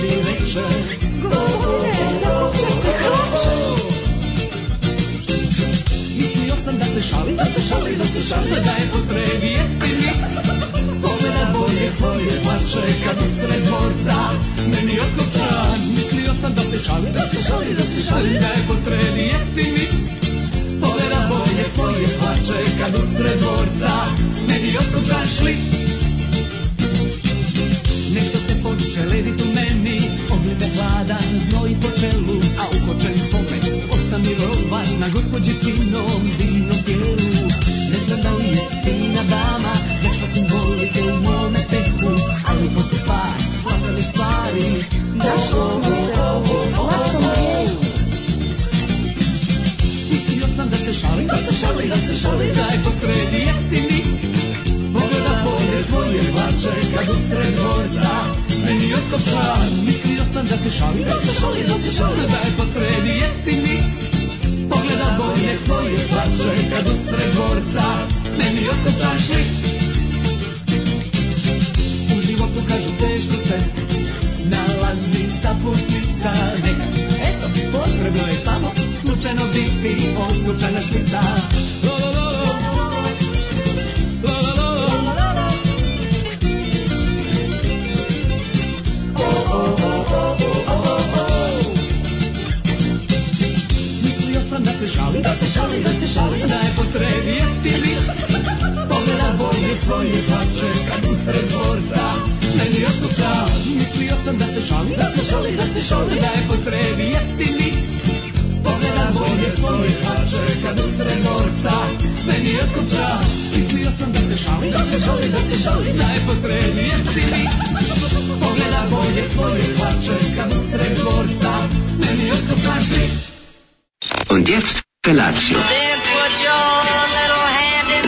dođi večer. Gospodine, zakučajte hlače. Mislio sam da se šali, da je posredi jeftini. Pogleda bolje svoje plače kad usred dvorca meni otkopčan. Mislio sam da se šali, da je posredi jeftini. Pogleda bolje svoje plače kad usred dvorca meni otkopčan šli. Nešto se počne ledit u meni, oglede hladan znoj po čelu, a ukočen pomet ostani roban na gospođicinom divnom tijelu. Ne znam da li je fina dama, nešto simbolike u mome tehu, ali posle par hvatali stvari, našli smo se u slatkom helu. Mislio sam da se šali, da je posredi jeftini. Pogleda bolje svoje plače kad usred dvorca meni otkopčan. Mislio sam da se šali, da je posredi jeftini. Pogleda bolje svoje plače kad usred dvorca meni otkopčan šli. U životu kažu teško se nalazi saputnica neka. Eto, potrebno je samo slučajno biti otkopčana šlica. Da se šali, da je posredi jeftini. Pogleda bolje svoje plače kad usred dvorca meni otkopčan. Mislio sam da se šali, da je posredi jeftini. Pogleda bolje svoje plače kad usred dvorca meni otkopčan. Mislio sam da se šali, da je posredi jeftini. Pogleda bolje svoje plače kad usred dvorca meni otkopčan šli. Und jetzt Felatio. Then put your little hand in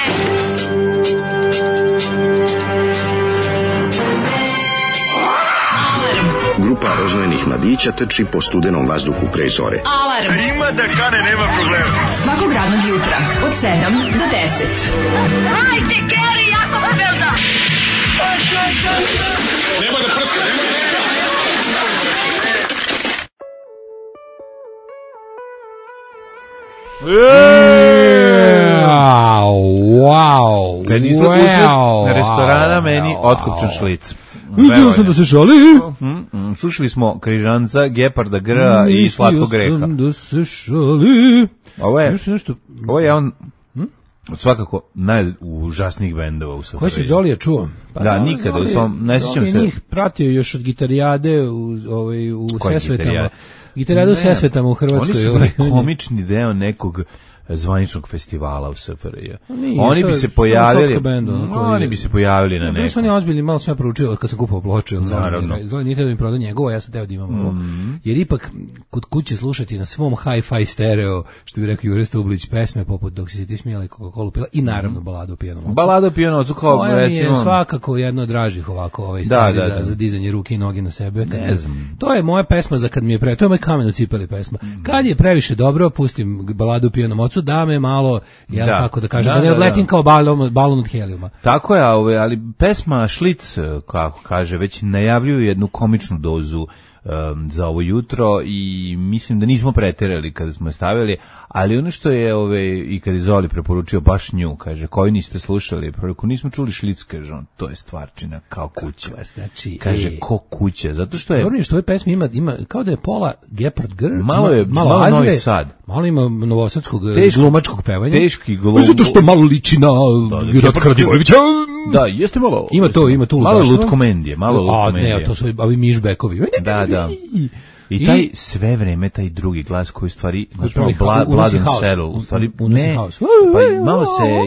mine. Grupa rozvojenih mladića trči po studenom vazduhu pre zore. Alarm. Ima da kane, nema problema. Svakog radnog jutra od 7 do 10. Hajde, Geri, jako se velda. Nema da prska, nema da prska. Wow. Kad izlog restorana meni otkopčan šlic. Vidio sam da se šali. Slušali smo Križanca, Geparda G i Slatkog greha. Vidio sam da se šali. Ovo je on svakako najužasnijih bendova u Safari. Koji se Zolija čuo? Pa da, nikada, ne sjećam se. Njih pratio još od gitarijade u Sesvetama. Gitarijade u Sesvetama u Hrvatskoj. Oni su komični deo nekog zvaničnog festivala u SFRJ. Oni bi se pojavili. Oni bi se pojavili na nekom. Bili su oni ozbiljni, malo sam ja proučio kad sam kupao ploču. Zoli nije teo da mi proda njegovo, ja sam teo da imam ovo. Jer ipak kod kuće slušati na svom hi-fi stereo, što bi rekao Jure Stublić, pesme poput Dok si se ti smijala i Coca-Cola pila i naravno Baladu o pijanom. Baladu o pijanom ocu kao recimo. Moja mi je svakako jedno od dražih ovako stvari za dizanje ruke i noge na sebe. Ne znam. To je moja pesma za kad mi je to je moj kamen u cipeli pesma. Kad je previše dobro, pustim Baladu o pijanom ocu, da me malo, kako da kažem, da ne odletim kao balon od helijuma. Tako je, ali pesma Šlic, kako kaže, već najavljuju jednu komičnu dozu za ovo jutro i mislim da nismo preterali kada smo je stavili, ali ono što je i kad je Zoli preporučio baš nju, kaže, koju niste slušali, preko nismo čuli Šlic, kaže on, to je stvarčina kao kuća. Znači, kaže, ko kuća, zato što je... Dobro, što ove pesme ima, kao da je pola Gepard Gr, malo Azre, Novi Sad. Malo ima novosadskog glumačkog pevanja. Teški glum. Zato što malo liči na Ratka Radivojevića. Da, jeste malo. Ima tu malo lutkomendije, Ne, to su ovi mišbekovi. Da. I taj sve vreme, taj drugi glas koji u stvari, Bladan Settle, u stvari, ne, pa malo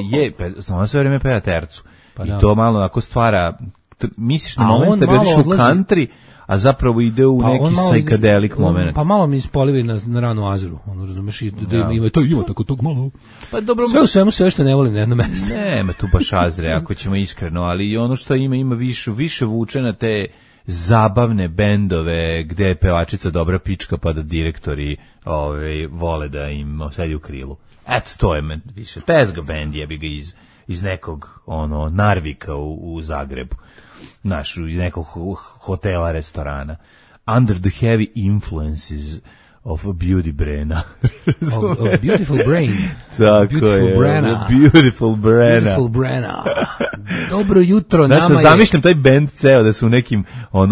se ona sve vreme peva tercu. I to malo onako stvara, misliš na moment da bi odišao u country, a zapravo ide u neki psychedelic moment. Pa malo mi ispolivi na ranu Azru, ono razumeš, ima tako tog malo. Pa dobro, sve u svemu sve što ne volim na jedno mesto. Nema tu baš Azre, ako ćemo iskreno, ali ono što ima više vuče na te zabavne bendove gde je pevačica dobra pička pa da direktori vole da im sedi u krilu. Eto, to je više. Tezga band jebi ga iz iz nekog Narvika u Zagrebu, znaš, iz nekog hotela, restorana. Under the heavy influences of a beauty braina. of beautiful brain. Tako beautiful je. Brana. Beautiful Brana. Beautiful Brana. Dobro jutro, znaš, nama je... zamišljam taj bend ceo da su u nekim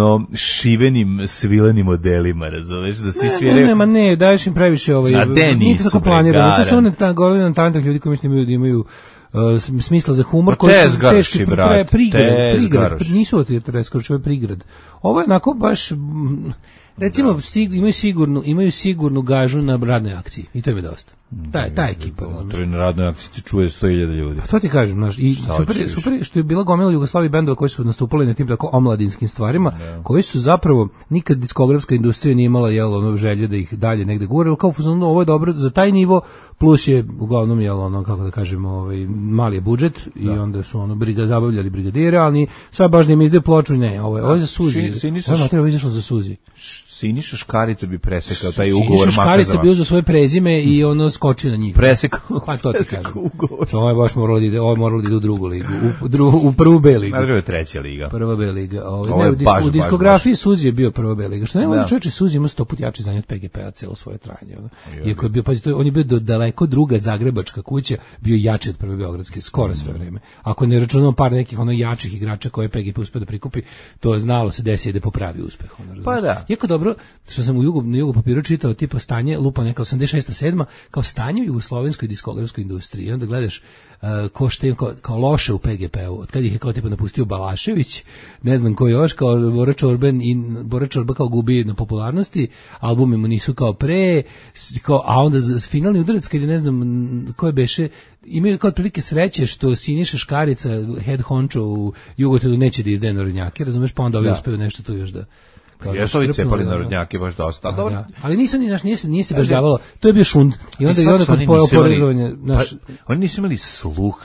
šivenim, svilenim modelima, razumeš, da svi sviraju. Ne, daješ im previše A de nisu planirano. To su one golina talentnih ljudi koji mislim da imaju smisla za humor, koji su teški prigrad. Nisu ovo Tezgarši, ovo je prigrad. Ovo je onako baš... Recimo, imaju sigurnu gažu na radnoj akciji i to im je dosta. Ta ekipa. Na radnoj akciji ti čuje 100.000 ljudi. Pa to ti kažem, znaš, i super što je bila gomila Jugoslavije bendova koji su nastupali na tim tako omladinskim stvarima, koji su zapravo, nikad diskografska industrija nije imala želju da ih dalje negde gure, ali kao ovo je dobro za taj nivo, plus je uglavnom, kako da kažemo, mali je budžet i onda su zabavljali brigadire, ali sad baš da im izdaju ploču, ne, ovo je za Suzi. Ovo je izašlo za Suzi. Siniša Škarica bi presekao taj ugovor. Siniša Škarica bi uzeo svoje prezime i skoči na njih. Presekao. Pa to ti kažem. Ovo je baš moralo da ide u drugu ligu, u prvu B ligu. Naravno je treća liga. Prva B liga. U diskografiji Suzi je bio prva B liga. Što ne može čovječe, Suzi ima 100 put jači znanje od PGP-a celo svoje trajanje. Iako je bio, pazite, on je bio daleko druga zagrebačka kuća, bio jači od prve beogradske, skoro sve vreme. Ako ne računamo par nekih jačih igrača koje PGP uspeo da prikupi, to je znalo se desi da popravi uspeh. Pa da. Jako dobro što sam na jugu papiru čitao tipa stanje, lupa neka 86-7, kao stanje u jugoslovenskoj diskografskoj industriji. I onda gledaš ko što im kao loše u PGP-u. Od kada ih je kao tipa napustio Balašević, ne znam ko još, kao Bora Čorba kao gubi na popularnosti, albumi mu nisu kao pre, a onda finalni udarac kad je ne znam ko beše, imaju kao otprilike sreće što Siniša Škarica, head honcho u Jugotodu neće da izdaje narodnjake, razumeš, pa onda ovi uspeju nešto tu još da... Jesu ovi cepali narodnjake baš dosta. Da. Ali nije se baš davalo. To je bio šund. I onda kod oporezovanja... Oni nisu imali sluh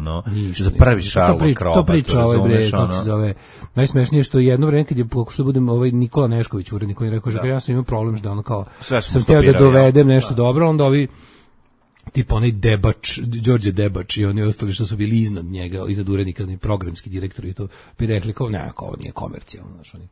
za pravi šal kroba. To priča kako se zove. Najsmešnije što jedno vreme kad je pokušao da budem Nikola Nešković urednik, koji je rekao že ja sam imao problem da ono kao sam hteo da dovedem nešto dobro, onda ovi tipa onaj Debač, Đorđe Debač i oni ostali što su bili iznad njega, iznad urednika, programski direktor i to bi rekli kao ne, ovo nije komercijalno, znaš, oni.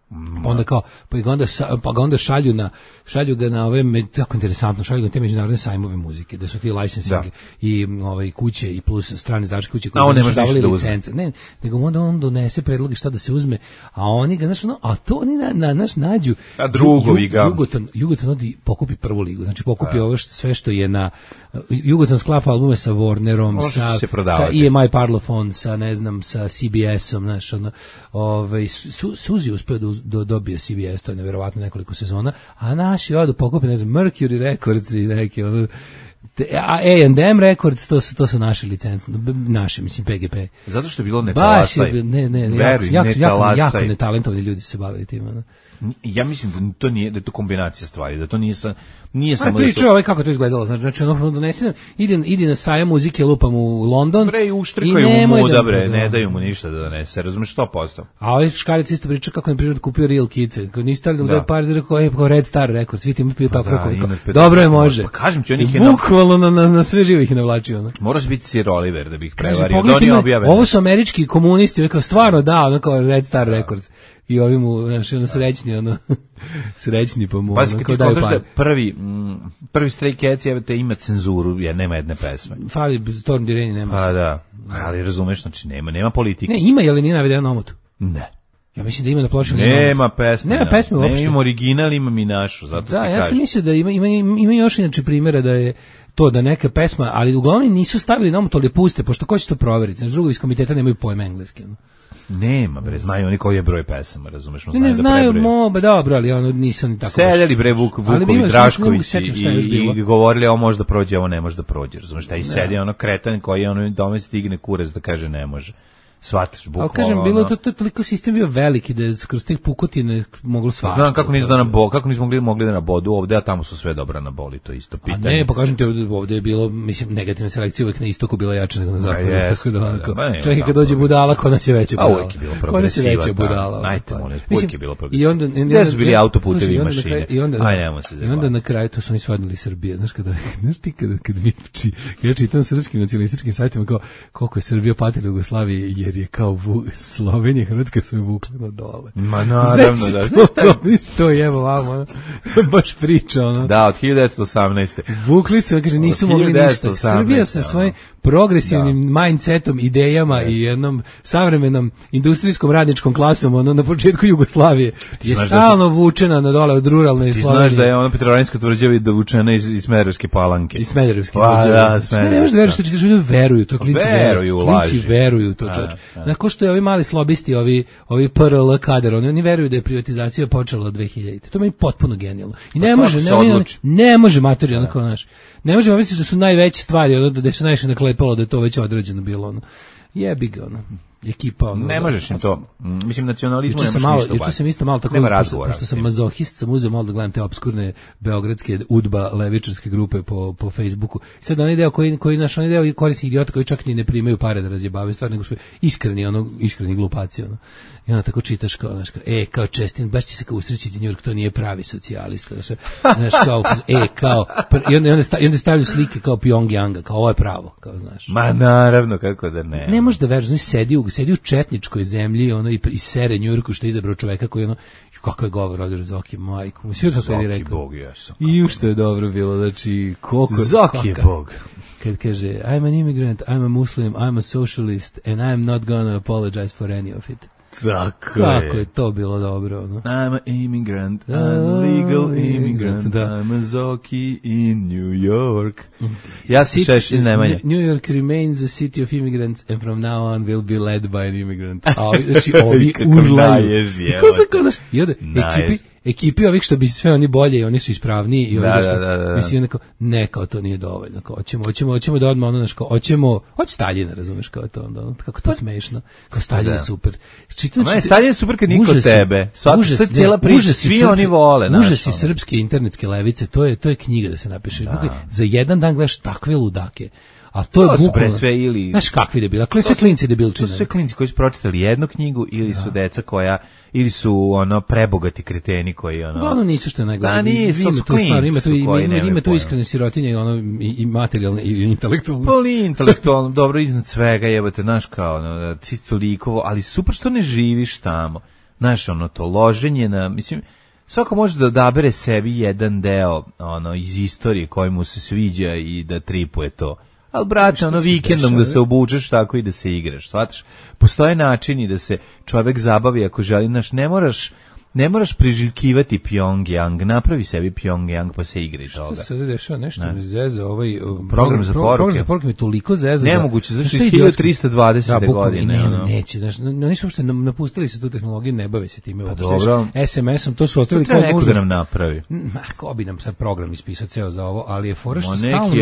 Pa ga onda šalju ga na ove, tako interesantno, šalju ga na te međunarodne sajmove muzike, da su ti licensing i kuće i plus strane izdavačke kuće koje su davali licence. Ne, nego onda on donese predloge šta da se uzme, a oni ga, znaš, a to oni nađu. A drugovi ga. Jugoton odi pokupi prvu ligu, znači pokupi ovo sve što je na Jugoton sklapa albume sa Warnerom, sa EMI Parlophone, sa ne znam, sa CBS-om, znaš, Suzi uspeo da dobije CBS, to je nevjerovatno nekoliko sezona, a naši odu pokupi, ne znam, Mercury Records i neke, A&M Records, to su naše licence, naše, mislim, PGP. Zato što je bilo netalasaj. Jako netalentovani ljudi se bavili tim. Ja mislim da to nije, da je to kombinacija stvari, da to nije samo priča kako to izgledalo, znači donesem, idi na sajam muzike, lupam u London. Bre, uštrikaju mu muda, bre, ne daju mu ništa da donese, razumeš 100%. A ovaj Škarica isto priča kako na primjer kupio Real Kids, kao niste stali da mu daje par, kao Red Star Records, svi ti ima pio tako, dobro je može. Pa kažem ti, on ih je bukvalno na sve živo ih navlačio. Moraš biti Sir Oliver da bi ih prevario, da oni objave. Ovo su američki komunisti, kao stvarno da, kao Red Star Records. I ovi mu, znaš, srećni pa mu, pazi, kad ti kontaš da prvi Stray Cats ima cenzuru, jer nema jedne pesme. Fali, Storm Direni nema. Pa da, ali razumeš, znači nema politike. Ne, ima, ali nije navedeno omotu? Ne. Ja mislim da ima na ploči. Nema pesme. Nema pesme uopšte. Nema original, imam i našu, zato da, ja sam mislio da ima još inače primjera da je to da neka pesma, ali uglavnom nisu stavili na omotu, ali puste, pošto ko će to proveriti? Znači, drugovi iz komiteta nemaju pojma engleski. Nema, bre, znaju oni koji je broj pesama, razumeš? Ne znaju, dobro, ali ono nisam tako. Sedeli bre Vukovi Drašković i govorili ovo može da prođe, ovo ne može da prođe, razumeš? Taj sedi ono kretan koji ono dome stigne kurac da kaže ne može. Shvataš bukvalno. Ali kažem, bilo to toliko sistem bio veliki da je kroz te pukotine moglo svašta. Znam kako nismo mogli da nabodu ovde, a tamo su sve dobra naboli, to isto pitanje. A ne, pa kažem ti, ovde je bilo, mislim, negativna selekcija uvek na istoku bila jača nego na zapadu. Čekaj, kad dođe budala, kod će veća budala. A uvek je bilo progresiva. Najte, molim, uvek je bilo progresiva. Gde su bili autoputevi i mašine? I onda na kraju to su oni svadili Srbije. Znaš ti kad mi ja čitam srpskim nacionalističkim sajtima kao koliko je Srbija patila Jugoslavije, jer je kao Slovenija i Hrvatska su je vukli na dole. Ma naravno, da. To je evo vamo, baš priča, ono. Da, od 1918. Vukli su, kaže, nisu mogli ništa. Srbija sa svojim progresivnim mindsetom, idejama i jednom savremenom industrijskom radničkom klasom, ono na početku Jugoslavije, je stalno vučena na dole od ruralne Slovenije. Ti znaš da je ona Petrovaradinska tvrđava dovučena iz Smederevske Palanke. Iz Smederevske tvrđave. Ne možeš da veruješ, što ljudi veruju, to klinci veruju to, čoveče. Znako što je ovi mali slobisti, ovi PRL kadar, oni veruju da je privatizacija počela od 2000. To mi je potpuno genijalno. I ne može materijalno, onako, znaš. Ne možemo misliti da su najveće stvari, da su najviše naklepalo da je to već određeno bilo, ono. Jebi ga, ono. Ekipa, ono. Ne možeš im to. Mislim, nacionalizmu ne možeš ništa baviti. Juče sam isto malo tako, pošto sam mazohist, sam uzeo malo da gledam te obskurne beogradske udba levičarske grupe po Facebooku. Sad onaj deo koji znaš, onaj deo korisnih idiota koji čak ni ne primaju pare da razjebavaju stvar, nego su iskreni glupaci, ono. I onda tako čitaš kao, znaš, kao Čestin, baš će se kao usrećiti Njurk, to nije pravi socijalist, znaš, kao, i onda stavljaju slike kao Pyongyanga, kao ovo je pravo, kao, znaš. Ma naravno, kako da ne. Ne možeš da veruješ, znači sedi u četničkoj zemlji, ono, i sere Njurku što je izabrao čoveka koji, ono, kako je govor ovdje Zoki, majku, sve kako je rekao. Bog, jesam. I što je dobro bilo, znači, koliko... Zoki je Bog. Kad kaže, I'm an immigrant, I'm a Muslim, I'm a socialist, and I'm not gonna apologize for any of it. Kako je to bilo dobro, ono. I'm an immigrant, I'm a legal immigrant, I'm a Zoki in New York. Ja si Šešelj Nemanja. New York remains a city of immigrants and from now on will be led by an immigrant. Znači, ovi urlaju. I onda, ekipi ovih što bi sve oni bolje i oni su ispravniji i ovi mislim ne, kao to nije dovoljno, kao hoćemo da odmah ono, znaš, kao hoće Staljina, razumeš, kao to onda, kako to smešno, kao Staljin je super. Staljin je super kad niko tebe, što je cijela priča, svi oni vole. Užasi srpske internetske levice, to je knjiga da se napiše. Za jedan dan gledaš takve ludake. A to je bukvalno sve ili znaš kakvi debili, sve klinci debilčine. To su sve klinci koji su pročitali jednu knjigu ili su deca koja ili su ono prebogati kreteni koji ono nisu što je najgore. Da nisu, ima tu iskrene sirotinje i ono i materijalne i intelektualne. Poli intelektualno, dobro iznad svega, jebote, znaš, kao ono ti tolikovo, ali super što ne živiš tamo. Znaš, ono to loženje na, mislim, svako može da odabere sebi jedan deo ono iz istorije koji mu se sviđa i da tripuje to. Ali brate, ono vikendom da se obučeš tako i da se igraš, shvataš? Postoje načini da se čovjek zabavi ako želi, znaš, ne moraš priželjkivati Pyongyang, napravi sebi Pyongyang pa se igri toga. Što se dešava, nešto mi zeza, program za poruke. Program za poruke mi toliko zeza. Nemoguće, zašto iz 1320. godine. Neće, znaš, oni su uopšte napustili su tu tehnologiju, ne bave se time. Pa dobro. SMS-om, to su ostavili kao možda. Da nam napravi. Ko bi nam sad program ispisao ceo za ovo, ali je fora što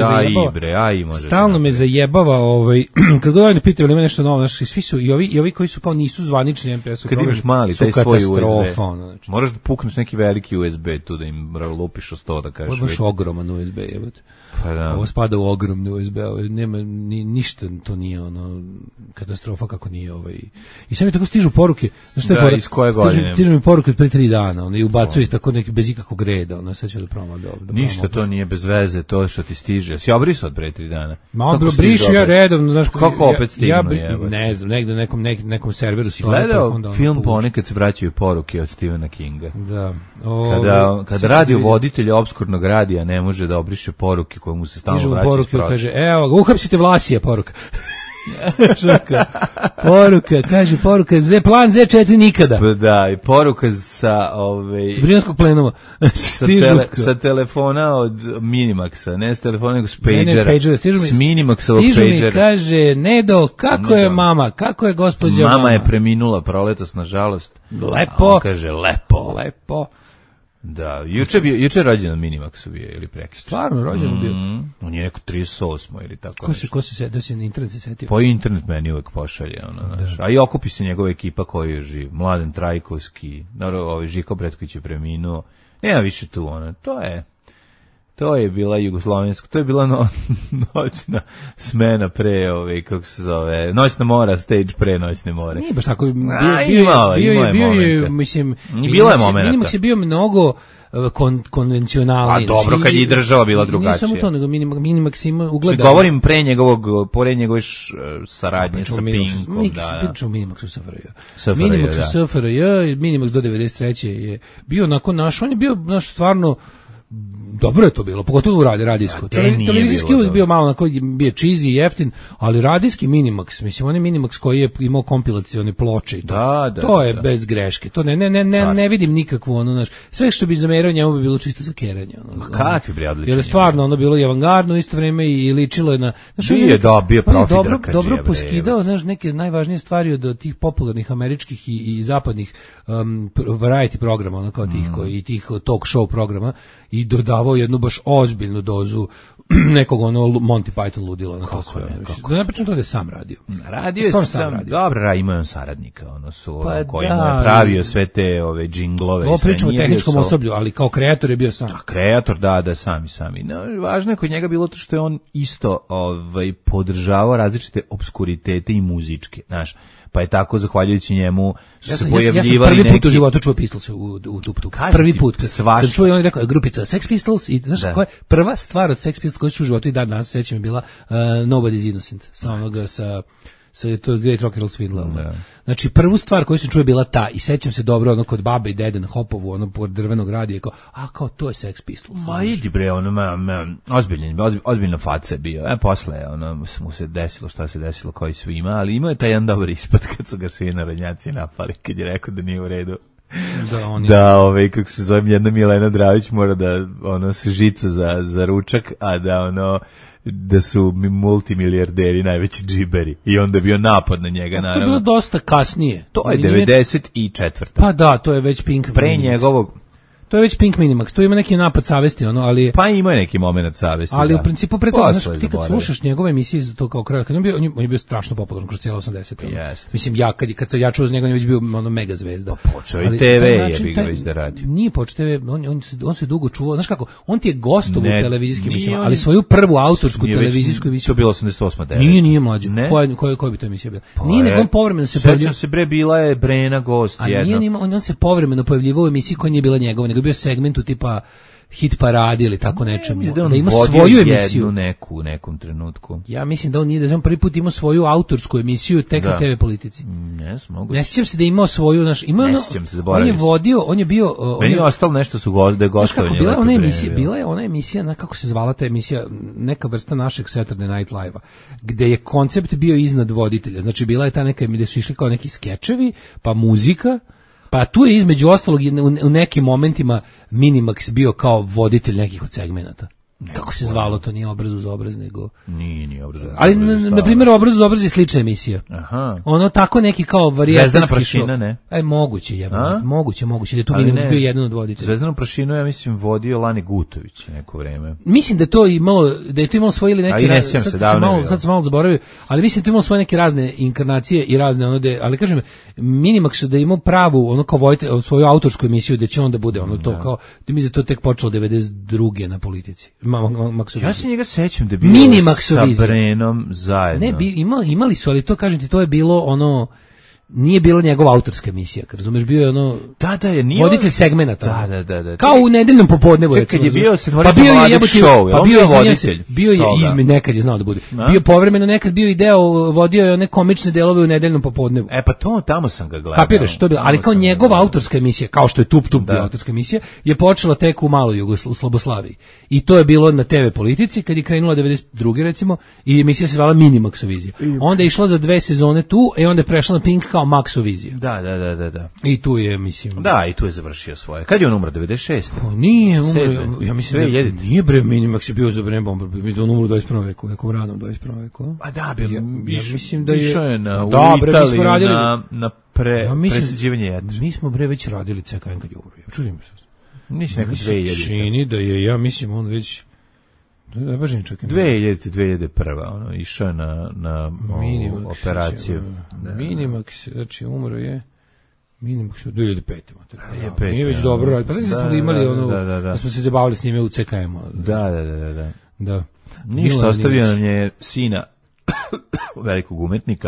stalno me zajebava, kad god ne pitaju ili ima nešto novo, znaš, svi su, i ovi koji su kao nisu zvanični MPS-u kad imaš mali, taj svoj USB. Znači. Moraš da pukneš neki veliki USB tu da im lupiš o 100 da kažeš. Ovo je baš ogroman USB, jebote. Pa da. Ovo spada u ogromni USB, nema ništa, to nije ono katastrofa kako nije I sad mi tako stižu poruke, znači da, iz koje godine? Stižu mi poruke od pre 3 dana, i ubacuju ih tako neki bez ikakvog reda, sad ću da probam da ništa to nije bez veze, to što ti stiže. Si obrisao od pre 3 dana? Ma on brišu ja redovno, znaš, kako opet stignu, ne znam, negde nekom serveru si gledao film ponekad se vraćaju poruke od Stephena Kinga. Da. Kada radio voditelj opskurnog radija ne može da obriše poruke koje mu se stalno vraćaju iz prošlosti. Kaže, evo ga, uhapsite Vlasija, poruka. Poruka, plan Z4 nikada. Da, i poruka sa Brijanskog plenuma. Sa telefona od Minimaxa, ne s telefona nego s pagera. S Minimaxovog pagera. Stižu mi, kaže, Nedo, kako je mama, kako je gospođa mama? Mama je preminula proletos, nažalost. Lepo. Kaže, lepo. Da, juče rođendan Minimaxu bio ili prekjuče. Stvarno rođendan bio. On je neko 38 ili tako. Ko se setio, se na internet se setio? Po internet meni uvek pošalje, a i okupi se njegova ekipa koji je živ. Mladen Trajkovski, naravno, Žiko Bretković je preminuo. Nema više tu, to je bila jugoslovenska, to je bila noćna smena pre, kako se zove, noćna mora, stage pre noćne more. Nije baš tako, bio je, mislim, bilo je momenta. Minimax je bio mnogo konvencionalni. A dobro, kad je država bila drugačija. Nije samo to, nego Minimax ima ugleda. Govorim pre njegove saradnje sa Pinkom. Pričamo Minimaxu SFRJ. Minimaxu SFRJ, Minimax do 93. je bio nakon on je bio naš stvarno dobro je to bilo, pogotovo u radijsko. Televizijski uvijek bio malo onako, bio cheesy i jeftin, ali radijski Minimax, mislim, on je Minimax koji je imao kompilacione ploče i to. To je bez greške. To ne vidim nikakvu sve što bi zamerao njemu bi bilo čisto za keranje. Kakvi bre odlični. Jer je stvarno ono bilo i avangardno u isto vrijeme i ličilo je na bio profi drkač. Dobro poskidao, neke najvažnije stvari od tih popularnih američkih i zapadnih variety programa, kao tih talk show programa i dodavao jednu baš ozbiljnu dozu nekog Monty Python ludila na to sve. Da ne pričam to da je sam radio. Radio je sam. Dobro, imao on saradnika, kojima je pravio sve te džinglove. Ovo pričamo o tehničkom osoblju, ali kao kreator je bio sam. Kreator, da, sami. No, važno je kod njega bilo to što je on isto podržavao različite obskuritete i muzičke, znaš. Pa je tako, zahvaljujući njemu, su se pojavljivali neki... prvi put u životu čuo Pistols u Duptu. Prvi put. Sam čuo i on je rekao, grupica Sex Pistols i znaš koja je prva stvar od Sex Pistols koju su u životu i dan danas sećam je bila Nobody's Innocent. Sa onoga sa to Great Rock and Roll Swindle. Znači, prvu stvar koju sam čuo je bila ta i sećam se dobro kod babe i dede na Hopovu, pored drvenog radija, kao to je Sex Pistols. Ma idi bre, ozbiljna faca je bio. Posle mu se desilo šta se desilo kao i svima, ali imao je taj jedan dobar ispad kad su ga svi narodnjaci napali, kad je rekao da nije u redu. Kako se zove, jedna Milena Dravić mora da se žica za ručak, a da su multimilijarderi najveći džiberi i onda je bio napad na njega, naravno. To je bilo dosta kasnije. To je 94. Pa da, to je već Pink pre Minimax. Njegovog... To je već Pink Minimax, tu ima neki napad savesti, ali... Pa ima je neki moment savesti, ali u principu pre toga, znaš, ti kad slušaš njegove emisije za to kao kraj, on je bio strašno popularan kroz cijela 80. Mislim, kad sam ja čuo za njega, on je već bio mega zvezda. Počeo i TV je bi ga već da radi. Nije počeo TV, on se dugo čuvao, znaš kako, on ti je gostovo u televizijskim emisijama, ali svoju prvu autorsku televizijsku emisiju... To je bilo 88. Nije mlađe. Koja bi to emisija bila? Nije, nego on povremeno se pojavljivao. Sećam se bre, bila je Brena gost jedna. On se povremeno pojavljivao u emisiji koja nije bila njegova, nego bio segment u tipa hit paradi ili tako nečemu. Da ima svoju emisiju u nekom trenutku. Ja mislim da on nije, da on prvi put imao svoju autorsku emisiju tek na TV Politici. Ne sjećam se da je imao svoju, on je bio... Meni je ostalo nešto da je gostovanje. Bila je ona emisija, kako se zvala ta emisija, neka vrsta našeg Saturday Night Live-a, gde je koncept bio iznad voditelja. Znači bila je ta neka, gde su išli kao neki skečevi, pa muzika, pa tu je između ostalog u nekim momentima Minimax bio kao voditelj nekih od segmenata. Kako se zvalo, to nije Obraz uz obraz, nego... Nije Obraz uz obraz. Ali, na primjer, Obraz uz obraz je slična emisija. Aha. Ono tako neki kao varijacijski Zvezdana prašina, ne? Moguće, da je tu Minimax bio jedan od voditelja. Zvezdanu prašinu, ja mislim, vodio Lani Gutović neko vreme. Mislim da je to imalo svoje ili neke... Sad sam malo zaboravio, ali mislim da je to imalo svoje neke razne inkarnacije i razne ali kažem, Minimax da je imao pravu, kao voditelj, svoju autorsku emisiju, da će onda bude to kao, da mi za to tek počelo 92. na Politici. Ja se njega sećam da je bilo sa Brenom zajedno. Ne, imali su, ali to kažem ti, to je bilo nije bilo njegova autorska emisija, razumeš, bio je voditelj segmenata. Da. Kao u nedeljnom popodnevu. Čekaj, je bio se Mlađeg show, bio je nekad je znao da bude. Bio povremeno, nekad bio i vodio je one komične delove u nedeljnom popodnevu. Pa to, tamo sam ga gledao. Kapiraš, to bilo, ali kao njegova autorska emisija, kao što je Tup bio autorska emisija, je počela tek u maloj Sloboslaviji. I to je bilo na TV Politici, kad je krenula 92. recimo, i emisija se zvala Minimaxovizija. Onda je išla za 2 sezone tu, i onda je prešla na Pink kao Maxovizija. Da. I tu je, mislim... Da, i tu je završio svoje. Kad je on umro, 96? Nije umro, ja mislim da nije bre, Minimax je bio za vreme bomba, mislim da on umro u 21. veku, nekom ranom 21. veku. A da, ja mislim da je... Išao je u Italiju na presađivanje jetra. Mi smo bre već radili CKN kad je umro, čudim se. Mislim neko 2000. Čini da je, ja mislim, on već... Da, baš ne čekam. 2001. Ono, išao na Minimax, operaciju. Minimax, znači umro je... Minimax 2005. Nije već ja. dobro, pa znači smo ga imali da smo se zabavili s njime u CKM-u. Da. Ništa, ostavio nam je sina velikog umetnika.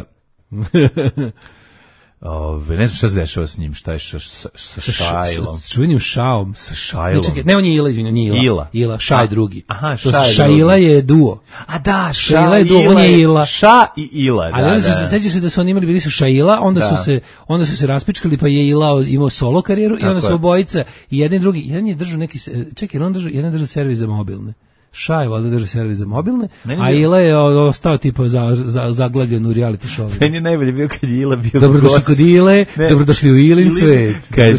Ne znam šta se dešava s njim, šta je sa Šajlom. S čuvenim Šaom. Sa Šajlom. Ne, on je Ila, izvinjam, nije Ila. Šaj drugi. Aha, Šajla je duo. A da, Šajla je duo, on je Ila. Ša i Ila, ali onda sećaš se da su oni imali, bili su Šajla, onda su se raspičkali, pa je Ila imao solo karijeru i onda su obojica i jedan i drugi, jedan je držao neki, čekaj, jedan držao servis za mobilne. Šaj valjda drži servis za mobilne, a Ila je ostao tipa zaglavljen u reality show. Meni je najbolje bio kad je Ila bio dobrodošli kod Ile, dobrodošli u Ilin svet. Kad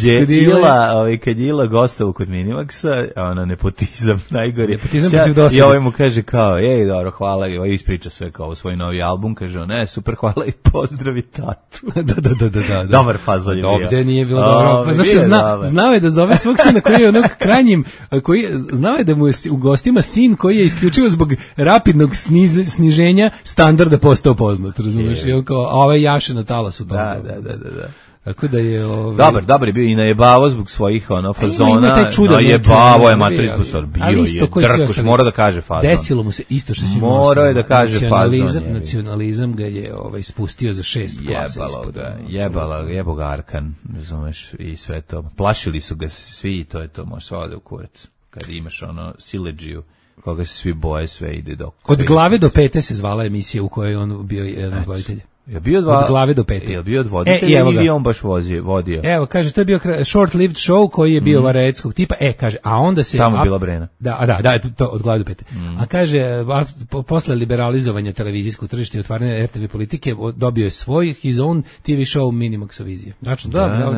je Ila gostao kod Minimaxa, ono nepotizam najgori. Nepotizam protiv dosade. I ovaj mu kaže kao, dobro, hvala, i ovaj ispriča sve kao svoj novi album, kaže ne, super, hvala i pozdravi tatu. Da. Dobar fazon je bio. Dobro, nije bilo dobro. Pa znaš znao je da zove svog sina koji je onog krajnjim, znao je da mu je u gostima sin koji je isključivo zbog rapidnog sniženja standarda postao poznat, razumiješ? I on kao, a ovaj jaše na talasu. Da. Tako da je... Dobar je bio i najebavo zbog svojih fazona. Ima taj čudan. Najebavo je materi sponsor. Bio je drkuš, mora da kaže fazon. Desilo mu se isto što si mora je da kaže fazon. Nacionalizam ga je spustio za 6 klasa. Jebo ga Arkan, razumeš, i sve to. Plašili su ga svi i to je to, može sva ode u kurac. Kad imaš sileđiju, koga se svi boje, sve ide dok. Od glave do pete se zvala emisija u kojoj on bio jedan od voditelja. Je bio od glave do pete. Je bio od voditelja ili on baš vodio? Evo, kaže, to je bio short-lived show koji je bio vareckog tipa. Kaže, a onda se... Tamo bila Brena. Da, to od glave do pete. A kaže, posle liberalizovanja televizijskog tržišta i otvaranja RTV politike, dobio je svoj his own TV show Minimaxovizije. Znači,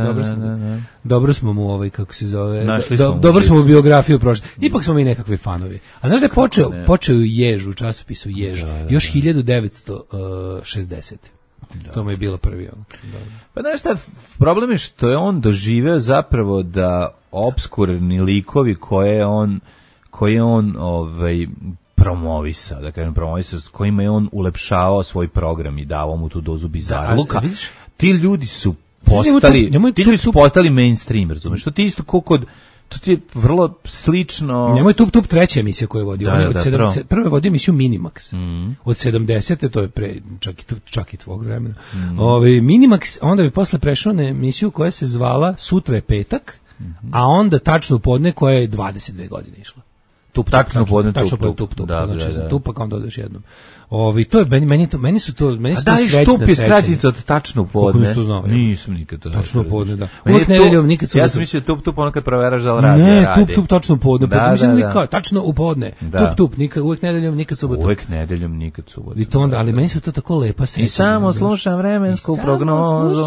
dobro smo mu kako se zove, dobro smo mu biografiju prošli. Ipak smo mi nekakvi fanovi. A znaš da je počeo u Ježu, u časopisu Ježu, još 1960. To mu je bilo prvi on. Pa znaš šta, problem je što je on doživeo zapravo da obskurni likovi koje je on promovisao, s kojima je on ulepšavao svoj program i davao mu tu dozu bizarluka. Ti ljudi su postali mainstream, razumiješ? Što ti isto kod to ti je vrlo slično. Njemu je Tup treća emisija koju je vodio. Prvo je vodio emisiju Minimax. Od 70. to je čak i tvog vremena. Minimax, onda bi posle prešao na emisiju koja se zvala Sutra je petak, a onda Tačno u podne koja je 22 godine išla. Tačno podne Tup. Znači za Tupa kao dodaš jednom. To je meni su to srećne sećanja. Tup je skraćenica od Tačno podne. Nisam nikad to. Tačno podne, da. Uvijek nedeljom nikad su. Ja sam mislio Tup ono kad proveraš da li radi. Ne, Tup Tačno podne. Pa mislim kao Tačno u podne. Tup nikad, uvijek nedeljom nikad subotom. Uvijek nedeljom nikad subotom. I to onda, ali meni su to tako lepa sećanja. I samo slušam vremensku prognozu.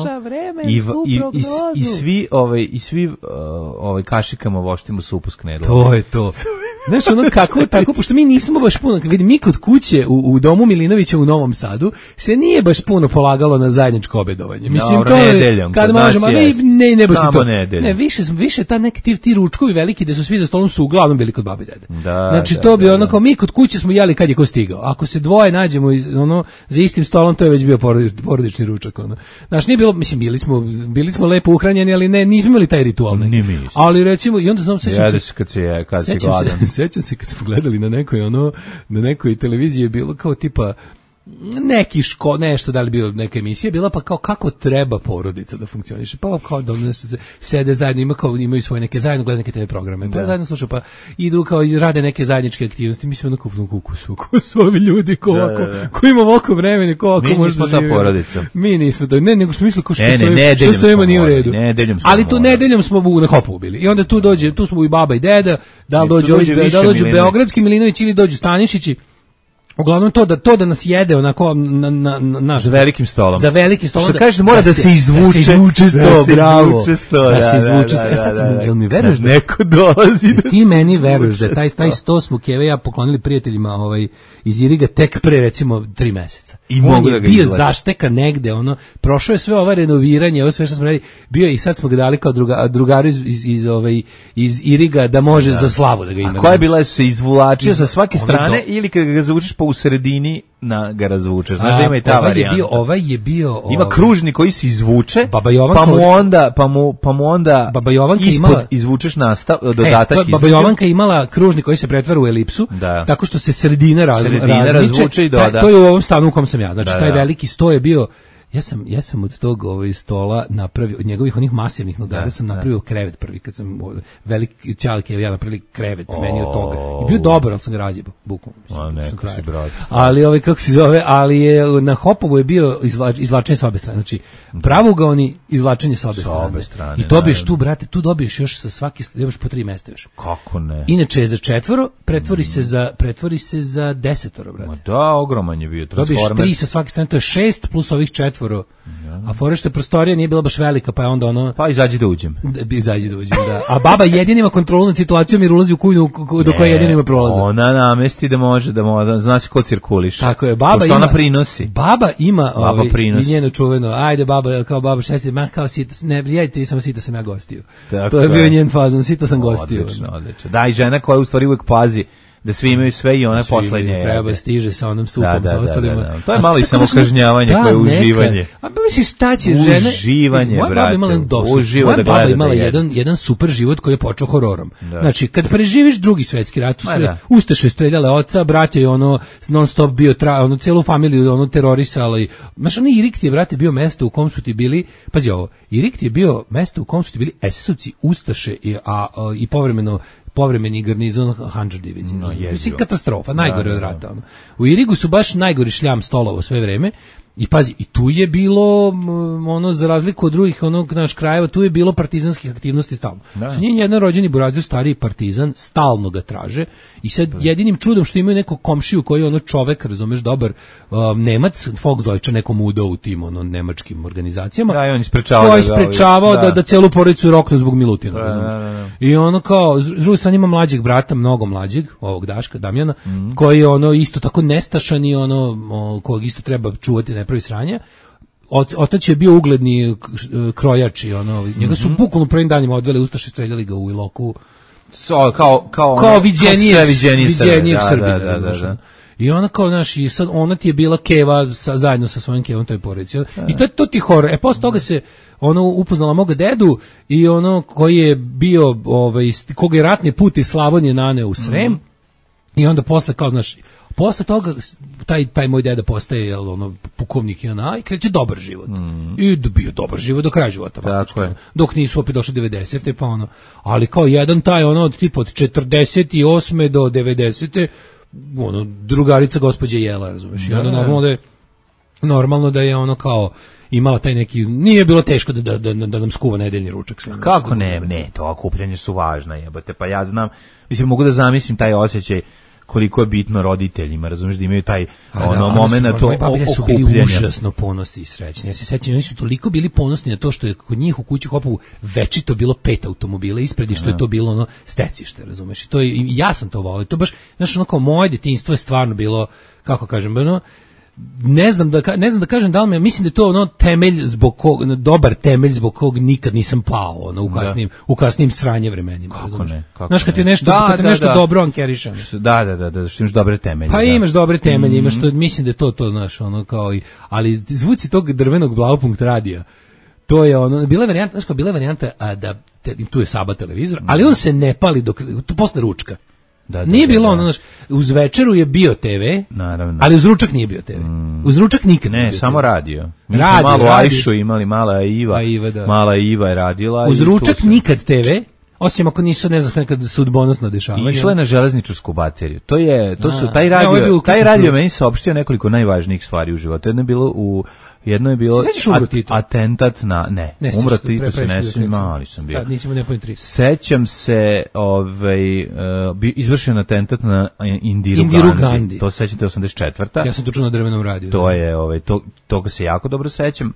I svi kašikama voštimo supu s knedlom. To je to. Znaš, ono tako, pošto mi nismo baš puno, vidim, mi kod kuće u domu Milinovića u Novom Sadu se nije baš puno polagalo na zajedničko obedovanje. Mislim, to je, kad možemo, ne baš to. Ne, više ta neki ti ručkovi veliki gde su svi za stolom su uglavnom bili kod babi i dede. Znači, to bi ono, kao mi kod kuće smo jeli kad je ko stigao. Ako se dvoje nađemo za istim stolom, to je već bio porodični ručak. Znaš, nije bilo, mislim, bili smo lepo uhranjeni, ali nismo imali taj ritual. Ali recimo, i onda znam, sećam se kad smo gledali na nekoj televiziji je bilo kao tipa neki nešto, da li bio neka emisija, bila pa kao kako treba porodica da funkcioniše, pa kao da se sede zajedno, imaju svoje neke zajedno gledaju neke TV programe, pa zajedno slušaju, pa idu kao i rade neke zajedničke aktivnosti, mislim onako ko su ovi ljudi, ko ima ovako vremena, ko ovako može da živi. Mi nismo ta porodica. Mi nismo to, nego smo mislili što sve ima nije u redu. Ali tu nedeljom smo na Hopovu bili i onda tu smo i baba i deda, da li dođu Beogradski Milinović ili dođu Stanišići. Uglavnom to da nas jede onako na za velikim stolom. Za velikim stolom. Što kaže mora da se izvuče sto, bravo. Da se izvuče sto. Sad sam, jel mi veruješ da neko dolazi da ti meni veruješ da taj sto smo Keve ja poklonili prijateljima iz Iriga tek pre recimo 3 meseca. I on je bio zašteka negde, prošao je sve ova renoviranje, ovo sve što smo radili, bio i sad smo ga dali kao drugaru iz Iriga da može za slavu da ga ima. A koja je bila se izvlačio sa svake strane ili kad ga zavučeš pa u sredini ga razvučeš. Znaš da ima i ta varijanta. Ovaj je bio ima kružni koji se izvuče, pa mu onda Baba Jovanka izvučeš dodatak. Baba Jovanka imala kružni koji se pretvara u elipsu, tako što se sredina razvuče i doda. To je u ovom stanu u kom sam ja. Znači taj veliki sto je bio. Ja sam od tog stola napravio, od njegovih onih masivnih nogara sam napravio krevet prvi, kad sam veliki čalke, ja napravili krevet meni od toga. I bio dobar, ali sam ga razjebao, bukvalno. Ali kako se zove, ali je na Hopovu je bio izvlačenje sa obe strane, znači pravougaoni izvlačenje sa obe strane. I dobiješ tu, brate, tu dobiješ još sa svaki, dobiješ po 3 mesta još. Kako ne? Inače je za 4, pretvori se za 10, brate. Ma da, ogroman je bio Transformer. Dobiješ 3 sa svake strane, to je 6 plus ovih 4. A fore što prostorija nije bila baš velika, pa je onda pa izađi da uđem. Da. A baba jedina ima kontrolu nad situacijom jer ulazi u kuću do koje jedina ima prolaza. Ona namesti da može da zna se ko cirkuliš. Tako je, baba ima. Ona prinosi. Baba ima i njeno čuveno. Ajde baba, kao baba šesti, kao sita, ne prijavite, samo sita sam ja gostio. To je bio njen fazon, sita sam gostio. Odlično. Da, i žena koja u stvari uvek pazi da svi imaju sve i ona poslednje. Treba stiže sa onom supom, sa ostalima. Da. To je malo i samokažnjavanje koje je uživanje. A pa misliš šta će žene... Uživanje, brate. Moja baba imala jedan super život koji je počeo hororom. Znači, kad preživiš drugi svetski rat, Ustaše streljale oca, brat je non stop bio, celu familiju terorisala. Znaš, Irik ti je, brate, bio mesto u kom su ti bili, pazi ovo, Irik ti je bio mesto u kom su ti bili SS-ovci, Ustaše i povremeni garnizon Handžar divizije. Mislim, katastrofa, najgore od rata. U Irigu su baš najgori šljam stolovo sve vreme. I pazi, i tu je bilo za razliku od drugih naš krajeva, tu je bilo partizanskih aktivnosti stalno. Su njen jedan rođeni burazir, stariji partizan, stalno ga traže i sad jedinim čudom što imaju nekog komšiju koji je čovek, razumeš, dobar Nemac, Volksdeutsche, nekom udao u tim nemačkim organizacijama, koji je sprečavao da celu porodicu roknu zbog Milutina, razumeš. I kao, s druge strane ima mlađeg brata, mnogo mlađeg, ovog Daška, Damjana, koji je isto tako nestašan i kojeg isto treba čuvati, ne pravi sranja. Otac je bio ugledni krojač i njega su bukvalno prvim danima odveli Ustaše, streljali ga u Iloku kao viđenijeg Srbina. I ona kao, i sad ona ti je bila keva zajedno sa svojim kevom toj porodici. I to ti horor. Posle toga se upoznala moga dedu i koji je bio, koga je ratni put iz Slavonije naneo u Srem. I onda posle kao, posle toga taj moj deda postaje pukovnik i kreće dobar život. I bio dobar život do kraja života. Dok nisu opet došli 90. pa ali kao jedan taj tipa od 48. do 90. drugarica gospođe Jela, razumeš. I onda normalno da je kao imala taj neki, nije bilo teško da nam skuva nedeljni ručak. Kako ne, to okupljanje su važna, jebote, pa ja znam, mislim, mogu da zamislim taj osjećaj koliko je bitno roditeljima, razumiješ, da imaju taj momena to okupljanja. Su bili užasno ponosni i srećni. Ja se sećam, oni su toliko bili ponosni na to što je kod njih u kući Hopovu večito bilo 5 automobila ispred i što je to bilo stecište, razumiješ. I ja sam to volio. To baš, znaš, kao moje djetinjstvo je stvarno bilo, kako kažem, ne znam da kažem da li mislim da je to temelj zbog kog, dobar temelj zbog kog nikad nisam pao u kasnim sranje vremenima. Kako ne? Znaš, kad ti nešto dobro ankerišano. Da, što imaš dobre temelje. Pa imaš dobre temelje, imaš to, mislim da je to, znaš, kao ali zvuci tog drvenog Blaupunkt radija, to je bila je varijanta da tu je Saba televizor, ali on se ne pali to posle ručka. Nije bilo uz večeru je bio TV, naravno. Ali uz ručak nije bio TV. Uz ručak nikad nije bio samo TV. Radio. Mi smo malo Ajšu imali, mala Iva je radila. Uz ručak nikad TV, osim ako nisu, ne znam, nekad sudbonosno dešavanje. I išla je na železničarsku bateriju. Taj radio meni saopštio nekoliko najvažnijih stvari u životu. Jedno je bilo Jedno je bilo atentat na... Ne, umro Tito se ne sjećam, ali sam bio. Nisam ne pojim 3. Sećam se, izvršen atentat na Indiru Gandhi. To se sećate 84. Ja sam to čuo na Drvenom radiju. To je, toga se jako dobro sećam.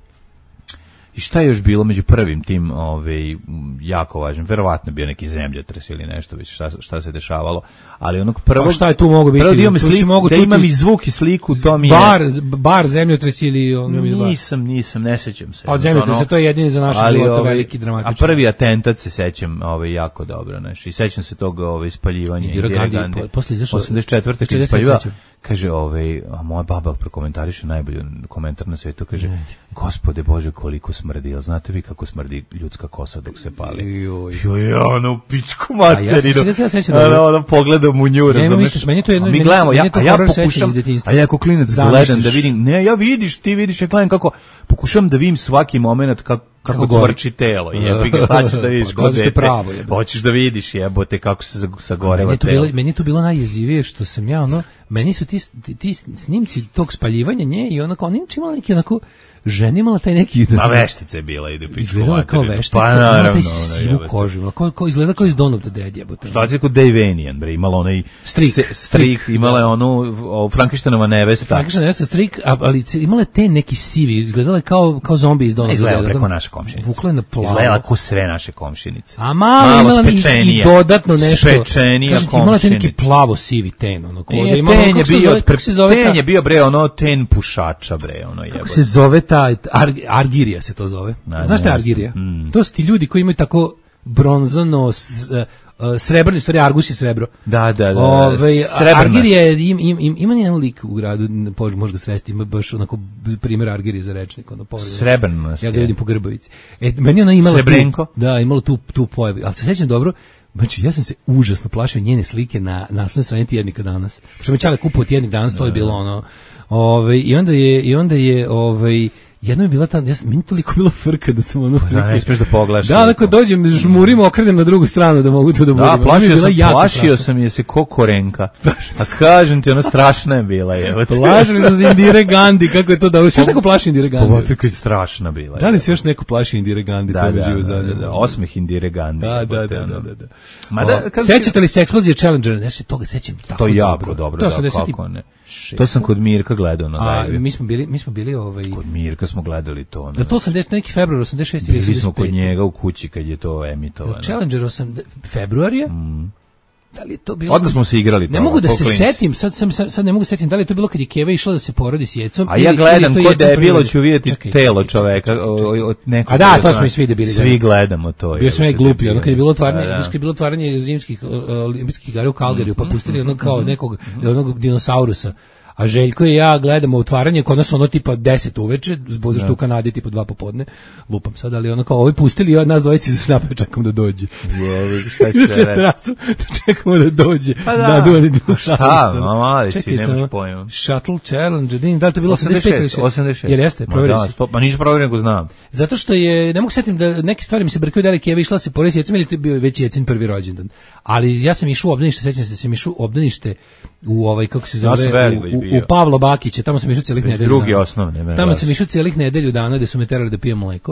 I šta je još bilo među prvim tim jako važnim? Verovatno bio neki zemljotres ili nešto već šta se dešavalo. Ali onog prvog... A šta je tu mogu biti? Prvo dio mi sliku, da imam i zvuk i sliku, to mi je... Bar zemljotres ili... Nisam, ne sećam se. A od zemljotresa to je jedini za naše života veliki dramatičan. A prvi atentat se sećam jako dobro. I sećam se tog ispaljivanja Indire Gandhi. Posle izašao... 84. kad ispaljivao, kaže, a moja baba prokomentariše najbolji komentar na svetu, kaže, Gospode Bože, koliko smrdi, jel znate vi kako smrdi ljudska kosa dok se pali? Joj, ono, pičku materinu. Ono, pogledam u nju, razumeš? Mi gledamo, a ja pokušam, a ja ako klinac gledam da vidim, ne, ja vidiš, ti vidiš, ja gledam kako, pokušam da vidim svaki moment kako cvrči telo, jebi ga, šta ćeš da vidiš kod dete, hoćeš da vidiš, jebote, kako se sagoreva telo. Meni je to bilo najjezivije što sam ja, meni su ti snimci tog spaljivanja nje i onako, oni imala neki onako, žena imala taj neki... Ma veštice je bila, ide pičku izgledala kao veštica, imala taj sivu kožu, izgleda kao iz Dawn of the Dead, jebote. Šta će kod Davenian, bre, imala onaj strik, imala je onu Frankensteinova nevesta. Frankensteinova nevesta, strik, ali imala je te neki sivi, izgledala je kao zombi iz Dawn of the Dead. Izgledala preko naše komšinice. Vukla je na plavo. Izgledala ko sve naše komšinice. A malo imala i dodatno nešto. Spečenija komšinice. Imala te neki plavo sivi ten, ono. Ten je bio, bre, ono ten pušača, bre, ono jebote. Kako se zove Argirija se to zove. Znaš šta je Argirija? To su ti ljudi koji imaju tako bronzano, srebrno, stvari Argus je srebro. Da. Argirija ima jedan lik u gradu, može ga sresti, ima baš onako primjer Argirije za rečnik. Srebrno. Ja ga vidim po Grbovici. Meni ona imala Srebrenko? Da, imala tu pojavu, ali se sećam dobro. Znači, ja sam se užasno plašio njene slike na naslovnoj strani Tjednika danas. Što me Čale kupao Tjednik danas, to je bilo ono... I onda je jedno je bila ta, meni toliko bilo frka da sam ono... Da, ne smiješ da pogledaš. Da, ako dođem, žmurim, okrenem na drugu stranu da mogu to da budem. Da, plašio sam je se ko Korenka. A kažem ti, ono strašna je bila. Plašili sam se Indire Gandhi, kako je to da... Si još neko plaši Indire Gandhi? Ovo tako je strašna bila. Da li si još neko plaši Indire Gandhi? Da, osmeh Indire Gandhi. Da. Sećate li se eksplozije Challenger? Nešto toga sećam tako dobro. To je jako dobro, da, kako ne. To sam kod Mirka gledao na live. Mi smo bili kod Mirka smo gledali to. Da, to sam neki februar 86 ili 85. Bili smo kod njega u kući kad je to emitovano. Challenger 8 februarja? Da li je to bilo? Odmah smo se igrali to. Ne mogu da se setim, sad ne mogu da setim da li je to bilo kad je Keva išla da se porodi s Jecom. A ja gledam kod da je bilo, ću vidjeti telo čoveka. A da, to smo i svi bili. Svi gledamo to. Bio sam ja glupi, ono kad je bilo otvaranje zimskih olimpijskih igara u Calgaryju, pa pustili ono kao nekog dinosaurusa. A Željko i ja gledamo otvaranje kod nas ono tipa 10 uveče, zbog zašto u Kanadi tipa 2 popodne. Lupam sad, ali ono kao ovi pustili i od nas dvojici za šnape čekamo da dođe. Šta će reći? Čekamo da dođe. Pa da, šta, mali si, nemaš pojma. Shuttle Challenge, da li to bilo 86? Jer jeste, provjeri si. Ma nisam provjeri nego znam. Zato što je, ne mogu setim da neke stvari mi se brkaju da li Keva išla se poredi s Jecom ili to je bio već Jecin prvi rođendan. Ali ja sam išao u obdanište, sećam se da sam išao u obdanište u kako se zove, u Pavlo Bakića, tamo sam išao celih nedelju. Drugi osnovne. Tamo sam išao celih nedelju dana gde su me terali da pijem mleko.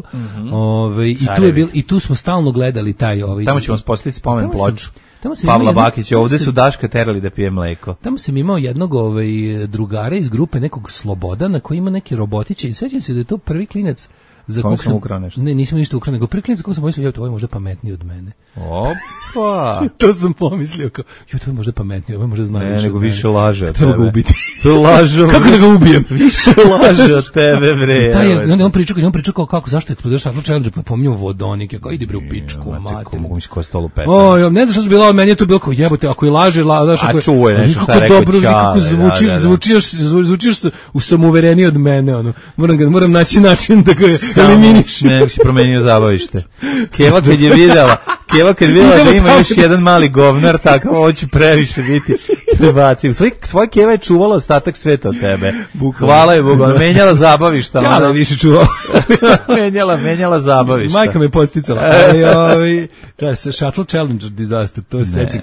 I tu smo stalno gledali taj Tamo ćemo postaviti spomen ploču. Pavla Bakića, ovde su Daška terali da pije mleko. Tamo sam imao jednog drugara iz grupe nekog Slobodana koji ima neke robotiće i sećam se da je to prvi klinac za kog sam ukrao nešto. Ne, nisam ništa ukrao, nego prvi klinac za kog sam pomislio, ovo je možda pametniji od mene. Opa! To sam pomislio, kao, to je možda pametniji, ovo je možda zna više. Ne, nego više laže od tebe. Treba ga ubiti. To laže. Kako da ga ubijem? Više laže od tebe, bre. On pričao kao, kako, zašto je eksplodirao Shuttle Challenger, pa pominjao vodonik, kao, idi bre u pičku, mater. Mogu mi se ko stolu peta. Ne znam što su bilo, meni je to bilo kao, jebote, ako je laže, znaš, ako je... A čuje nešto šta je rekao Čale. Zvučiš u samouvereniji od mene, ono. Moram naći način da ga eliminiš. Ne, si promenio zabavište. Keva kad je Keva kad videla da ima još jedan mali govnar, tako ovo će previše biti prebaci. Tvoja Keva je čuvala ostatak sveta od tebe. Hvala je Bogu, menjala zabavišta. Ćala više čuvao. menjala zabavišta. Majka me podsticala. Da, Shuttle Challenger disaster, to je sećam.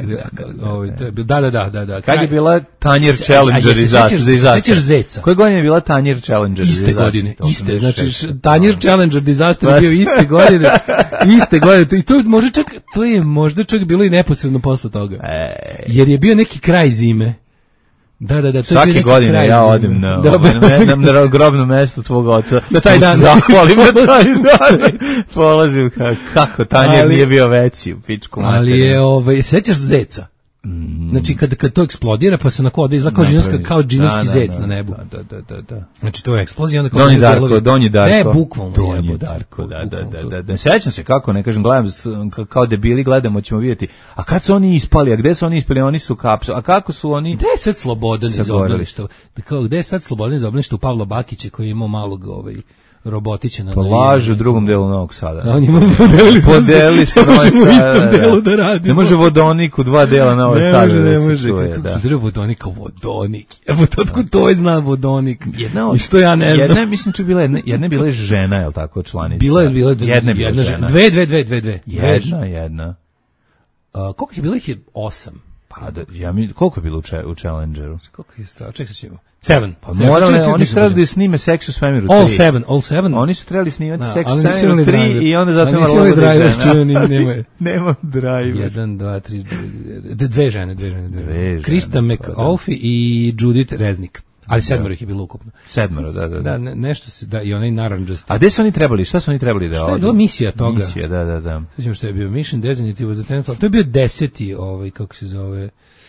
Da. Kad je bila Tanjir Challenger disaster? Sećaš Zeca? Koje godine je bila Tanjir Challenger disaster? Iste godine, iste. Znači, Tanjir Challenger disaster je bio iste godine. I to je možda čak bilo i neposredno posle toga. Jer je bio neki kraj zime. Da. Svake godine ja odim na grobno mesto tvog oca. Na taj dan. Zahvalim na taj dan. Polazim kako Tanjir nije bio veći u pičku materiju. Ali je, sećaš Zeca? Znači kad to eksplodira pa se onako izgleda kao džinovski zec na nebu. Da. Znači to je eksplozija, onda Donji Darko. Ne, bukvalno. Donji Darko, da. Sećam se kako, ne kažem, gledam kao debili, gledamo, ćemo vidjeti. A kad su oni ispali, a gde su oni ispali? Oni su kapsu. A kako su oni? Gde je sad Slobodan iz obdaništa? Gde je sad Slobodan iz obdaništa u Pavla Bakića koji je imao malog robotića na lažu u drugom delu Novog Sada. On ima podelili se u istom delu da radi. Ne može vodonik u dva dela Novog Sada. Ne može. Kako se treba vodonik kao vodonik? Evo to otkud to je zna vodonik. I što ja ne znam. Jedna, mislim ču bila jedna bila žena, je l' tako, članica? Bila jedna žena. Dve. Jedna. Koliko je bilo ih je 8? Pa koliko je bilo u Challengeru? Koliko je stao? Čekaj ćemo. 7. Pa oni su trebali da snime Sex u svemiru 3. All 7. Oni su trebali snimati Sex u svemiru 3 i onda zato moralo da driver žena. Nema driver. 1, 2, 3, dve žene. Krista McAuliffe i Judith Reznik. Ali 7 ih je bilo ukupno. 7, da. Nešto se, da, i onaj naranđasti. A gde su oni trebali? Šta su oni trebali da odu? Šta je bila misija toga? Misija, da. Svećamo što je bio Mission Designative za Tenfall. To je bio 10. Kako se zove...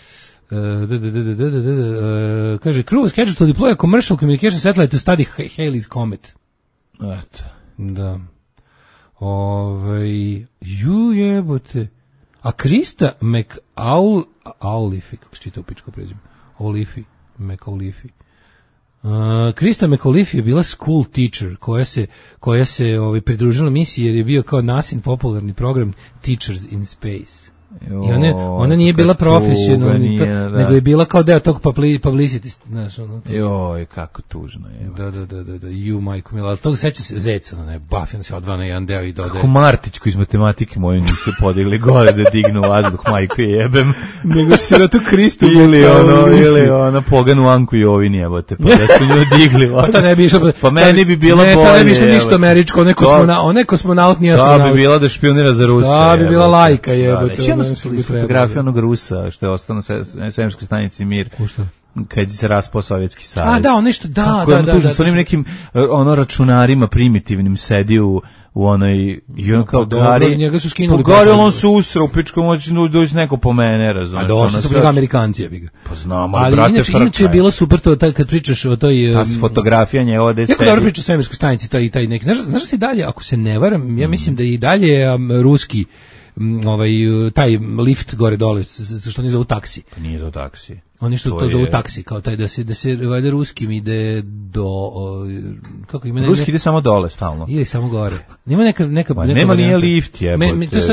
kaže, crew was scheduled to deploy a commercial communication satellite to study Halley's Comet. Eto. Da. Jebote. A Krista McAuliffe, kako se čita u pičko prezime? McAuliffe. Krista McAuliffe je bila school teacher koja se pridružila misiji jer je bio kao NASIN popularni program Teachers in Space. I ona nije bila profesionalna, nego je bila kao deo tog publicity, znaš, Joj, kako tužno je. Da, majko mila, ali tog seća se Zeca, Buffy se odvao na jedan deo i dodaje. Kako Martićku iz matematike moju nisu podigli gore da dignu vazduh, majko jebem. Nego si na tu Kristu. Ili ona poganu Anku i Ovin jebote, pa da su nju digli vazduh. Pa to ne bi išlo. Pa meni bi bilo bolje. Ne, to ne bi išlo ništa američko, onaj kosmonaut nije astronaut. Da bi bila da špionira za Rusa. Da bi bila lajka jebote. Fotografija onog Rusa što je ostao na svemirskoj stanici Mir kad se raspao Sovjetski savez. A da, on nešto, da. S onim nekim računarima primitivnim sedi u onoj i on kao Gari. Njega su skinuli. Gari, on se usrao, pičko moći doći neko po mene, razumiješ. A došli su bili Amerikanci, jebi ga. Pa znam, ali brate frka. Ali inače je bilo super to kad pričaš o toj... A fotografija njegova gde sedi. Jako dobro priča o svemirskoj stanici, taj neki. Znaš da si dalje, ako se ne varam, ja mislim da i dalje ruski taj lift gore dole, što oni zovu taksi. Pa nije to taksi. Oni što to zovu taksi, kao taj da se vajde ruskim ide do kako ima ruski ide samo dole stalno. Ili samo gore. Nema neka nema nije lift je.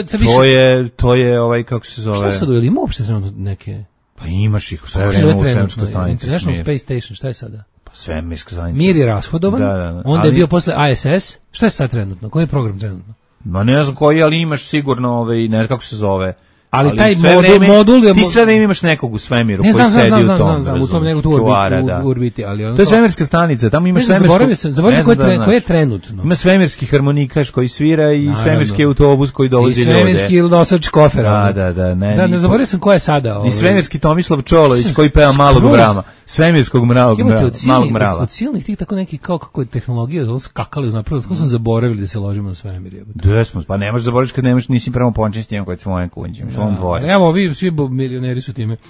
To je kako se zove. Šta sad ili uopšte trenutno neke? Pa imaš ih u svemirskoj stanici. International Space Station, šta je sada? Pa svemirska stanica. Mir je rashodovan. Onda je bio posle ISS. Šta je sad trenutno? Koji je program trenutno? Ma ne znam koji, ali imaš sigurno ne znam kako se zove. Ali taj modul ti sve vreme imaš nekog u svemiru koji sedi u tom. U tom nekog u orbiti, ali to je svemirska stanica, tamo imaš zaboravio koji je trenutno. Ima svemirski harmonikaš koji svira i svemirski autobus koji dovozi ljude. I svemirski nosač kofera. Da, ne zaboravio sam ko je sada. I svemirski Tomislav Čolović koji peva Malog Mrava. Svemirskog Malog Mrava. Od silnih tih tako neki kako je tehnologija, skakali uznapravo, kako sam zaboravili da se ložimo na svemir. Desmo, pa nemaš zaboraviti kad nisi pravo počin s njim koji je svojim kunđem. Evo, vi svi milioneri su time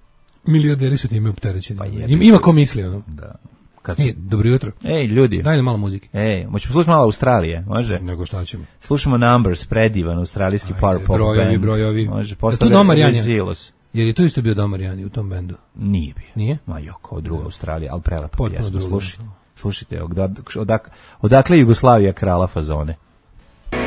opterećeni. Pa ima ko misli ono. Da. Dobro jutro. Ej, ljudi. Daj nam malo muzike. Hoćemo slušati malo Australije, može? Nego šta ćemo? Slušamo Numbers, predivan australijski power pop band. Brojovi. Može, tu Domar Janja. Jer je tu isto bio Domar Janja u tom bendu? Nije bio. Nije? Ma kao druga Australija, ali prelepa pjesma. Slušajte, odakle Jugoslavija krala fazone.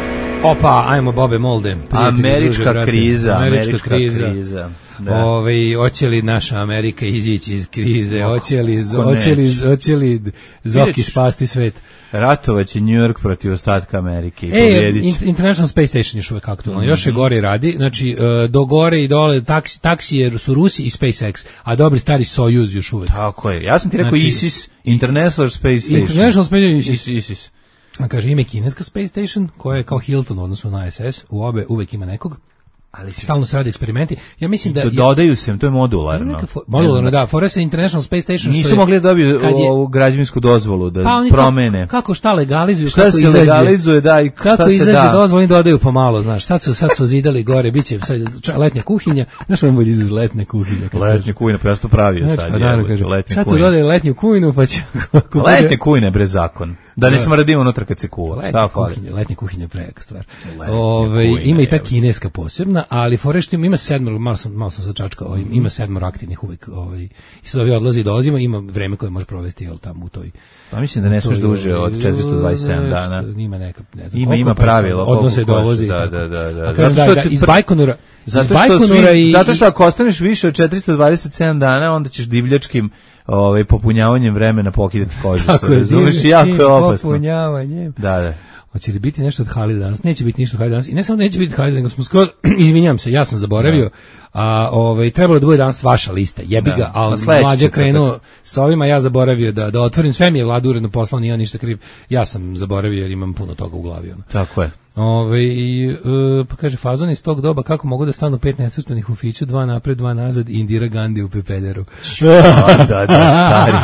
Opa, ajmo Bobe Molde. Američka kriza. Da. Hoće li naša Amerika izići iz krize? Hoće li Zoki spasti svet? Ratovaće New York protiv ostatka Amerike i pobjedit će. International Space Station još uvek aktualno. Još je gore radi. Znači, do gore i dole taksi jer su Rusi i SpaceX, a dobri stari Sojuz još uvek. Tako je. Ja sam ti rekao znači, ISIS, International Space Station. International Space Station. ISIS. A kaže, ima kineska Space Station, koja je kao Hilton u odnosu na ISS, u obe uvek ima nekog. Ali stalno se radi eksperimenti. Ja mislim da dodaju se, to je modularno. Modularno, da. Fora se International Space Station nisu mogli da dobiju ovu građevinsku dozvolu da promene. Kako šta legalizuju, šta se legalizuje, da i šta kako se izađe da. Dozvolu, oni dodaju pomalo, znaš. Sad su zidali gore, biće sad letnja kuhinja. Znaš vam bolje izgleda letnja kuhinja. Letnja kuhinja, pa ja to pravio sad. Sad su dodali letnju kuhinju, pa će letnja kuhinja bre zakon. Da ne smrdimo unutra kad se kuva. Letnja kuhinja prejaka stvar. Ima i ta kineska posebna, ali fore što ima 7, malo sam sačačkao, ima 7 aktivnih uvek, i sad ovi odlazi i dolazimo, ima vreme koje može provesti tamo u toj. Pa mislim da ne smeš duže od 427 dana. Ima neka, ne znam. Ima pravilo, odnose dovozi. Da. Iz Bajkonura. Zato što ako ostaneš više od 427 dana, onda ćeš divljačkim popunjavanjem vremena pokidati kožicu. Razumiješ, jako je opasno. Popunjavanjem. Da. Hoće li biti nešto od Halida danas? Neće biti ništa od Halida danas. I ne samo neće biti Halida, nego smo skroz, izvinjam se, ja sam zaboravio, a trebalo da bude danas vaša lista. Jebi ga, ali Mlađa krenuo sa ovima, ja zaboravio da otvorim, sve mi je Vlada uredno poslao, nije on ništa kriv. Ja sam zaboravio jer imam puno toga u glavi. Tako je. Pa kaže, fazon iz tog doba, kako mogu da stanu 5 nesvrstanih u fiću, 2 napred, 2 nazad i Indira Gandhi u pepederu. Da, stari.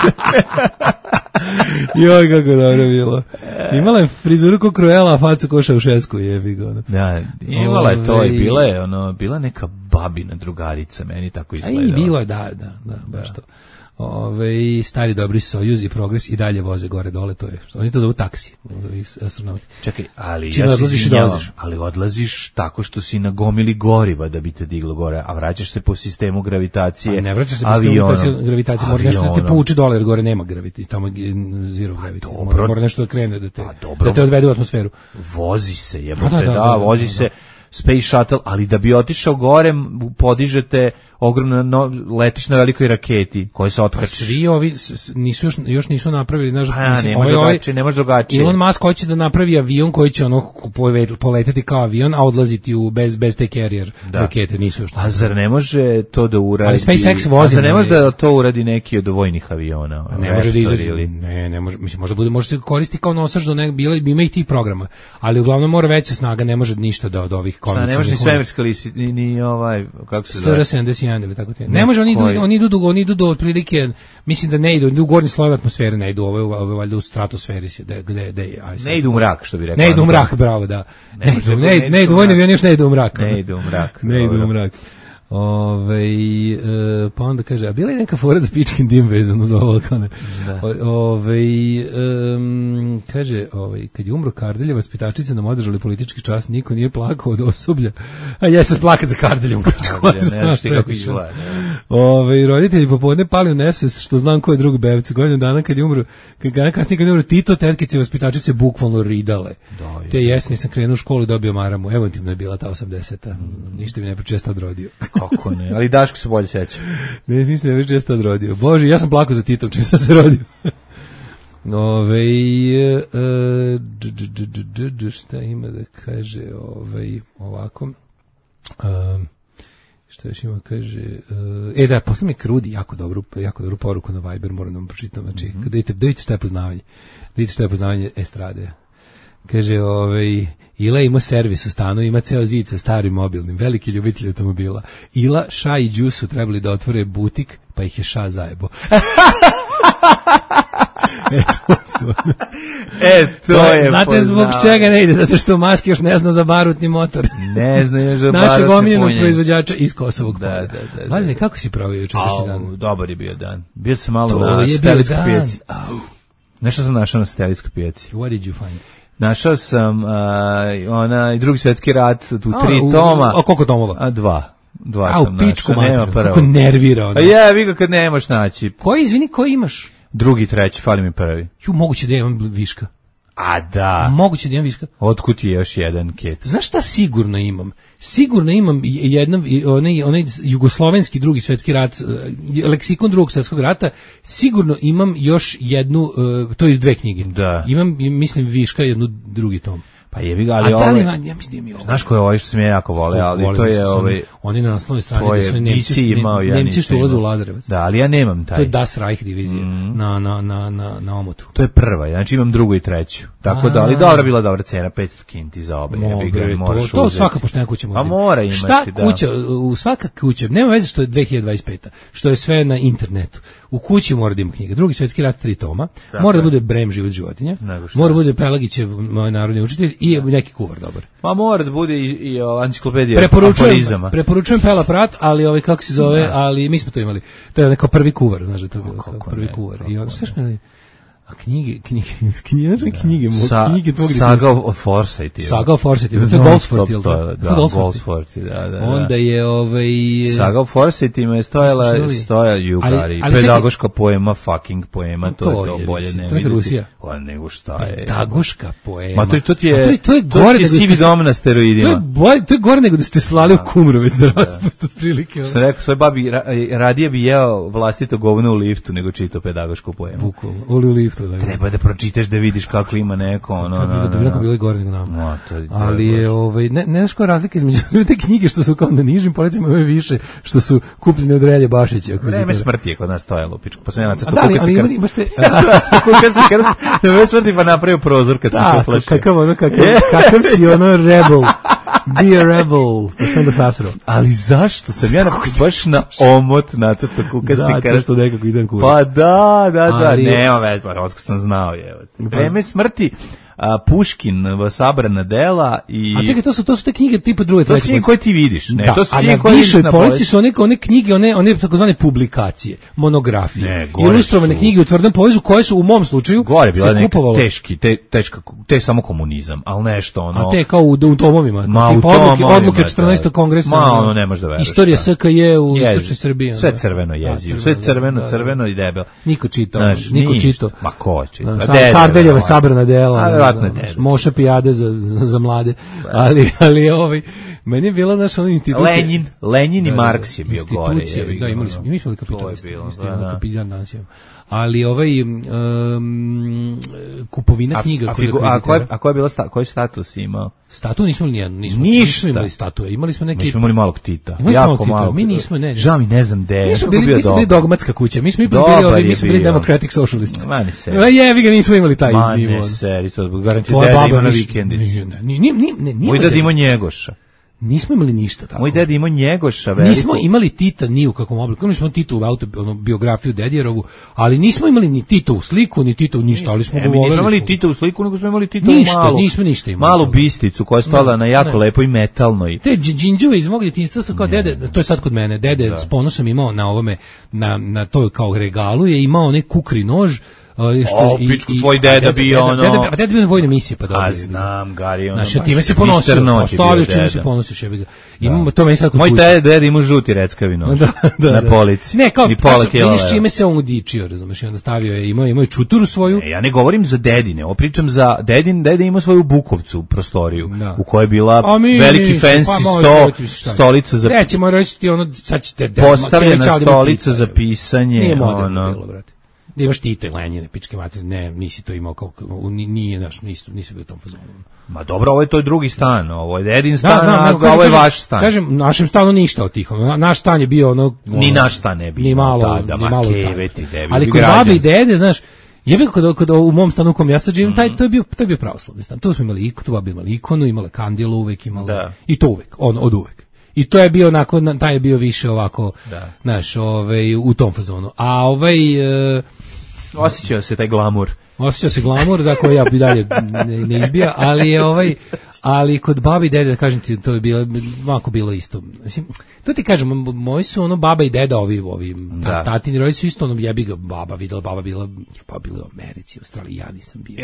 Joj, kako dobro bilo. Imala je frizuru ko Cruella, a facu ko Šaušesku, jebi ga. Da, imala je to i bila neka babina drugarica, meni tako izgleda. I bilo je, da, baš to. Stari dobri Sojuz i Progres i dalje voze gore dole, to je. Oni to zovu taksi. Čekaj, ali ja se izvinjavam, ali odlaziš tako što si nagomili goriva da bi te diglo gore, a vraćaš se po sistemu gravitacije. A ne vraćaš se po sistemu gravitacije, mora nešto da te povuče dole, jer gore nema gravitacije, tamo je zero gravity. Mora nešto da krene da te odvede u atmosferu. Vozi se, vozi se Space Shuttle, ali da bi otišao gore, podižete ogromno, letiš na velikoj raketi koji se otkači. Pa svi ovi još nisu napravili, ne može drugačije. Elon Musk hoće da napravi avion koji će poleteti kao avion, a odlaziti bez te carrier rakete, nisu još. A zar ne može to da uradi? Ali SpaceX vozi. A zar ne može da to uradi neki od vojnih aviona? Ne može da izađe. Ne može. Mislim, može se koristiti kao nosač do nekog, ima ih tih programa, ali uglavnom mora veća snaga, ne može ništa da od ovih konvencionalnih. Ne može ni svemirska ni kako se zove? SR-71 ili tako te. Ne može, oni idu do otprilike, mislim da ne idu u gornji sloj atmosfere, ne idu ove valjda u stratosferi se, ne idu u mrak, što bi rekao. Ne idu u mrak, bravo, da. Ne idu vojni avioni, još ne idu u mrak. Ne idu u mrak. Pa onda kaže, a bila je neka fora za pičkin dim vezano za ovo, kao ne? Kaže, kad je umro Kardelja, vaspitačice nam održali politički čas, niko nije plakao od osoblja, a ja sam plakat za Kardeljom. Nešto kako izgleda. Roditelji popodne pali u nesvest, što znam ko je drug Bevca, godinu dana kad je umro, kasnije kad je umro Tito, tetkice i vaspitačice bukvalno ridale. Te jesni sam krenuo u školu i dobio maramu, emotivno je bila ta 80-a, ništa mi ne pričesta odrodio. Kako ne, ali Daško se bolje seća. Ne, ništa ne pričesta odrodio. Bože, ja sam plakao za Titom čim sam se rodio. Šta ima da kaže ovako, šta još ima kaže, da, posle mi Krudi jako dobru poruku na Viber, moram da vam pročitam, znači, da vidite šta je poznavanje estrade. Kaže, Ila ima servis u stanu, ima ceo zid sa starim mobilnim, veliki ljubitelj automobila. Ila, Ša i Đu su trebali da otvore butik, pa ih je Ša zajebo. To je. Znate zbog čega ne ide? Zato što Maški još ne zna za barutni motor. Ne zna još za barutni našeg omiljenog proizvođača iz Kosovog polja. Da. Valjne, kako si pravio jučerašnji dan? Dobar je bio dan. Bio sam malo na satelitskoj pijaci. Nešto sam našao na satelitskoj pijaci. What did you find? Našao sam i Drugi svjetski rat u 3 toma. A koliko tomova? 2 sam pičku našao. Kako nervira ona. Vi ga kad nemaš naći. Koji imaš? Drugi, treći, fali mi prvi. Moguće da imam viška. A da. Moguće da imam viška. Otkud je još jedan ket? Znaš šta sigurno imam? Sigurno imam onaj jugoslovenski drugi svetski rat, leksikon drugog svetskog rata, sigurno imam još jednu, to je iz 2 knjige. Da. Imam, mislim, viška jednu drugi tom. Pa jebi ga, ali ja mislim da mi ovo. Znaš ko je ovaj što sam ja jako voleo, ali to je ovaj... Oni na naslovnoj strani da su Nemci što ulaze u Lazarevac. Da, ali ja nemam taj. To je Das Reich divizija na omotu. To je prva, znači imam drugu i treću. Tako da, ali dobra bila dobra cena, 500 kinti za obe. To svaka poštena kuća mora. A mora imati, šta kuća, u svaka kuća, nema veze što je 2025. Što je sve na internetu. U kući mora da ima knjiga. Drugi svetski rat 3 toma. Mora da bude Brem život životinja. Mora da bude Pelagićev moj narodni učitelj i neki kuvar dobar. Ma mora da bude i enciklopedija aforizama. Preporučujem Pela Prat, ali kako se zove, ali mi smo to imali. To je neko prvi kuvar, znaš da to je prvi kuvar. I onda sve što knjige Saga of Forsyth. Saga of Forsyth, to je Goldsford, da, Goldsford, da. Onda je Saga of Forsyth ima je stoja Jugari, pedagoška poema, fucking poema, to je to bolje ne vidjeti. Rusija. Nego šta je. Pedagoška poema. Ma to ti je sivi dom na steroidima. To je gore nego da ste slali u Kumrovec za raspust otprilike. Što rekao, svoj babi radije bi jeo vlastito govno u liftu nego čitao pedagošku poemu. Bukvalno, oli u liftu. Treba da pročitaš da vidiš kako ima neko neko bilo i gore nego nama. Ali je ne znaš koja razlika između te knjige što su kao na nižim policima ove više što su kupljene od Relje Bašića. Vreme smrti je kod nas stojalo pičku. Pa sam ja nacrtao kukasti vreme smrti pa napravio prozor kad se uplašio. Kakav si rebel. Be a rebel. Sam da sasrao. Ali zašto sam ja baš na omot nacrtao kukasti krst? Zato nekako idem kurat. Pa da. Nema već, pa otko sam znao je. Vreme smrti, Puškin, sabrana dela i... A čekaj, to su te knjige tipa druge, treće. To su knjige koje ti vidiš, ne? Da, to su knjige koje vidiš na polici su one knjige, one takozvane publikacije, monografije, ilustrovane knjige u tvrdom povezu koje su u mom slučaju gore bila neka te samo komunizam, ali nešto ono... A te kao u tomovima, tipa odluke 14. kongresa, ne može da veruješ. Istorija SKJ u istočnoj Srbiji. Sve crveno jezivo, sve crveno i debelo. Niko čitao. Ma ko čitao? Kardeljeva sabrana dela. Moša pijade za mlade, ali meni je bila naša institucija. Lenin i Marks je bio gore. Da, imali smo kapitalist. Ali kupovina knjiga. A koja je bila, koji status imao? Statu nismo imali nijednu. Nismo imali statue. Imali smo neki... Mi smo imali malog Tita. Jako malo. Mi nismo, ne. Žao mi, ne znam gde je. Mi smo bili dogmatska kuća. Mi smo bili Democratic Socialists. Mani se. Jevi ga, nismo imali taj nivo. Mani se, garanti deda ima na vikendi. Moj deda imao Njegoša. Nismo imali ništa tako. Moj deda imao Njegoša veliko. Nismo imali Tita ni u kakvom obliku. Imali smo Titovu biografiju Dedijerovu, ali nismo imali ni Titovu sliku, ni Titovu ništa, ali smo govorili. Nismo imali Titovu sliku, nego smo imali Titovu malu. Nismo ništa imali. Malu bisticu koja je stala na jako lepoj metalnoj. Te džinđove iz mog djetinjstva su kao dede, to je sad kod mene, dede s ponosom imao na ovome, na toj kao regalu je imao onaj kukri nož. Pičku, tvoj deda bio ono... Deda bio na vojne misije, pa dobro. A znam, Gari, ono... Znaš, time se ponosio, ostavio čime se ponosiš, jebi ga. Imamo to meni sad kod moj deda ima žuti reckavi nož na polici. Ne, kao, vidiš čime se on udičio, razumeš, i onda stavio je, imao je čuturu svoju. Ja ne govorim za dedine, ovo pričam za deda ima svoju Bukovcu prostoriju, u kojoj je bila veliki fancy stolica za... Rećemo reći ono, sad ćete... Postavljena stolica za pisanje, nije moderno bilo, brate. Da imaš Tite, Lenjine, pičke materije, ne, nisi to imao kao, nisu bili u tom fazonu. Ma dobro, ovo je to drugi stan, ovo je dedin stan, ovo je vaš stan. Kažem, našem stanu ništa od tih, naš stan je bio ono... Ni naš stan ne bio. Ni malo, ali kod babi i dede, znaš, jebe kod u mom stanu u kom ja sad živim, to je bio pravoslavni stan. Tu smo imali babi imali ikonu, imala kandilu uvek, imala, i to uvek, od uvek. I to je bio onako, taj je bio više ovako, znaš, u tom fazonu. A osjećao se taj glamur. Osjećao se glamur, da koji ja bi dalje ne izbija, ali kod babi i dede, da kažem ti, to je bilo isto. Mislim, to ti kažem, moji su ono baba i deda, ovi tatini rođaci su isto, ono jebi ga, baba bila u Americi, u Australiji, ja nisam bio.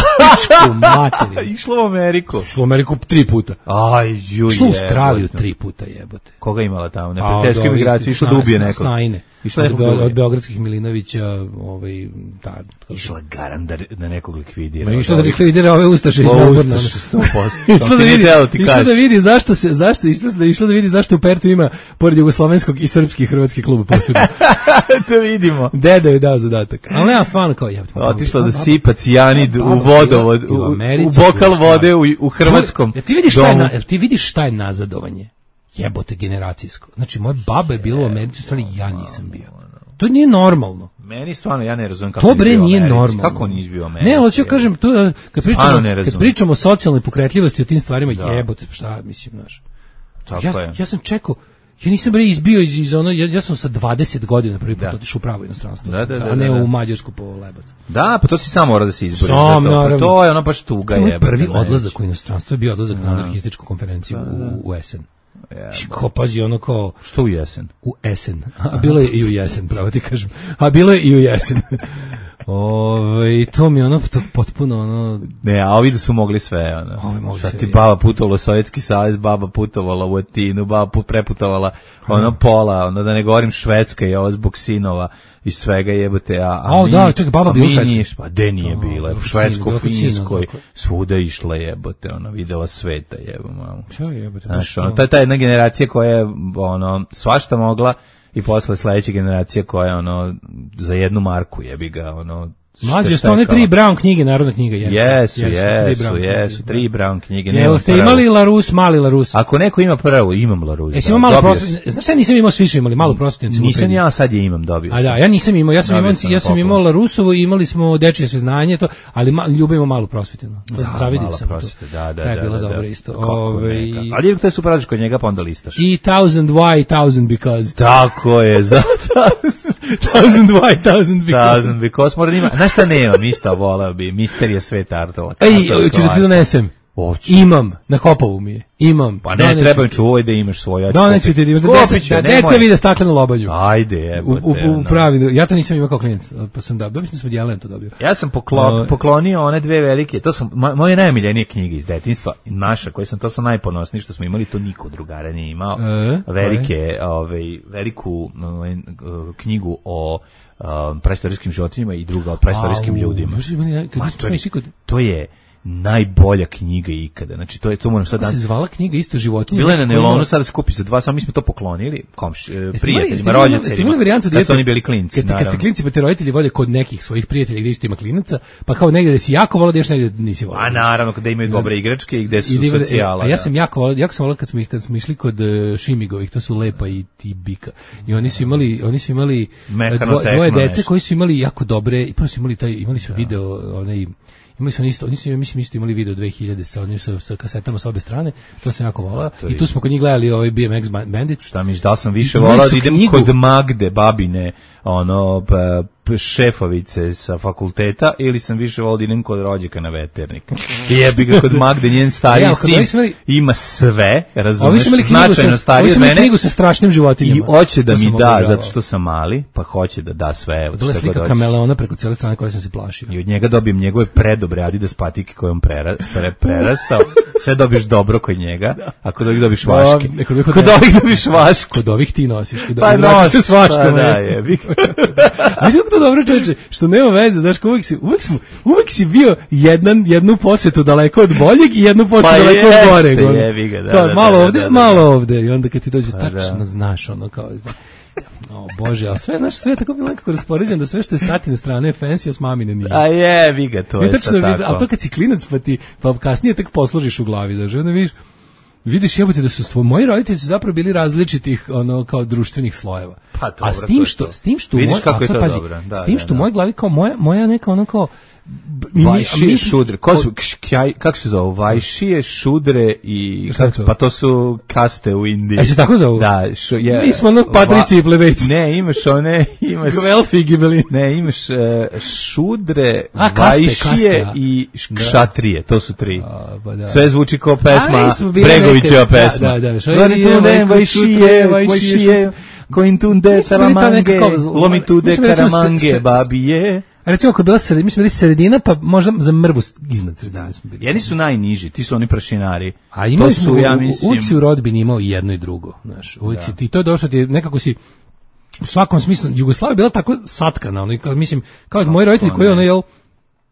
Išlo u Ameriku. Išlo u Ameriku 3 puta. Išlo u Australiju 3 puta, jebote. Koga imala tamo? Neprijateljsku imigraciju, išlo da ubije nekog. Snajne. Od Beogradskih Milinovića, išla garant da nekog likvidira. Ma išlo da likvidira ove ustaše iz Melbourna. Išlo da vidi zašto u Pertu ima pored jugoslovenskog i srpski hrvatski klub posebno. Da vidimo. Deda je dao zadatak. Ali nema stvarno kao jebate. Otišla da sipa cijanid u vodovod, u bokal vode u hrvatskom. Ti vidiš šta je nazadovanje? Jebote generacijsko. Znači moja baba je bila u Americi, stvari ja nisam bio. To nije normalno. Meni stvarno, ja ne razumem kako to bre nije normalno. Kako on izbio Americi? Ne, hoću kažem, to kad pričamo o socijalnoj pokretljivosti, o tim stvarima, jebote, šta mislim, znaš. Ja sam čekao, ja nisam bre izbio iz ono, ja sam sa 20 godina prvi put otišao u pravo inostranstvo, a ne u Mađarsku po Lebac. Da, pa to si sam mora da se izboriš za to. To je ono baš tuga jebote. Prvi odlazak u inostranstvo je bio odlazak na anarhističku konferenciju u Esen. Ko pazi ono kao što u jesen? U Esen. A bilo je i u jesen, pravo ti kažem. A bilo je i u jesen. To mi ono potpuno ono. Ne, a ovi da su mogli sve ono. Šta ti baba putovala u Sovjetski savez, baba putovala u Atinu, baba preputovala ono pola, ono da ne govorim Švedska je ovo zbog sinova i svega jebote, da, čekaj, baba bila u Švedskoj. Pa de nije bila, u Švedskoj, Finskoj, svuda išla jebote, ona videla sveta jebote. Znaš, to je ta jedna generacija koja je ono svašta mogla i posle sledeća generacija koja je ono za 1 marku jebi ga ono. Mlađe su one 3 Brown knjige, narodna knjiga. Jesu, 3 Brown knjige. Jel ste imali Larus, mali Larus? Ako neko ima prvu, imam Larus. Jesi imao malo prosvetnicu? Znaš šta nisam imao, svi su imali malu prosvetnicu? Nisam ja, sad je imam, dobio sam. A da, ja nisam imao, ja sam imao Larusovo i imali smo dečije sveznanje, to, ali ljubimo malu prosvetinu. Zavidio sam to. Da, je bila dobra isto. Ali to je super radiš kod njega, pa onda listaš. I 1000 why, 1000 because. Tako je, za 1000 why, 1000 because. 1000 because, mora da ima. Znaš šta nemam, isto volao bi, misterija Sveta Artola. Ću da ti donesem. Imam, na Hopovu mi je. Imam. Pa ne, treba čuvoj da imaš svoje. Doneću ti da imaš. Da deca vide staklenu lobanju. Ajde, jebote. U pravi, ja to nisam imao kao klinac, pa sam dobio sam Jelen to dobio. Ja sam poklonio one 2 velike, to su moje najomiljenije knjige iz detinjstva, naša, koje sam, to sam najponosniji što smo imali, to niko drugara nije imao. Veliku knjigu o praistorijskim životinjima i druga o praistorijskim ljudima. To je najbolja knjiga ikada. Znači to moram sad. Kako se zvala knjiga isto životinje? Bila je na nelonu, sada se kupi za 2, samo mi smo to poklonili prijateljima, rođacima. Kad su oni bili klinci. Kad ste klinci, pa te roditelji vode kod nekih svojih prijatelja gde isto ima klinaca, pa kao negde da si jako volao, da još negde nisi volao. A naravno, kada imaju dobre igračke i gde su socijala. A ja sam jako volao kad smo išli kod Šimigovih, to su Lepa i Bika. I oni su imali dvoje dece koji su imali jako dobre, i prvo su imali su video, imali su isto imali video 2000 sa kasetama sa obe strane, to sam jako volao. I tu smo kod njih gledali ovaj BMX Bandits. Šta mi, da sam više volao da idem kod Magde, babine, šefovice sa fakulteta, ili sam više volao da idem kod rođaka na veternika. Jebi ga kod Magde, njen stariji sin ima sve, razumeš, značajno stariji od mene. Knjigu sa strašnim životinjama. I hoće da mi da, zato što sam mali, pa hoće da da sve. Dole slika kameleona preko cijele strane koje sam se plašio. I od njega dobijem njegove predobre Adidas patike koje on prerastao. Sve dobiješ dobro kod njega, a kod ovih dobiš vaške. Kod ovih dobiš vaške. Kod ovih ti nosiš. Pa nosiš se vaškom. Da, jebi. Znaš kako to dobro, čoveče, što nema veze, znaš, uvek si bio jednu posvetu daleko od boljeg i jednu posvetu daleko od goreg. Pa jebi ga, da. Malo ovde, i onda kad ti dođe, tačno znaš, ono kao... Bože, ali sve je tako bilo nekako raspoređeno da sve što je s tatine strane je fancy, a s mamine nije. A jebi ga, to je sad tako. Ali to kad si klinac pa kasnije tek poslužiš u glavi, znaš, onda vidiš jebote da su moji roditelji su zapravo bili različitih kao društvenih slojeva. Pa dobro, a s tim što vidiš kako je to dobro. S tim što u mojoj glavi kao moja neka ono kao Vajšije, šudre, kako se zove? Vajšije, šudre i... Pa to su kaste u Indiji. A se tako zovu? Da. Mi smo ono patrici i plebejci. Ne, imaš one... Gvelfi i gibelin. Ne, imaš šudre, vajšije i kšatrije. To su 3. Sve zvuči kao pesma, Bregovićeva pesma. Da. Vajšije, Kointunde, Salamange, Lomitude, Karamange, Babije... A recimo, ako je mi smo bili sredina, pa možda za mrvu iznad sredine smo bili. Jedni su najniži, ti su oni prašinari. A imali smo, uvijek si u rodbini imao i jedno i drugo. Znaš, uvijek si ti, to je došlo ti, nekako si, u svakom smislu, Jugoslavija je bila tako satkana, mislim, kao moji roditelji koji ono, jel,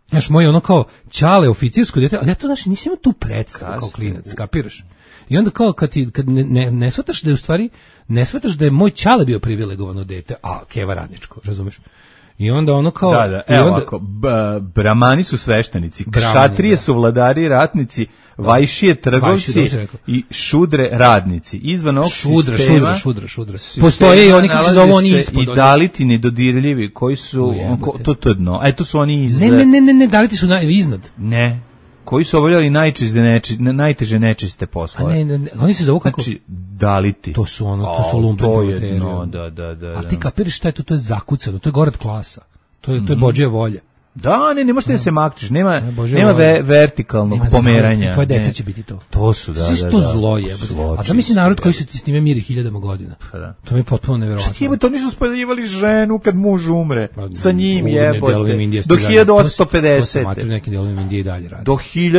Znaš, moj ono kao ćale oficirsko dete, ali ja to znači nisam imao tu predstavu kao klinac, kapiraš? I onda kao kad ne shvataš da je u stvari, ne shvataš da je moj ćale bio privilegovano dete, a Keva radničko, razumeš? I onda ono kao... Da, evo onda, ovako, Bramani su sveštenici, Kšatrije su vladari, ratnici, Vajšije trgovci i Šudre radnici. Izvan ovog sistema... Šudra. Postoje i oni kako se zove, oni ispod. I Daliti nedodirljivi, koji su... To je dno. To su oni iz... Ne, Daliti su iznad. Ne. Koji su obavljali najteže nečiste poslove. Ne, oni se zovu kako... Znači, Daliti. To su lumpen. To je, da. Ali ti kapiraš šta je to je zakucano, to je gorad klasa. To je Božja volja. Da, ne možeš da se makneš, nema vertikalnog pomeranja. Tvoje deca će biti to. To su, da. Sve to zlo je. A da mislim narod koji se s njime miri hiljadama godina. To mi je potpuno neverovatno. Šta jebote, oni su spaljivali ženu kad muž umre. Sa njim jebote. Do 1850. To se matri u nekim delovima Indije i dalje radi. Do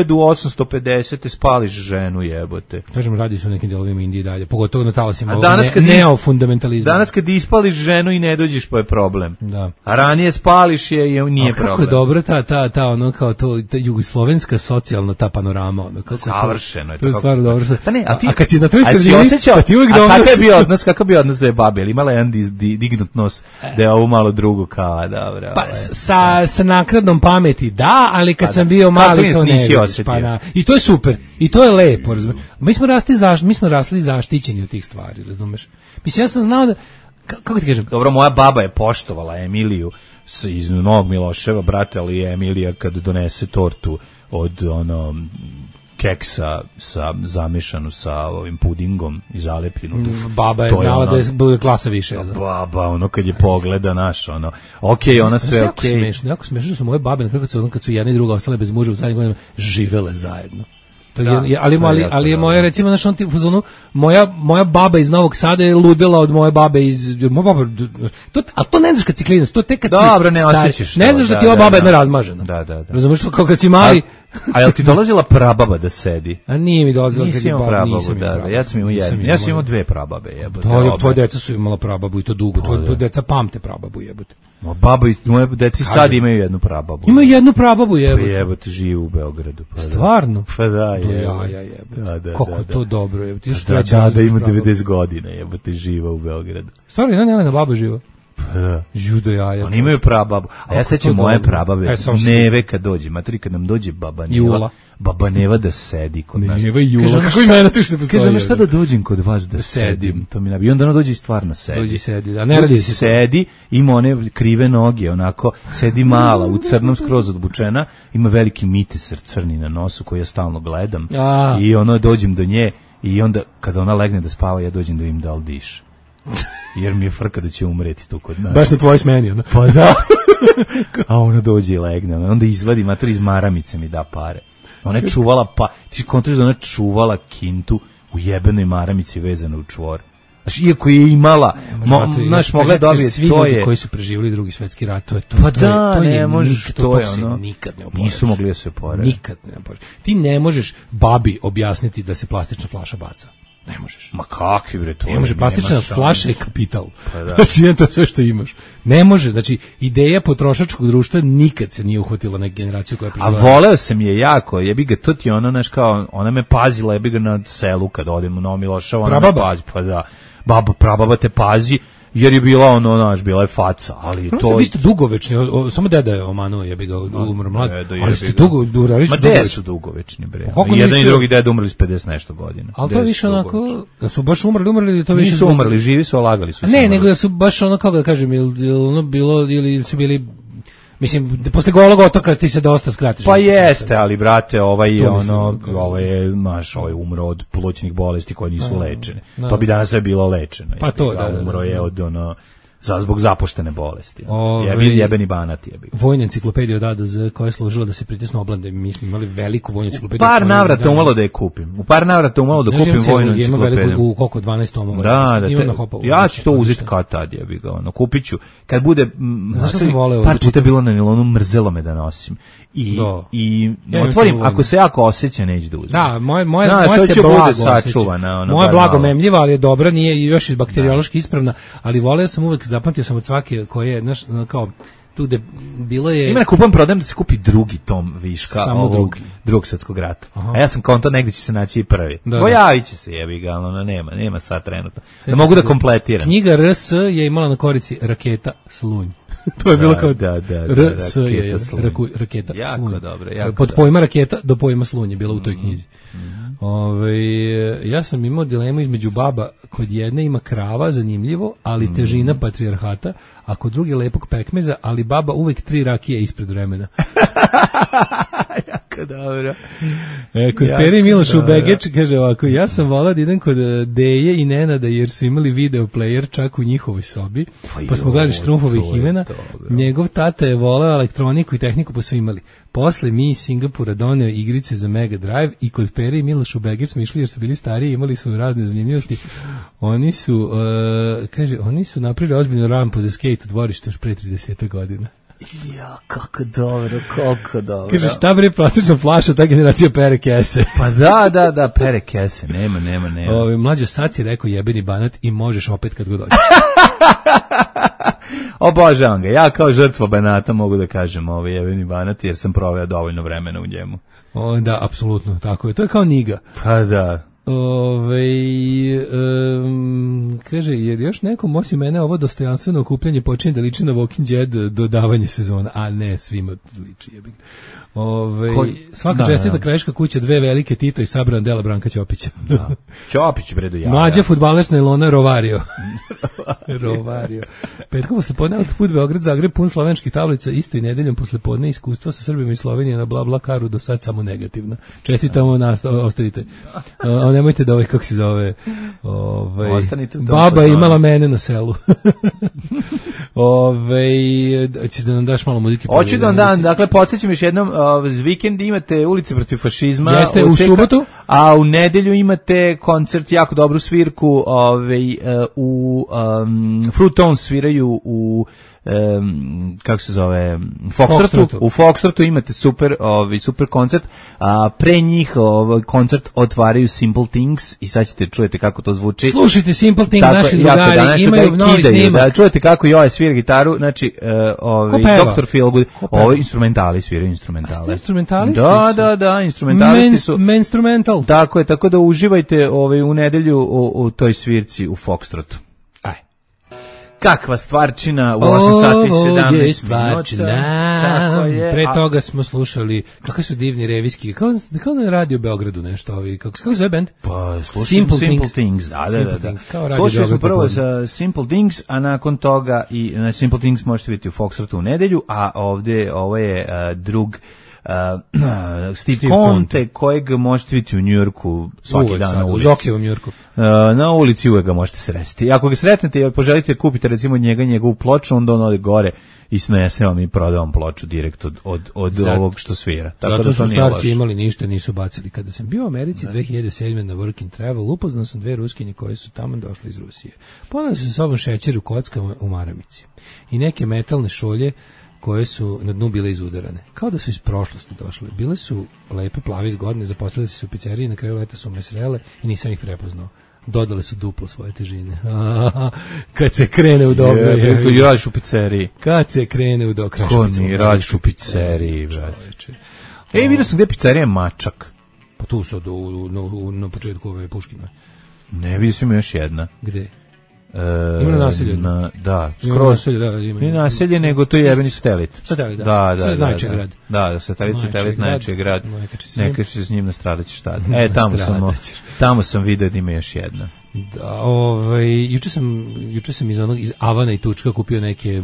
1850 spališ ženu jebote. Kažem, radi su u nekim delovima Indije i dalje. Pogotovo na talasima neofundamentalizma. Danas kad ispališ ženu i ne dođeš pa je problem. Da. A ranije spališ je i nije problem. Kako je dobro ta ono kao to jugoslovenska socijalna ta panorama, ono kako savršeno je to je stvarno dobro. Pa ne, a kad si na toj sredini, ti uvijek kakav bi odnos da je babi, ali imala jedan dignut nos da je ovo malo drugo kao dobro. Pa sa naknadnom pameti da, ali kad sam bio mali to ne vidiš, i to je super i to je lepo, razumeš. Mi smo rasli zaštićeni od tih stvari, razumeš. Mislim, ja sam znao da, kako ti kažem, dobro, moja baba je poštovala Emiliju iz Novog Miloševa, brate, ali je Emilija kad donese tortu od keksa zamešanu sa ovim pudingom i zalepljenu. Baba je znala da je klasa više. Baba, kad je pogleda naš, ona sve okej. Jako smešno su moje babe, kad su jedna i druga ostale bez muža u zadnjih godinama, živele zajedno. Ali je moja, recimo, znaš, on ti u fazonu, moja baba iz Novog Sada je ludila od moje babe iz... A to ne znaš kad si klinac, to tek kad si... Dobro, ne osjećaš. Ne znaš da ti ova baba jedna razmažena. Da. Razumeš to kao kad si mali... A jel ti dolazila prababa da sedi? A nije mi dolazila kad je baba, nisam imao. Ja sam imao jednu. Ja sam imao dve prababe, jebote. Tvoje deca su imala prababu i to dugo. Tvoje deca pamte prababu, jebote. Moje deci sad imaju jednu prababu. Imaju jednu prababu, jebote. Jebote, žive u Beogradu. Stvarno? Pa da, jebote. Kako to dobro, jebote. Da, ima 90 godina, jebote, živa u Beogradu. Stvarno, Jelena baba živa? Judo jaja. Oni imaju prababu. A ja sećam moje prababe. Neve kad dođe, materi kad nam dođe baba Neva. Baba Neva da sedi kod nas. Neva i Jula. Kako imena tu što ne postoji? Kaže, šta da dođem kod vas da sedim? To mi I onda ona dođe i stvarno sedi. Dođi sedi, da ne radi se. Sedi, ima one krive noge, onako, sedi mala, u crnom skroz odbučena, ima veliki miteser crni na nosu koji ja stalno gledam. I dođem do nje i onda kada ona legne da spava, ja dođem da im da li diše. Jer mi je frka da će umreti tu kod nas. Baš na tvoj smeni, ono. Pa da. A ona dođe i legne, onda izvadi mater iz maramice mi da pare. Ona je čuvala, ti kontraš da ona čuvala kintu u jebenoj maramici vezano u čvor. Znači, iako je imala, mogla dobije, svi to je... ljudi koji su preživjeli drugi svetski rat, to je to. Pa da, ne možeš, to je ono... Nikad ne oporaviš. Nisu mogli da se oporaviš. Nikad ne oporaviš. Ti ne možeš babi objasniti da se plastična flaša baca. Ne možeš. Ma kakvi bre to? Ne može, plastična flaša je kapital. Pa da. Znači, to sve što imaš. Ne može, znači, ideja potrošačkog društva nikad se nije uhvatila na generaciju koja je preživjela. A voleo sam je jako, jebi ga, to ti ona, znaš, kao, ona me pazila, jebi ga na selu kad odem u Novo Miloševo, ona me pazi, pa da, prababa te pazi, jer je bila bila je faca, ali to... Vi ste dugovečni, samo deda je omanuo, jebi ga, umro mlad, ali ste dugovečni. Ma deda su dugovečni, bre. Jedan i drugi deda umrli s 50 nešto godina. Ali to je više onako, da su baš umrli, to više... Nisu umrli, živi su, lagali su. Ne, nego da su baš ono, kako da kažem, ili su bili... Mislim, posle Golog otoka ti se dosta skratiš. Pa jeste, ali brate, ovaj je umro od plućnih bolesti koje nisu lečene. To bi danas sve bilo lečeno. Pa to, umro je od zbog zapuštene bolesti. Jebeni Banat je bio. Vojna enciklopedija od ADZ koja je služila da se pritisnu oblande. Mi smo imali veliku vojnu enciklopediju. Par navrata umalo da je kupim. U par navrata umalo da kupim vojnu enciklopediju. Ima veliku, koliko, 12 tomova. Da, ja ću to uzeti kad tad, jebi ga. Kupit ću. Kad bude... Znaš što sam voleo? Par puta bilo na nilonu, mrzelo me da nosim. I otvorim, ako se jako osjeća, neću da uzmem. Da, moja se blago osjeća. Moja blago memljiva, ali je dobra, nije još i bakteriološki ispravna, ali voleo sam uvek, zapamtio sam od svake koje, znaš, kao, bilo je... Ima na kupujem, prodajem da se kupi drugi tom viška samo ovog drugog svjetskog rata. Aha. A ja sam konto negdje će se naći i prvi. Pojavit će se, jebi ga, ono, nema sad trenutno. Da mogu da kompletiram. Knjiga RS je imala na korici raketa Slunj. To je bilo kao RS je raketa jako Slunj. Dobro, jako pod pojma raketa do pojma Slunj je bila u toj knjizi. Ja sam imao dilemu između baba, kod jedne ima krava, zanimljivo, ali težina patrijarhata, a kod druge lepog pekmeza, ali baba uvek 3 rakije ispred vremena. Jako dobro. Kod Peri i Miloš u Begeč kaže ovako, ja sam volao da idem kod Deje i Nenada jer su imali video player čak u njihovoj sobi, pa smo gledali Štrumfovih imena. Njegov tata je voleo elektroniku i tehniku, pa su imali. Posle mi iz Singapura doneo igrice za Mega Drive i kod Peri i Miloš u Begeč smo išli jer su bili stariji i imali su razne zanimljivosti. Oni su napravili ozbiljnu rampu za skate u dvorištu još pre 30 godina. Ja, kako dobro, koliko dobro. Kaže, šta bre plastična flaša, ta generacija pere kese. Pa da, pere kese, nema. Mlađo sad si rekao jebeni Banat i možeš opet kad god dođeš. Obožavam ga, ja kao žrtva Banata mogu da kažem jebeni Banat jer sam proveo dovoljno vremena u njemu. Da, apsolutno, tako je, to je kao Niga. Pa da. Kaže, jer još nekom osim mene ovo dostojanstveno okupljanje počinje da liči na Walking Dead dodavanje sezona, a ne svima liči jebik. Svaka čestita krajiška kuća, 2 velike Tito i sabrana dela Branka Ćopića. Ćopić bredu ja. Mlađa fudbalerska Ilona Rovario. Petkom poslepodne autoput Beograd Zagreb pun slovenskih tablica, isto i nedeljom poslepodne iskustva sa Srbima i Slovenije na BlaBlaCaru do sad samo negativno. Čestitamo nas, ostavite. Nemojte da kako se zove. Baba je imala mene na selu. Ćeš da nam daš malo muzike? Hoću da vam dam, dakle, podsjećam još jednom, vikend imate Ulice protiv fašizma. Jeste u subotu. A u nedelju imate koncert, jako dobru svirku, u Fruit Tones sviraju u kako se zove Foxtrotu. U Foxtrotu imate super koncert, a pre njih koncert otvaraju Simple Things i sad ćete čujete kako to zvuči. Slušajte Simple Things, naši drugari imaju novi snimak. Da čujete kako Joje svira gitaru, znači Dr. Feelgood, instrumentali sviraju instrumentale. Instrumentalisti? Da, instrumentalisti su. Menstrumental. Tako je, tako da uživajte u nedelju u toj svirci u Foxtrotu. Kakva stvarčina u 8 sati 17 minuta. Pre toga smo slušali kakvi su divni revijski, kao na radio Beogradu nešto, kako se zove band? Pa slušali Simple Things, da. Slušali smo prvo sa Simple Things, a nakon toga i Simple Things možete vidjeti u Foxtrotu u nedelju, a ovdje ovo je drug Steve Conte, kojeg možete vidjeti u Njujorku svaki dan na ulici. U Njujorku. Na ulici uvek ga možete sresti. Ako ga sretnete i poželite kupiti recimo njegovu ploču, onda on ode gore i snese vam i proda vam ploču direkt od ovog što svira. Tako zato da su starci imali ništa, nisu bacili. Kada sam bio u Americi 2007. na Work and Travel, upoznao sam 2 Ruskinje koje su tamo došle iz Rusije. Poneli su sa sobom šećer u kockama u maramici i neke metalne šolje koje su na dnu bile izudarane. Kao da su iz prošlosti došle. Bile su lepe, plave, zgodne, zaposlile se u pizzeriji, na kraju leta su me srele i nisam ih prepoznao. Dodale su duplo svoje težine. Kad se krene u dobro. I radiš u pizzeriji. Kad se krene u dobro. Ko ni radiš u pizzeriji, brate. Vidio sam gde pizzerija Mačak. Pa tu su na početku ove Puškine. Ne, vidio sam još jedna. Gde? Ima naselje. Da, skroz. Nije naselje, nego to je jebeni satelit. Satelit, da. Najveći grad. Da, satelit, najveći grad. Neka se s njim nastradaći šta. Tamo sam vidio da ima još jedna. Da, juče sam iz Avana i Tučka kupio neke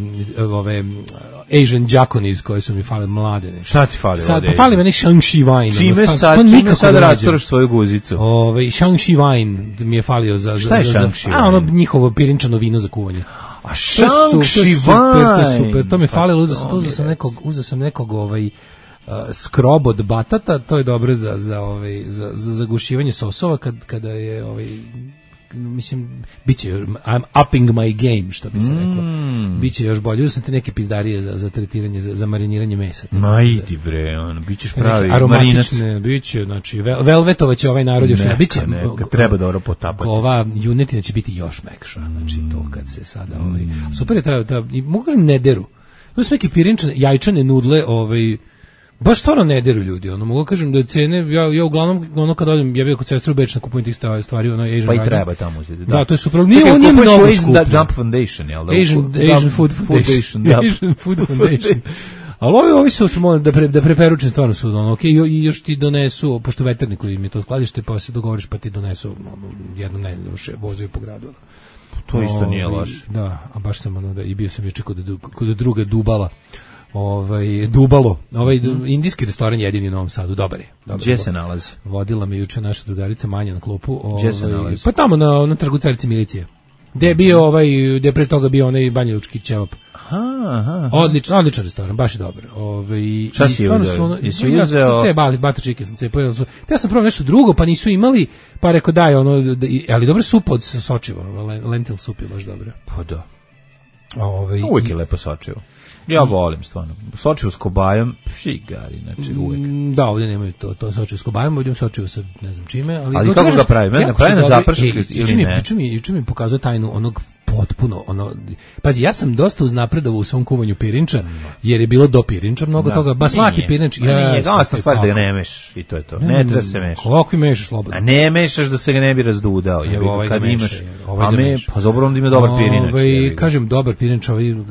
Asian Japanese koje su mi fale mlade. Šta ti fali? Pa fali meni Shangxi wine. Čime sad rasturaš svoju guzicu? Shangxi wine mi je falio za šta je Shangxi wine? Njihovo pirinčano vino za kuvanje. A Shangxi wine. Super, to mi je falilo, uzeo sam nekog skrob od batata, to je dobro za zagušivanje sosova kada je mislim, biće, I'm upping my game, što bi se reklo. Biće još bolje. Uzeo sam te neke pizdarije za tretiranje, za mariniranje mesa. Ma idi bre, bićeš pravi aromatične, biće, znači, velvetovat će ovaj narod još. Biće, treba dobro potapati. Ova junetina će biti još mekša, znači to kad se sada super je ta mogu kažem nederu. To su neke pirinčane, jajčane nudle, baš stvarno ne deru ljudi, mogu kažem da cene, ja uglavnom kad odem, ja bio kod sestre u Beč na kupujem tih stvari, Asian pa i treba tamo uzeti. Da, to je super, on nije mnogo skuplje. Jump Foundation, jel da? Asian Food Foundation. Asian Food Foundation. Ali ovi su da preperučen stvarno su i još ti donesu, pošto veternik koji mi to skladište, pa se dogovoriš pa ti donesu jednu nedelju vozuju po gradu. To isto nije loše. Da, a baš sam i bio sam juče kod druga Dubala. Dubalo, indijski restoran jedini u Novom Sadu, dobar je. Gdje se nalazi? Vodila me juče naša drugarica Manja na klupu. Gdje se nalazi? Pa tamo na trgu Carice Milicije. Gde je bio gde je pre toga bio onaj banjalučki ćevap. Aha. Odličan restoran, baš je dobar. Šta si uzeo? Jesi uzeo? Butter chicken sam cepao. Ja sam probao nešto drugo, pa nisu imali, pa rekao daj ali dobra supa od sočiva, lentil sup je baš dobra. Pa da. Uvijek je lepo sočivo. Ja volim stvarno. Sočivo s kobajom, šigari, znači uvijek. Da, ovdje nemaju to sočivo s kobajom, ovdje sočivo sa ne znam čime. Ali kako ga pravi? Ne pravi na zapršak ili ne? Juče mi pokazuje tajnu onog potpuno, pazi, ja sam dosta uznapredovao u svom kuvanju pirinča, jer je bilo do pirinča mnogo toga, basmati pirinč. Nije, dosta stvari da ga ne mešaš i to je to. Ne treba se mešati. Kako i mešaš slobodno? A ne mešaš da se ga ne bi razdudao. Kad imaš, pa dobro onda ima dobar pirinč. Kažem, dobar pirinč,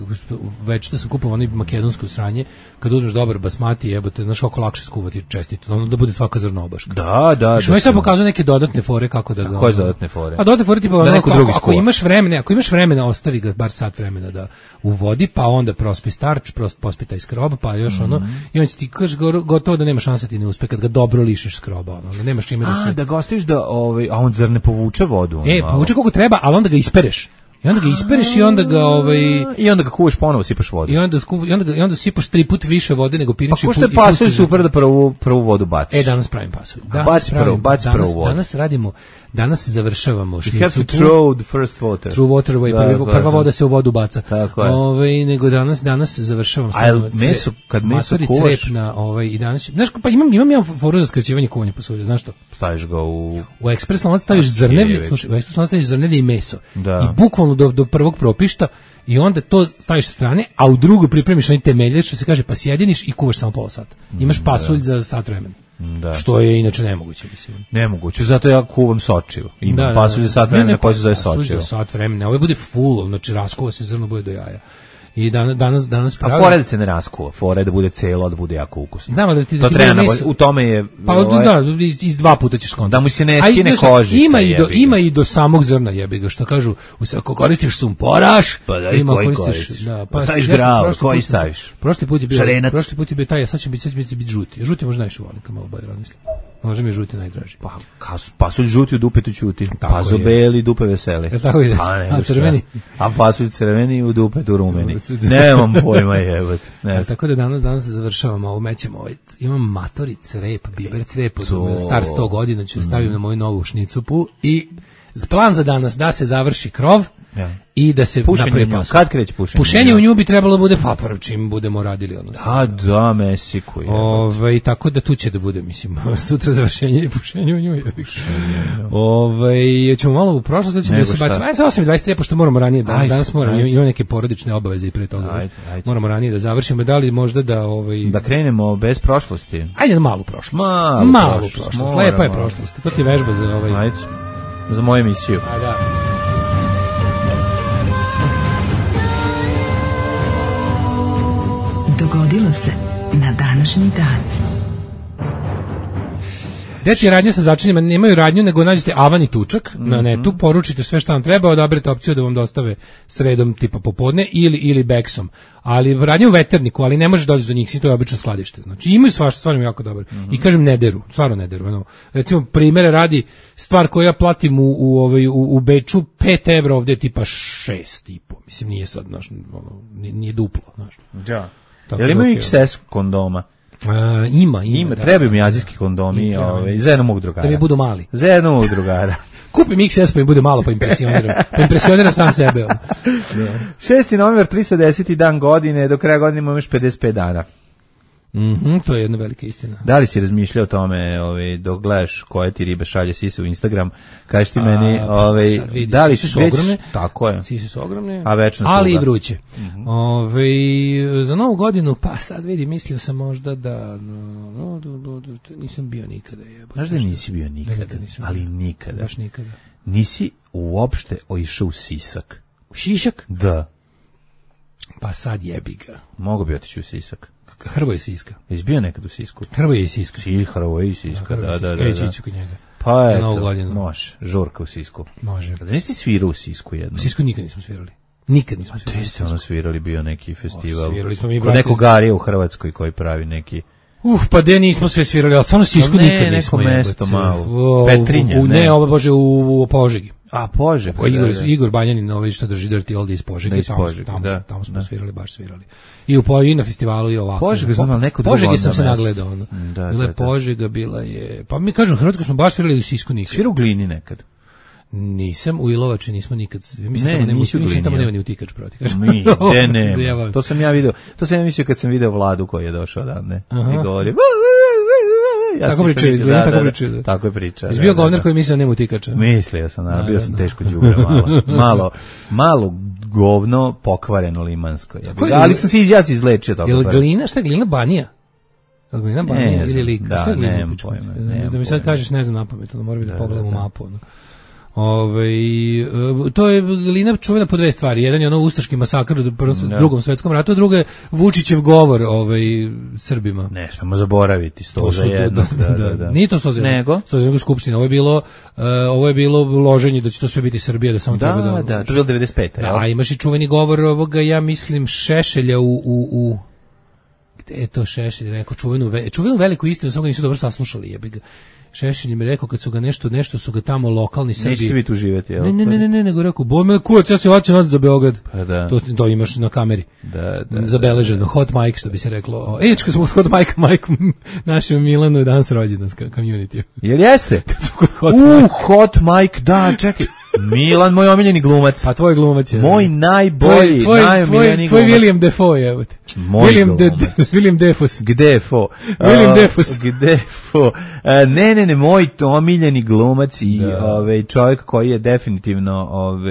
već da sam kupao onaj makedonsko sranje, kad uzmeš dobar basmati, jebote, znaš kako lakše skuvati čestito, da bude svaka zrnobaška. Da. Što mi sad pokazuje neke dodatne fore kako da ga. Koje dodatne fore? A dodatne fore tipa ako imaš vremena, ostavi ga bar sat vremena da u vodi, pa onda prospi starč, pospi taj skrob, pa još i on će ti kaže gotovo da nema šanse ti ne uspe kad ga dobro lišeš skroba, nemaš čime da se. Da ga ostaviš da a on zar ne povuče vodu? Povuče koliko treba, ali onda ga ispereš. I onda ga ispereš i onda ga i onda ga kuvaš ponovo, sipaš vodu. I onda sipaš 3 puta više vode nego pirinč. Pa pošto je pasulj super da prvu vodu baciš. Danas pravim pasulj. Baci prvu vodu. Danas završavamo šnicu. You have to throw the first water. True water way, prva voda se u vodu baca. Nego danas završavam. Kad meso kuvaš i danas. Znaš, pa imam jedan foru za skraćivanje kuvanja pasulja, znaš što? Staviš ga u ekspres lanac, staviš zrnevlje, slušaj, u ekspres lanac staviš zrnevlje i meso. I bukvalno do prvog propišta i onda to staviš sa strane, a u drugu pripremiš onaj temelje, što se kaže, pa sjediniš i kuvaš samo pola sata. Imaš pasulj za sat vremena. Da. Što je inače nemoguće, mislim. Nemoguće, zato ja kuvam sočivo. Imam pasulj za sat vremena koji se zove sočivo. Pasulj za sat vremena, ovo bude full, znači raskuva se zrno, bude do jaja. I danas pravi. A fora da se ne raskuva, fora da bude celo, da bude jako ukusno. Znamo da ti u tome je iz 2 puta ćeš skontati. Da mu se ne skine kožica. Ima i do samog zrna, jebi ga, što kažu, ako koristiš sumporaš, pa da koji koristiš. Pa staviš grav, koji staviš? Prošli put je bio taj, a sad će biti žuti. Žuti možda najviše volim, kad malo bolje razmislim. Može mi žuti najdraži. Pa pasulj žuti u dupetu ćuti. Pazo beli, dupe veseli. Tako ide. A crveni? A pasulj crveni u dupetu rumeni. Nemam pojma jebati. Tako da danas završavamo ovo, mećemo imam matori crep, biber crep, star 100 godina ću stavim na moju novu šnicupu i plan za danas da se završi krov i da se napravi pasulj. Kad kreće pušenje? Pušenje u nju bi trebalo bude čim budemo radili ono. Da, Mesiku je. Tako da tu će da bude, mislim, sutra završenje i pušenje u nju. Ćemo malo u prošlost, da ćemo da se bacimo. 8:23, pošto moramo ranije, danas imamo neke porodične obaveze i pre toga. Moramo ranije da završimo, da li možda da krenemo bez prošlosti. Ajde na malu prošlost. Malu prošlost. Lepa je prošlost. To ti je vežba za Ajde. Za moju emisiju. Da. Dogodilo se na današnji dan. Deti radnje sa začinima nemaju radnju, nego nađete Avan i Tučak na netu, poručite sve što vam treba, odaberete opciju da vam dostave sredom tipa popodne ili beksom. Ali radnje u veterniku, ali ne može doći do njih, to je obično skladište. Znači imaju svašta, stvarno jako dobro. I kažem ne deru, stvarno ne deru. Recimo primere radi stvar koju ja platim u Beču 5 evra, ovdje je tipa 6,5. Mislim nije sad, nije duplo, znaš. Da. Jel imaju XS kondoma? Ima. Trebaju mi azijski kondomi za jednog mog drugara. Da mi budu mali. Za jednog mog drugara. Kupim XS pa mi bude malo, pa impresioniram sam sebe. 6. novembar, 310. dan godine, do kraja godine imamo još 55 dana. To je jedna velika istina. Da li si razmišljao o tome, dok gledaš koje ti ribe šalje sise u Instagram, kažeš ti meni, da li sise su ogromne, tako je. Sise su ogromne, a večno ali tuga. I vruće. Za Novu godinu, pa sad vidi, mislio sam možda da nisam bio nikada. Znaš da nisi bio nikada, ali nikada. Baš nikada. Nisi uopšte išao u Sisak. U Šišak? Da. Pa sad jebi ga. Mogu bi otići u Sisak. Hrvoje Siska. Jesi bio nekad u Sisku? Hrvoje i Siska. Hrvoje i Siska, da. Ići kod njega. Pa eto, može, žurka u Sisku. Može. Da nisi ti svirao u Sisku jednom? U Sisku nikad nismo svirali. Nikad nismo svirali. Te ste ono svirali, bio neki festival. Svirali smo mi, kod nekog Garija u Hrvatskoj koji pravi neki... Pa gde nismo sve svirali, ali stvarno Sisku nikad nismo. Neko mesto malo. Petrinja, ne. Ne, ovo Bože, u Požegi. A, Požega. Igor Banjanin, što drži Dirty Oldie iz Požege. Tamo smo svirali. I na festivalu i ovako. Požega znam, ali neko drugo. Požegi sam se nagledao. Bila je Požega, bila je... Pa mi kažem, Hrvatsko smo baš svirali u Sisku nikad. Svirao u Glini nekad? Nisam, u Ilovači nismo nikad. Mislim, tamo nema ni utikač proti. Ne. To sam ja video. To sam ja mislio kad sam video Vladu koji je došao odavde. I govori... Tako pričaju. Tako je priča. Jesi bio govnar koji mislio nema utikača? Mislio sam, naravno, bio sam teško đubre malo govno pokvareno limansko. Ali ja se izlečio toga. Jel Glina, šta je Glina Banija? Glina Banija ili Lika? Da, nemam pojma. Da mi sad kažeš, ne znam napamet, mora bi da pogledam u mapu. To je Glina čuvena po dve stvari. Jedan je ono ustaški masakr u Drugom svetskom ratu, a drugo je Vučićev govor Srbima. Ne smemo zaboraviti 100 za jedno. Da. Nije to 100 za jedno. Nego? 100 za jedno skupština. Ovo je bilo loženje da će to sve biti Srbija, da samo treba da... Da, to je bilo 95. A imaš i čuveni govor ovoga, ja mislim, Šešelja u gde je to Šešelj rekao, čuvenu veliku istinu, samo ga nisu dobro saslušali, jebi ga. Šešelj mi rekao kad su ga nešto su ga tamo lokalni Srbi. Nećete vi tu živjeti, jel? Ne, nego rekao, bojme kuvac, ja se vraćam nazad za Beograd. Pa da. To imaš na kameri. Da. Zabeleženo, hot mic, što bi se reklo. Kad smo hot mic našem Milanu je danas rođendan community. Jel jeste? Hot mic, da, čekaj. Milan, moj omiljeni glumac. Pa tvoj glumac je. Moj najbolji, najomiljeni glumac. Tvoj William Defoe, evo te. William Defos. Gdefo. William Defos. Gdefo. Ne, moj omiljeni glumac i čovjek koji je definitivno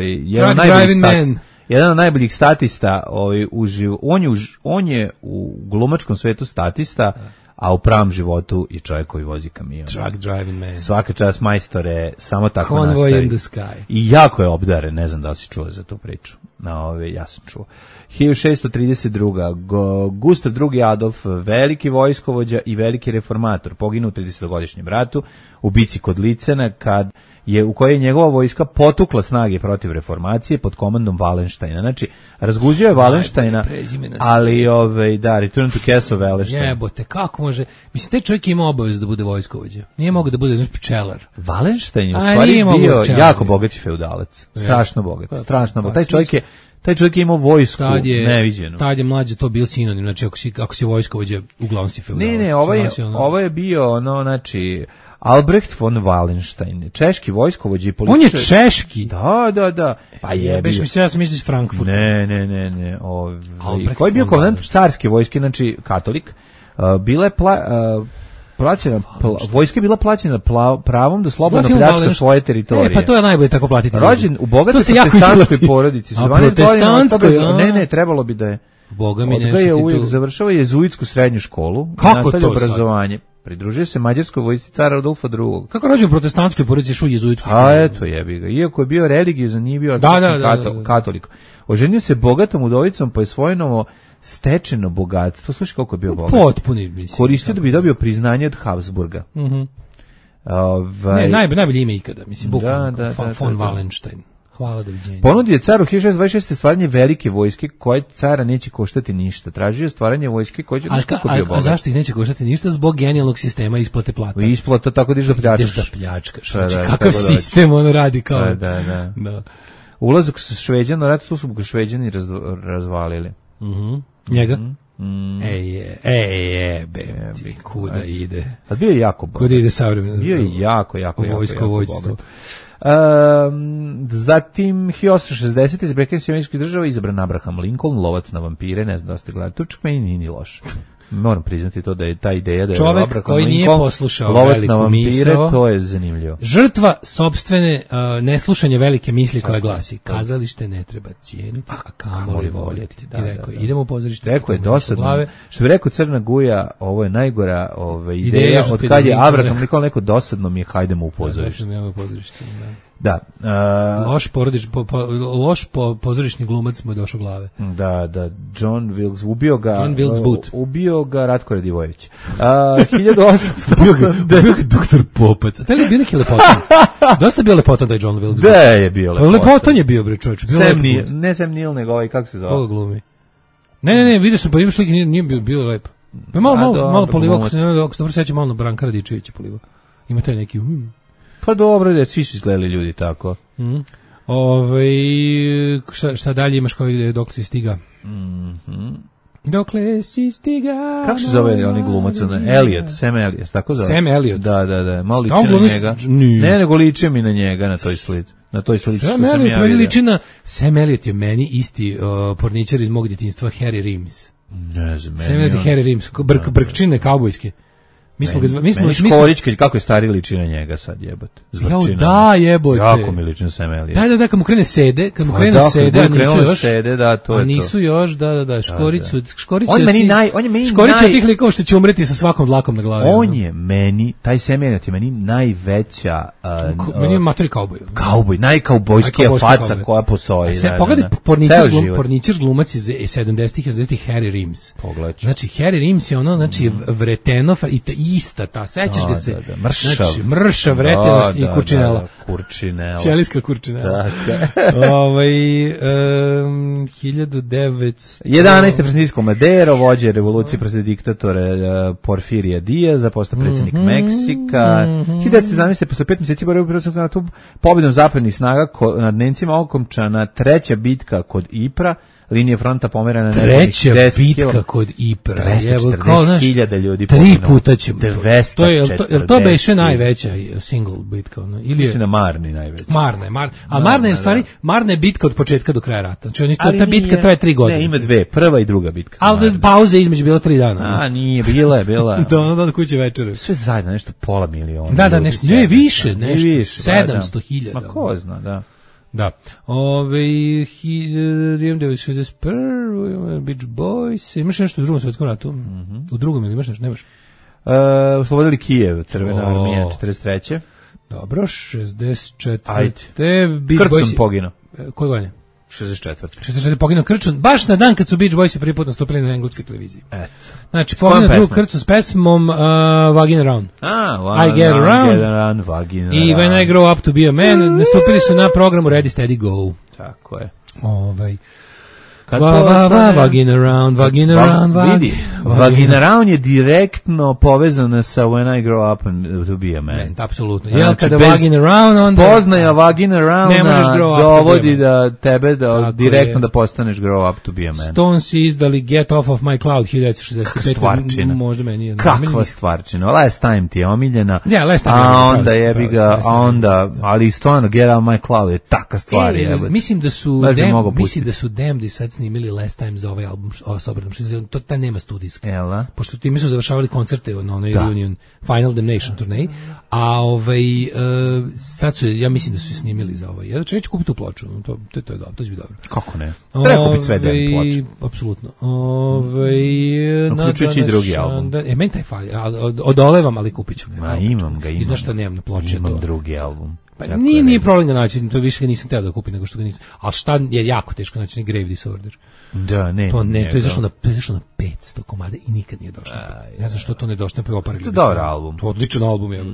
jedan od najboljih statista uživo. On je u glumačkom svetu statista, a u pravom životu i čovjek koji vozi kamion. Truck driving man. Svaka čast majstore, samo tako Convoy nastavi. In the sky. I jako je obdaren, ne znam da li si čuo za tu priču. Ja sam čuo. 1632. Gustav II. Adolf, veliki vojskovođa i veliki reformator, poginuo u 30-godišnjem ratu u bici kod Licena, u kojoj je njegova vojska potukla snage protiv reformacije pod komandom Wallensteina. Znači, razguzio je Wallensteina, ali Return to Castle Wallenstein. Jebote, kako može? Mislim, taj čovjek ima obavezu da bude vojskovođa. Nije mogao da bude pčelar. Wallenstein je u stvari bio jako bogati feudalac. Strašno bogat. Taj čovjek je imao vojsku neviđenu. Tad je mlađe to bio sinonim, znači ako si vojskovođa, uglavnom si feudalac. Ne, ovo je bio Albrecht von Wallenstein, češki vojskovođa i političar. On je češki? Da. Pa je bio. Ja sam mislio iz Frankfurta. Ne. Koji je bio komandant carske vojske, znači katolik, bila je plaćena, vojska je bila plaćena pravom da slobodno pljačka svoje teritorije. Pa to je najbolje tako platiti. Rođen u bogatoj protestantskoj porodici. Ne, trebalo bi da je. Boga mi nešto. Završava jezuitsku srednju školu. Kako to obrazovanje. Pridružio se mađarskoj vojsci cara Rodolfa II. Kako rođen u protestantskoj porodici šu jezuitsku? Eto jebi ga. Iako je bio religiozan, nije bio katolik. Oženio se bogatom udovicom, pa je svoje novo stečeno bogatstvo. Slušaj koliko je bio bogat. Potpuni, mislim. Koristio da bi dobio priznanje od Habsburga. Najbolje ime ikada, mislim, bukvalno. Von Wallenstein. Hvala, doviđenja. Ponudio je caru 1626. stvaranje velike vojske koje cara neće koštati ništa. Tražio je stvaranje vojske koje će a zašto ih neće koštati ništa? Zbog genijalnog sistema isplate plata. Isplata tako da pljačkaš. Znači, kakav sistem on radi kao... Da. Ulazak sa Šveđana, ratu tu su ga Šveđani razvalili. Njega? Kuda ide? A bio je jako bogat. Kuda ide savremeno? Bio je jako vojstvo. Zatim 1860. iz Američkih država izabran Abraham Lincoln, lovac na vampire, ne znam da ste gledali, to čak meni nije ni loš. Moram priznati to da je ta ideja da je Čovek Abraham koji nije Lincoln poslušao lovac veliku na vampire, misao. to je zanimljivo. Žrtva sopstvene neslušanje velike misli koja glasi: kazalište ne treba cijeniti, a kamoli voljeti. I rekao, idemo u pozorište. Rekao je dosadno. Što bi rekao Crna Guja, ovo je najgora ideja od kad je Abraham Lincoln neko dosadno mi je, hajdemo u pozorište. Da. Loš pozorišni glumac mu je došao glave. Da, John Wilkes, ubio ga Ratko Radivojević. 1800 ubio ga doktor Popac. Da li je bio neki lepotan? Dosta bio lepotan da je John Wilkes. Da je bio lepotan. Lepotan je bio, bre čovječ. Ne Sam Neill, nego ovaj, kako se zove? Koga glumi? Ne, vidio sam, pa ima slike, nije bio lepo. Malo polivao, ako se dobro sećam, malo Branka Radičevića polivao. Ima taj neki... Pa dobro, da svi su izgledali ljudi tako. Šta dalje imaš kao ide dokle si stiga? Dokle si stiga? Kako se zove onaj glumac? Elliot, Sam Elliot, tako zove? Sam Elliot. Da, malo liči na njega. Ne, nego liči mi na njega, na toj slici. Na toj slici što sam ja vidio. Sam Elliot je meni isti porničar iz mog djetinjstva, Harry Rims. Ne znam, Sam Elliot i Harry Rims, brkčine kaubojske. Mi smo Škorić, kako je stari liči na njega sad, jebote. Da, jebote. Jako mi liči na Sam Elliot. Da, kad mu krene sede, nisu još, da, Škorić od tih likova što će umreti sa svakom dlakom na glavi. On je meni, taj Sam Elliot je meni najveća... Meni je matori kauboj. Kauboj, najkaubojskija faca koja postoji. Pogledaj porničar glumac iz 70-ih, 80-ih, Harry Rims. Znači, Harry Rims je ono, vreteno, i ista ta, sećaš ga se? Mršav, vretenost i kurčinela. Ćelijska kurčinela. 1900... 11. Francisco Madero, vođe revolucije protiv diktatora Porfirija Diaza, postao predsjednik Meksika. 1917. posle 5 mjeseci borbe u Prvom svjetskom ratu pobjedom zapadnih snaga nad Nemcima okončana treća bitka kod Ypres. Linija fronta pomerana na 10 bitka kod Ypres. 240.000 ljudi. 3 puta ćemo. 240. Jer to beše najveća single bitka. Mislim na Marni najveća. Marna je u stvari, Marna je bitka od početka do kraja rata. Znači, ta bitka traje 3 godine. Ne, ima 2, prva i druga bitka. Ali pauze između bila 3 dana. Nije, bila je. Da, kuće večere. Sve zajedno, nešto pola miliona. Da, nešto, ne više, nešto, 700.000. Ma ko zna, da. Da. 1961. Beach Boys. Imaš nešto u Drugom svjetskom ratu? U drugom ili imaš nešto? Nemaš? Oslobodili Kijev, Crvena armija, 43. Dobro, 64. Ajde. Beach Boys. Krcun poginuo. Koje godine? 64. Poginuo Krcun, baš na dan kad su Beach Boysi prvi put nastupili na engleskoj televiziji. Eto. Znači, poginuo drug Krcun s pesmom Vagina Around. I Get Around. I When I Grow Up to Be a Man. Nastupili su na programu Ready, Steady, Go. Tako je. Vagina Around. Vagina Around je direktno povezana sa When I Grow Up to Be a Man. Apsolutno. Jel kada Vagina Around, onda... Spoznaja Vagina Around dovodi da tebe direktno da postaneš Grow Up to Be a Man. Stones izdali Get Off of My Cloud 1965. Možda meni. Kakva stvarčina. Last Time ti je omiljena. Ja, Last Time. A onda jebi ga, ali stvarno Get Off My Cloud je taka stvar. Mislim da su Damned sad snimili Last Time za ovaj album s obradom. To taj nema studijska. Pošto time su završavali koncerte na onoj Reunion Final Damnation turneji, a sad su, ja mislim da su snimili za ovaj. Ja ću kupiti tu ploču, to je dobro, to će biti dobro. Kako ne? Treba kupiti sve Damned ploče. Apsolutno. Uključujući i drugi album. Meni taj fali, odolevam, ali kupit ću ga. Imam ga. I znaš šta nemam na ploče? Imam drugi album. Pa nije problem ga naći, to više ga nisam teo da kupim nego što ga nisam. Ali šta je jako teško naći, Grave Disorder. Da, ne. To je izašlo na 500 komada i nikad nije došlo. Ne znam što to ne došlo, pa oparili. To je dobar album. To je odličan album, je.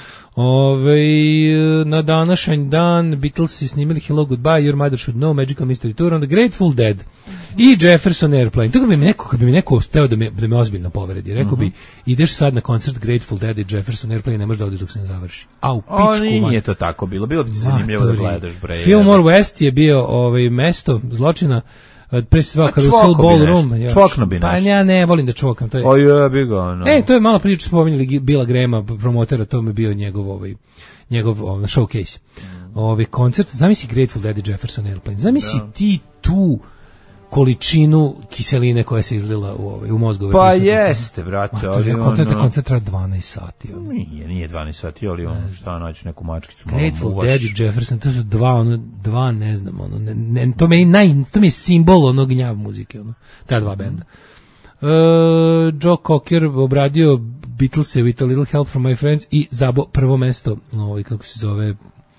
Na današnji dan Beatlesi snimili Hello Goodbye, Your Mother Should Know, Magical Mystery Tour, on The Grateful Dead i Jefferson Airplane. Toga bi mi neko hteo da me ozbiljno povredi. Rekao bi, ideš sad na koncert Grateful Dead i Jefferson Airplane, ne možeš da odeš dok se ne završi. U pičku. Nije to tako bilo bi ti zanimljivo da gledaš, bre. Fillmore West je bio mesto zločina. Pre svega Carousel Ballroom. Čvokno bi nešto. Pa ja ne volim da čvokam. To je, to je malo priča spominjali Billa Grahama, promotera, to mi je bio njegov showcase. Koncert, zamisli Grateful Dead i Jefferson Airplane. Zamisli ti tu količinu kiseline koja se izlila u mozgove. Pa jeste, brate, ali koncert traje 12 sati. Nije 12 sati, ali šta naći neku mačkicu. Grateful Dead i Jefferson, to su dva, ne znam, to mi je simbol onog gnjav muzike, ta dva benda. Joe Cocker obradio Beatlese With a Little Help From My Friends i zabo prvo mesto, kako se zove,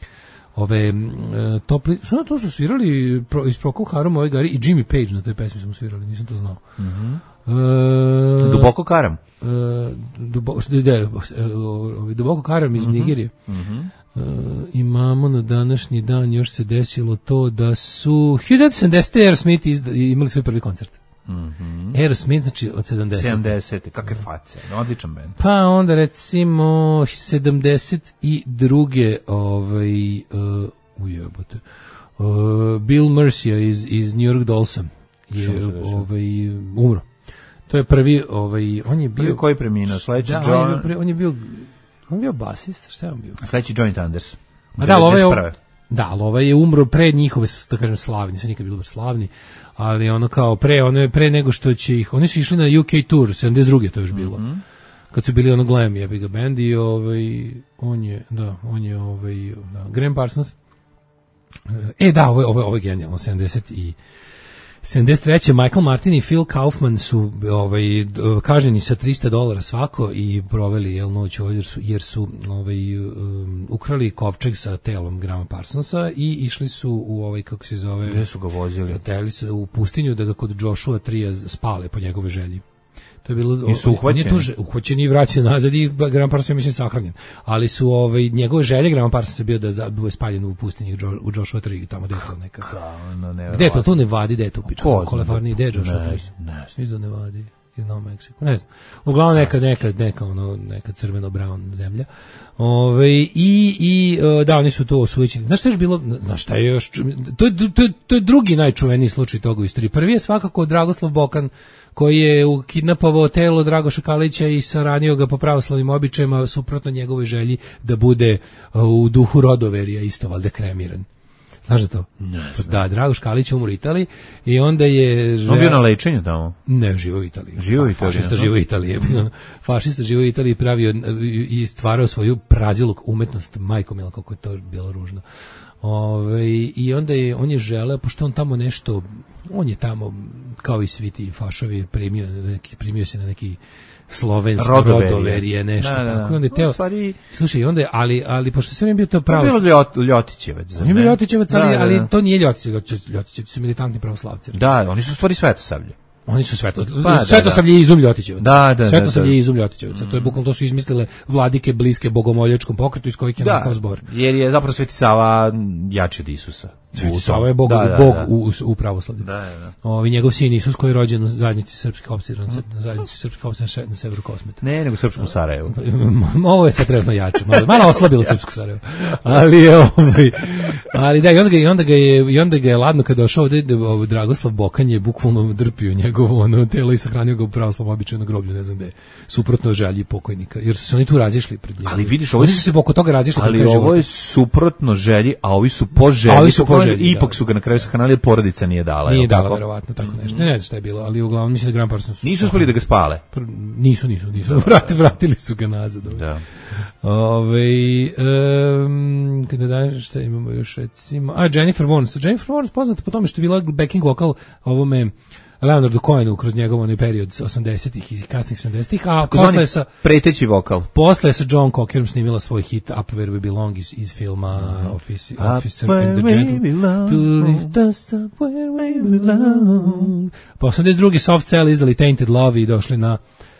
topli, što to su svirali iz Procol Haruma, Gari i Jimmy Page na toj pesmi smo svirali, nisam to znao. Duboko karam. Duboko karam iz Nigerije. Imamo na današnji dan još se desilo to da su 1970. Aerosmith imali svoj prvi koncert. Aerosmith, znači od 70. Kakve face, odličan band. Pa onda recimo 72. Ujebote. Bill Mercia iz New York Dollsa je umro. To je prvi, on je bio... Prvi koji preminuo, sledeći John... On je bio basist, šta je on bio? Sledeći Johnny Thunders. Ali ovaj je umro pre njihove, da kažem, slavni, nisu nikad bili baš slavni, ali pre nego što će ih, oni su išli na UK tour, 72. to još bilo, kad su bili glam jebiga band i on je Graham Parsons. Ovo je genijalno, 73. Michael Martin i Phil Kaufman su kažnjeni sa $300 svako i proveli noć ovdje jer su ukrali kovčeg sa telom Grahama Parsonsa i išli su u kako se zove... Gde su ga vozili? U pustinju da ga kod Joshua Trija spale po njegove želji. To je bilo, i su uhvaćeni i vraćeni nazad i Graham Parsons je mislim sahranjen. Ali su njegove želje Graham Parsons je bio da bude spaljen u pustinji u Joshua Tree, tamo gde je to neka. Gde je to? Tu Nevadi, gde je to piča? U Kaliforniji, gde je Joshua Tree? Svi do Nevadi. iz Novo Meksiko, ne znam. Uglavnom neka crveno-brown zemlja. Da, oni su to osujećeni. Znaš šta je još bilo, šta je još, to je drugi najčuveniji slučaj toga u istoriji. Prvi je svakako Dragoslav Bokan, koji je kidnapovao telo Dragoša Kalića i saranio ga po pravoslavnim običajima suprotno njegovoj želji da bude u duhu rodoverija isto valjda kremiran. Znaš da to? Ne znam. Da, Dragoš Kalić umro u Italiji i onda je... On bio na lečenju tamo? Ne, živo u Italiji. Fašista živo u Italiji. Fašista živo u Italiji pravio i stvarao svoju praziluk umetnost. Majko mila, kako je to bilo ružno. I onda on je želeo, pošto on tamo nešto, on je tamo, kao i svi ti fašovi, primio se na neki slovenski rodoverije, nešto tako. Onda je teo, slušaj, onda je, ali pošto se on je bio to pravo... On je bio Ljotićevac. On je bio Ljotićevac, ali to nije Ljotićevac, su militantni pravoslavci. Da, oni su stvari Svetosavlje. Oni su Svetosavlje i Izum Ljotićevac. Svetosavlje i Izum Ljotićevac. To je bukvalno, to su izmislile vladike bliske bogomoljačkom pokretu iz kojih je nastao zbor. Jer je zapravo Sveti Sava jači od Isusa. Sveti Sava je bog u pravoslavlju. Njegov sin Isus koji je rođen u zajednici srpskih opstina na severu Kosmeta. Ne, nego u srpskom Sarajevu. Ovo je sad trenutno jače, malo oslabilo srpsko Sarajevo. Ali da, i onda ga je ladno kad došao ovde, Dragoslav Bokan je bukvalno drpio njegovo telo i sahranio ga u pravoslavnom običaju na groblju, ne znam gde, suprotno želji pokojnika, jer su se oni tu razišli pred njim. Ali vidiš, ovo se oko toga razišli. Ali ovo je suprotno želji, a ovi su po želji. Ipak su ga na kraju sahranili, porodica nije dala. Nije dala, verovatno, tako nešto. Ne znam šta je bilo, ali uglavnom mislim da Graham Parsons... Nisu uspeli da ga spale? Nisu. Vratili su ga nazad. Da. Kada daš, šta imamo još recimo... Jennifer Warnes poznata po tome što je bila backing vokal ovome Leonardu Cohenu kroz njegov period 80-ih i kasnih 70-ih, a posle sa preteći vokal. Posle sa John Cockerom snimila svoj hit Up Where We Belong iz filma Officer and the Gentleman. To lift us up where we belong. Pa 82. Soft Cell izdali Tainted Love i došli na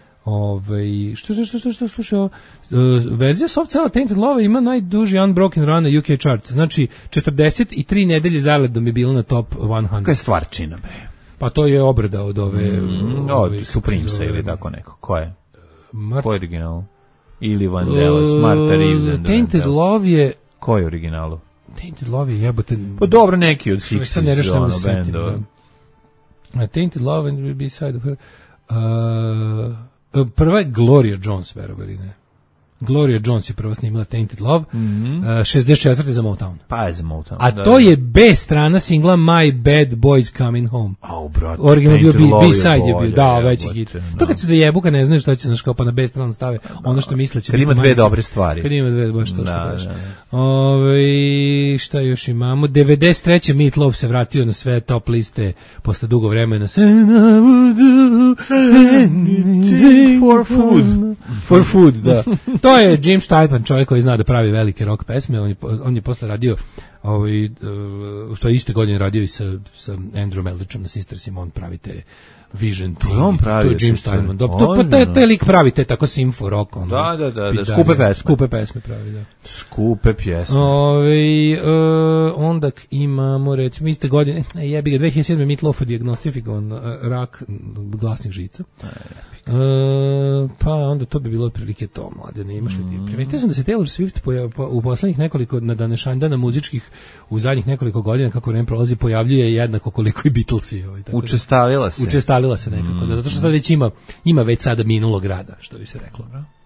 što slušao, verzija Soft Cell Tainted Love ima najduži unbroken run na UK charts, znači 43 nedelje zaredom je bilo na top 100. Kako je stvarčina, bre? Pa to je obrada od ove... od Supremesa ili tako neko. Ko je? Ko je original? Ili Vandellas, Martha Reeves and Tainted Love je... Ko je originalu? Tainted Love je jebote... Pa dobro, neki od 60's benda. Tainted Love and Beside of Her. Prva je Gloria Jones, verovali ne. Gloria Jones je prvo snimila Tainted Love, 64. za Motown. Pa je za Motown. A to je B strana singla My Bad Boys Coming Home. Original bio B-side je bio, da, veći hit. To kad se zajebu, kad ne znaš šta će, znaš kao pa na B stranu stave, ono što misle će kad ima dve dobre stvari. Kad ima dve, baš to što kažeš. Šta još imamo? 93. Meat Loaf se vratio na sve top liste posle dugo vremena. For food, da. To je Jim Steinman, čovjek koji zna da pravi velike rock pesme. On je posle radio u toj iste godine radio i sa Andrew Meldrichom na Sistersima. On pravi te Vision, to je Jim Steinman. Taj lik pravi te tako simfo rock. Da, skupe pesme pravi, da. Skupe pjesme. Onda imamo, recimo, iste godine, jebi ga, 2007. Meat Loaf dijagnostifikovan rak glasnih žica. Pa onda to bi bilo otprilike to, mlade, ne imaš li ti. Primetio sam da se Taylor Swift u poslednjih nekoliko dana muzičkih u zadnjih nekoliko godina kako vreme prolazi pojavljuje jednako koliko i Beatlesi. Učestalila se nekako, zato što sad već ima već sada minulog rada, što bi se reklo.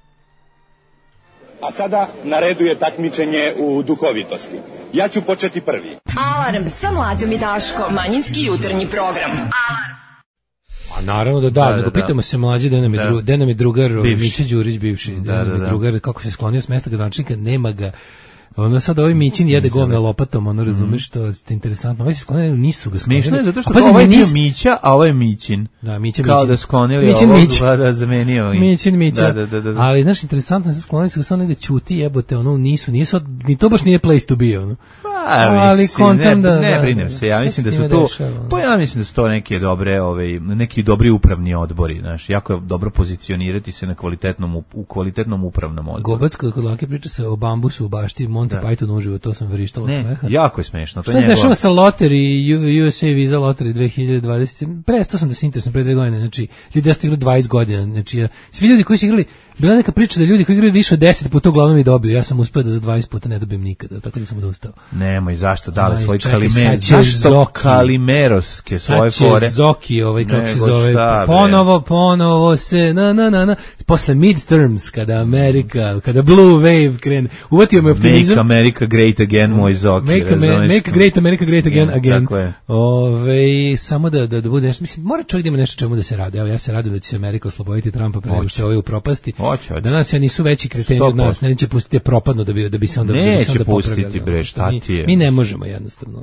A sada na redu je takmičenje u duhovitosti. Ja ću početi prvi. Alarm sa Mlađom i Daškom. Manjinski jutarnji program. Alarm. A naravno da, nego pitamo se mlađi da nam je drugar Mića Đurić bivši, da nam je drugar kako se sklonio s mesta gradonačelnika, nema ga. Ono sad ovaj Mićin jede govna lopatom, ono razumeš što je interesantno. Ovaj se sklonili, nisu ga sklonili. Smiješno je zato što ovaj je bio Mića, a ovaj je Mićin. Da, Mića. Kao da sklonili ovog, da zamenio. Mića. Da. Ali, znaš, interesantno se sklonili su ga samo negde ćuti, jebote, ono, nisu, ni to baš nije place to be, ono. Ali kontam ne brinem se, ja mislim da su to, ja mislim da su to neke dobre, neki dobri upravni odbori, znaš, jako je dobro pozicionirati se na kvalitetnom upravnom odboru. Gobac kod Lake priča se o bambusu u bašti, Monty Python uživo, to sam vrištalo od smeha. Jako je smešno. Šta se dešava sa Lottery, USA Visa Lottery 2020? Prestao sam da se interesujem pre 2 godine, znači, ljudi ja ste igrali 20 godina, znači, svi ljudi koji su igrali, bila neka priča da ljudi koji igraju više od 10 puta uglavnom i dobiju, ja sam uspeo da za 20 puta ne dobijem nikada, tako da sam odustao. Nemoj, zašto dale svoj Kalimer, zašto Kalimerovske svoje fore? Sad će Zoki, kako se zove, ponovo se, posle midterms, kada Blue Wave krene, uvatio me optimizam. Make America great again, moj Zoki. Make great America great again. Samo da bude nešto, mislim, mora čovjek da ima nešto čemu da se radi, evo ja se radim da će se Amerika osloboditi Trumpa pre nego što je u propasti. Danas ja nisu veći kreteni od nas, neće pustiti propadno da bi se onda neće pustiti bre, šta ti je? Mi ne možemo jednostavno.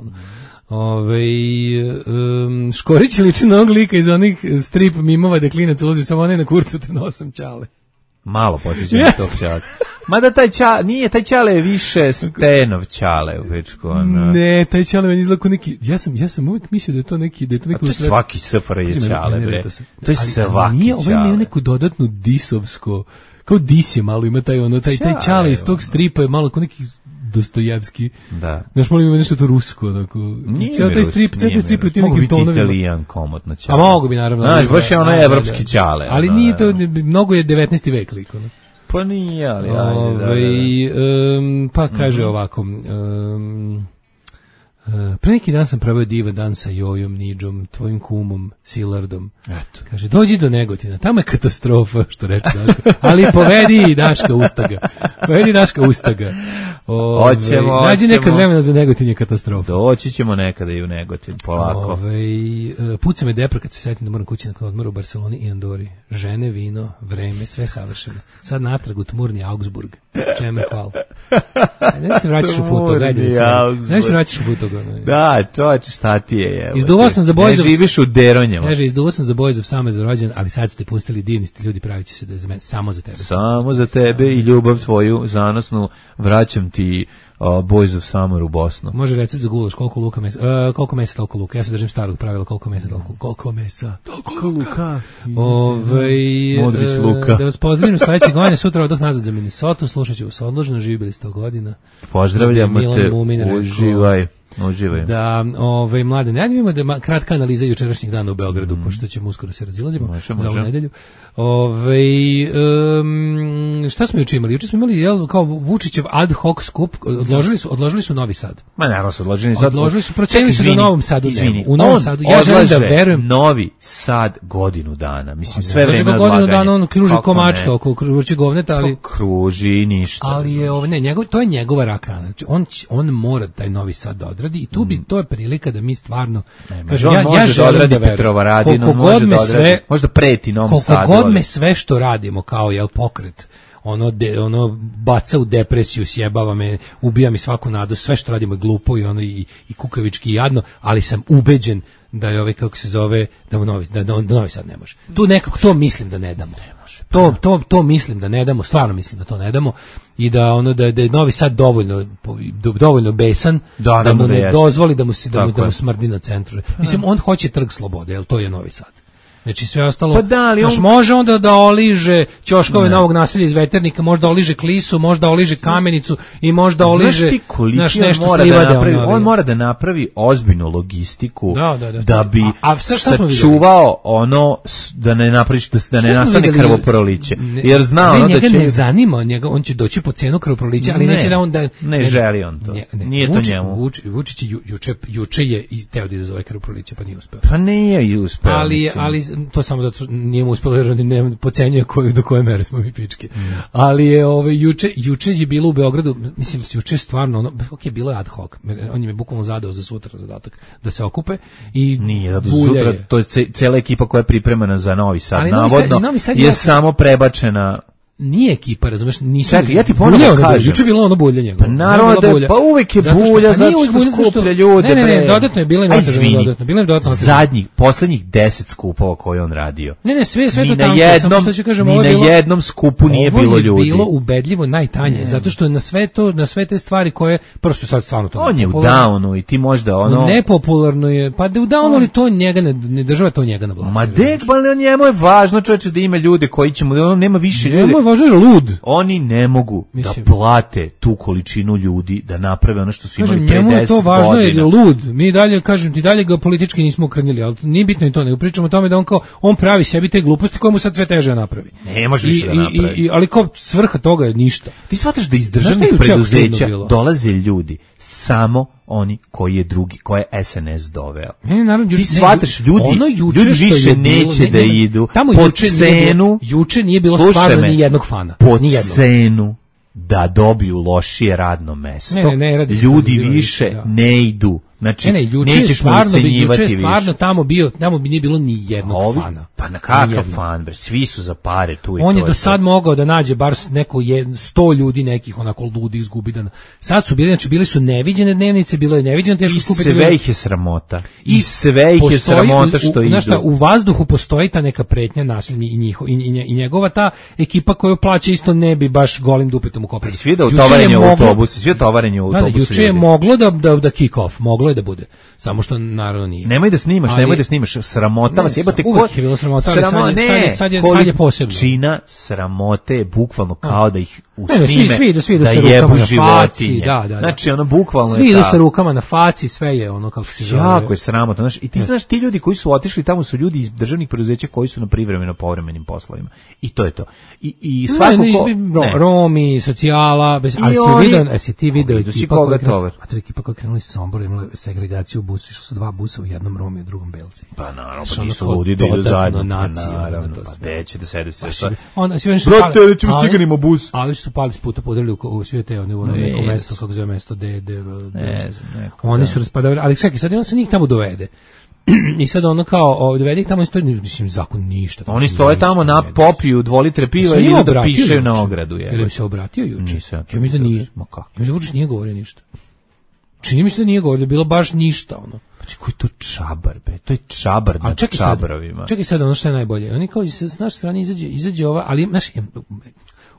Škorić liči na onog lika iz onih strip mimova da klinac ulazi samo onaj na kurcu te nosam čale. Malo podsjećam na tog čale. Mada taj čale je više Stenov čale. Ne, taj čale meni izgleda kao neki, ja sam uvijek mislio da je to neki... To je svaki SFRJ je čale, bre. To je svaki čale. Nije, ovaj ima neku dodatnu disovsko, kao dis je malo, ima taj čale iz tog stripa je malo kao neki Dostojevski. Da. Znaš, molim ima nešto to rusko, onako. Cijel taj strip je ti nekim tonovima. Mogu biti Italijan komotno čale. A mogu bi, naravno. Znaš, baš je ono evropski čale. Ali nije to, mnogo je 19. vek lik, ono. Pa nije, ali pa kaže ovako, pre neki dan sam pravio divan dan sa Jojom, Nidžom, tvojim kumom, Silardom. Eto. Kaže, dođi do Negotina, tamo je katastrofa, što reče Daško. Ali povedi Daška Ustaga. Nađi nekad vremena za Negotin je katastrofa. Doći ćemo nekada i u Negotin, polako. Puca me depra kad se setim da moram kući nakon odmora u Barceloni i Andori. Žene, vino, vreme, sve savršeno. Sad natrag u tmurni Augsburg. Čeme, hvala. Ne se vraćaš u Futog, ne se vraćaš u Futog. Da, čovječe, šta ti je? Izduvao sam za Boys of... Ne živiš u Deronjama. Kaže, izduvao sam za Boys of Summer za rođen, ali sad ste pustili divni ste ljudi, pravit će se da je za mene, samo za tebe. Samo za tebe i ljubav tvoju zanosnu, vraćam ti Boys of Summer u Bosnu. Može recept za gulaš, koliko mesa, toliko luka. Ja se držim starog pravila, koliko mesa, toliko luka. Modrić luka. Da vas pozdravim sledeće godine, sutra odah nazad za Minnesota, slušat ću vas odloženo, živjeli 100 godina. Pozdravljamo te, uživaj. Uživaj. Da, mlade, ne vidimo da kratka analiza jučerašnjeg dana u Beogradu, pošto ćemo uskoro se razilazimo za ovu nedelju. Šta smo juče imali? Juče smo imali kao Vučićev ad hoc skup, odložili su Novi Sad. Ma naravno su odložili sad. Odložili su, procenili su da Novom Sadu izvini, u Novom Sadu. Ja želim da verujem. Novi Sad godinu dana. Mislim, sve vreme odlaganje. Godinu dana on kruži komačka oko kruži govneta, ali... Kruži ništa. Ali je, to je njegova rak rana. Znači, on mora taj Novi Sad da odradi i tu bi, to je prilika da mi stvarno... Kaže, ja želim da Petrovaradinu, može da odradi, možda preti Novom Sadu. Koliko god me sve što radimo kao pokret, ono baca u depresiju, sjebava me, ubija mi svaku nadu, sve što radimo je glupo i kukavički i jadno, ali sam ubeđen da je kako se zove, da Novi Sad ne može. Tu nekako to mislim da ne damo. To mislim da ne damo, stvarno mislim da to ne damo i da da je Novi Sad dovoljno besan da mu ne dozvoli da mu smrdi na centru. Mislim, on hoće trg slobode, jer to je Novi Sad. Znači sve ostalo, može onda da oliže ćoškove novog naselja iz Veternika, možda oliže Klisu, možda oliže Kamenicu i možda oliže nešto Slivade. On mora da napravi ozbiljnu logistiku da bi sačuvao da ne nastane krvoproliće. Jer zna njega ne zanima, on će doći po cenu krvoprolića, ali neće da on da... Ne želi on to, nije to njemu. Vučić juče je teo da izazove krvoproliće, pa nije uspeo. Pa nije uspeo. Ali to samo zato što nije mu uspelo jer ne pocenjuje do koje mere smo mi pičke. Ali je juče je bilo u Beogradu, mislim juče stvarno bilo je ad hoc. On je me bukvalno zadao za sutra zadatak da se okupe i nije da sutra, to je cela ekipa koja je pripremana za Novi Sad. Navodno je samo prebačena. Nije ekipa, razumeš, nisu. Čekaj, ja ti ponovno kažem. Juče bilo ono bulje njega. Pa naravno pa uvek je bulja zato što skuplja ljude. Ne, dodatno je bilo poslednjih 10 skupova koje on radio. Ne, sve to tamo, samo što ću kažem, ni na jednom skupu nije bilo ljudi. Ovo je bilo ubedljivo najtanje, zato što na sve te stvari koje prosto sad stvarno to. On je u downu i ti možda nepopularno je, pa da u downu ali to njega ne država to njega na vlasti. Ma dekbal njemu je važno, čoveče, da ima ljude koji će mu, on nema više ljudi. Važno je lud. Oni ne mogu da plate tu količinu ljudi da naprave ono što su imali pre 10 godina. Njemu je to važno jer je lud. Mi dalje, ti dalje ga politički nismo okrnjili, ali nije bitno i to, nego pričamo o tome da on pravi sebi te gluposti koje mu sad sve teže napravi. Ne može više da napravi. Ali kao svrha toga je ništa. Ti shvataš da iz državnih preduzeća dolaze ljudi, samo oni koje je SNS doveo. Ti shvataš, ljudi više neće da idu po cenu. Juče nije bilo stvarno ni jednog fana. Po cenu da dobiju lošije radno mesto. Ljudi više ne idu. Znači, nećeš mu ucenjivati više. Stvarno tamo bi nije bilo ni jednog fana. Pa na kakav fan, bre, svi su za pare tu i on je do sad mogao da nađe bar neko 100 ljudi nekih onako ludi izgubidana. Sad su bili, znači bili su neviđene dnevnice, bilo je neviđeno teško skupiti. I sve ih je sramota. I sve ih je sramota što idu. U vazduhu postoji ta neka pretnja nasilja i njegova ta ekipa koju plaća isto ne bi baš golim dupetom ukopili. Svi da utovarenje u autobusu, svi utovarenje u autobusu. Juče je moglo da kick off, moglo je da bude. Samo što naravno nije. Nemoj da snimaš, sramota vas jebate. Uvijek je bilo sramota, ali sad je posebno. Količina sramote je bukvalno kao da ih usnime, svi da jebu životinje. Znači, ono bukvalno svi idu sa rukama na faci, sve je ono kako se zove. Jako je sramotno. Znaš, i ti znaš, ti ljudi koji su otišli tamo su ljudi iz državnih preduzeća koji su na privremeno povremenim poslovima. I to je to. I svako Romi, socijala, ali si ti video ekipa koja krenuli sa Sombora, imala segregaciju u busu, išli su 2 busa u jednom Romi i u drugom Belci. Pa naravno, pa nisu ludi da idu zajedno. Naravno, pa neće da sedu se. Brate, ćemo ciganimo bus. Ali su pali s puta podelili u sve te neko mesto, kako zove mesto, oni su raspadavali, ali čekaj, sad on se njih tamo dovede. I sad ono kao dovede ih tamo i stoji, mislim, zakon ništa. Oni stoje tamo na popiju 2 litre piva i idu da pišeju na ogradu. Jer im se obratio juče. Ja mislim da nije. Ja mislim da Vučić nije govorio ništa. Čini mi se da nije govorio, bilo baš ništa, ono. Pa koji je to čabar, be? To je čabar nad čabarovima. Čekaj sad, ono što je najbolje. Oni kao s naše strane izađe ova, ali, znaš,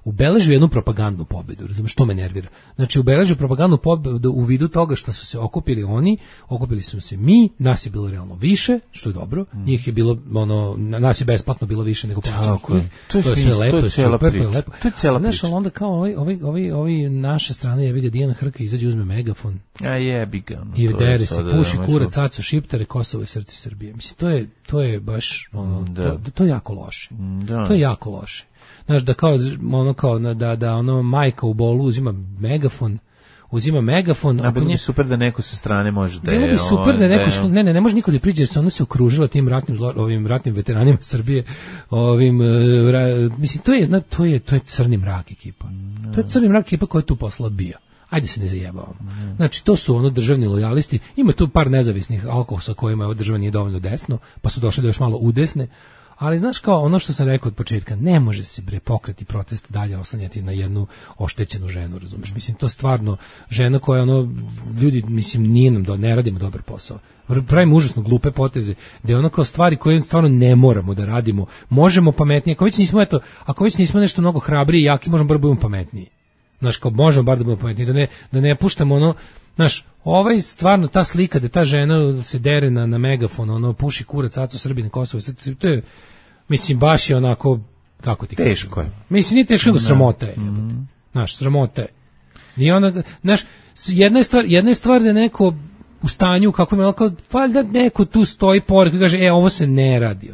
ubeležio jednu propagandnu pobedu, razumiješ, što me nervira. Znači, ubeležio propagandnu pobedu u vidu toga što su se okupili oni, okupili smo se mi, nas je bilo realno više, što je dobro, njih je bilo, nas je besplatno bilo više nego plaćenih. To je sve lepo, to je super, to je lepo. To je cijela priča. Znaš, ali onda kao ovi naše strane, ja vidio Dijana Hrka, izađe, uzme megafon. A jebi ga. I dere se, puši kurac, caco, šiptare, Kosovo i srce Srbije. Mislim, to je baš, to je jako loše. To je jako loše. Znaš, da kao da majka u bolu uzima megafon. A bilo bi super da neko sa strane može da je... Bilo bi super da neko... Ne može niko da priđe, jer se ono se okružila tim ratnim veteranima Srbije. Mislim, to je crni mrak ekipa. To je crni mrak ekipa koja je tu poslala bija. Ajde se ne zajebavamo. Znači, to su državni lojalisti. Ima tu par nezavisnih alkohola kojima država nije dovoljno desno, pa su došli da još malo udesne. Ali znaš, kao ono što sam rekao od početka, ne može se pokret i protest dalje oslanjati na jednu oštećenu ženu, razumeš? Mislim, to stvarno žena koja ljudi, mislim, ne radimo dobar posao. Pravimo užasno glupe poteze, da je kao stvari koje stvarno ne moramo da radimo. Možemo pametnije, ako već nismo nešto mnogo hrabriji i jaki, možemo bar budemo pametniji. Znaš, kao možemo bar da budemo pametniji, da ne puštamo znaš, stvarno ta slika da ta žena se dere na megafon, puši kurac, caco, Srbine, Kosovo, to je, mislim, baš je onako, kako ti kažem? Teško je. Mislim, nije teško, nego sramota je. Znaš, sramota je. I onda, znaš, jedna je stvar da je neko u stanju, kako je kao, valjda neko tu stoji pored, koji kaže, ovo se ne radi.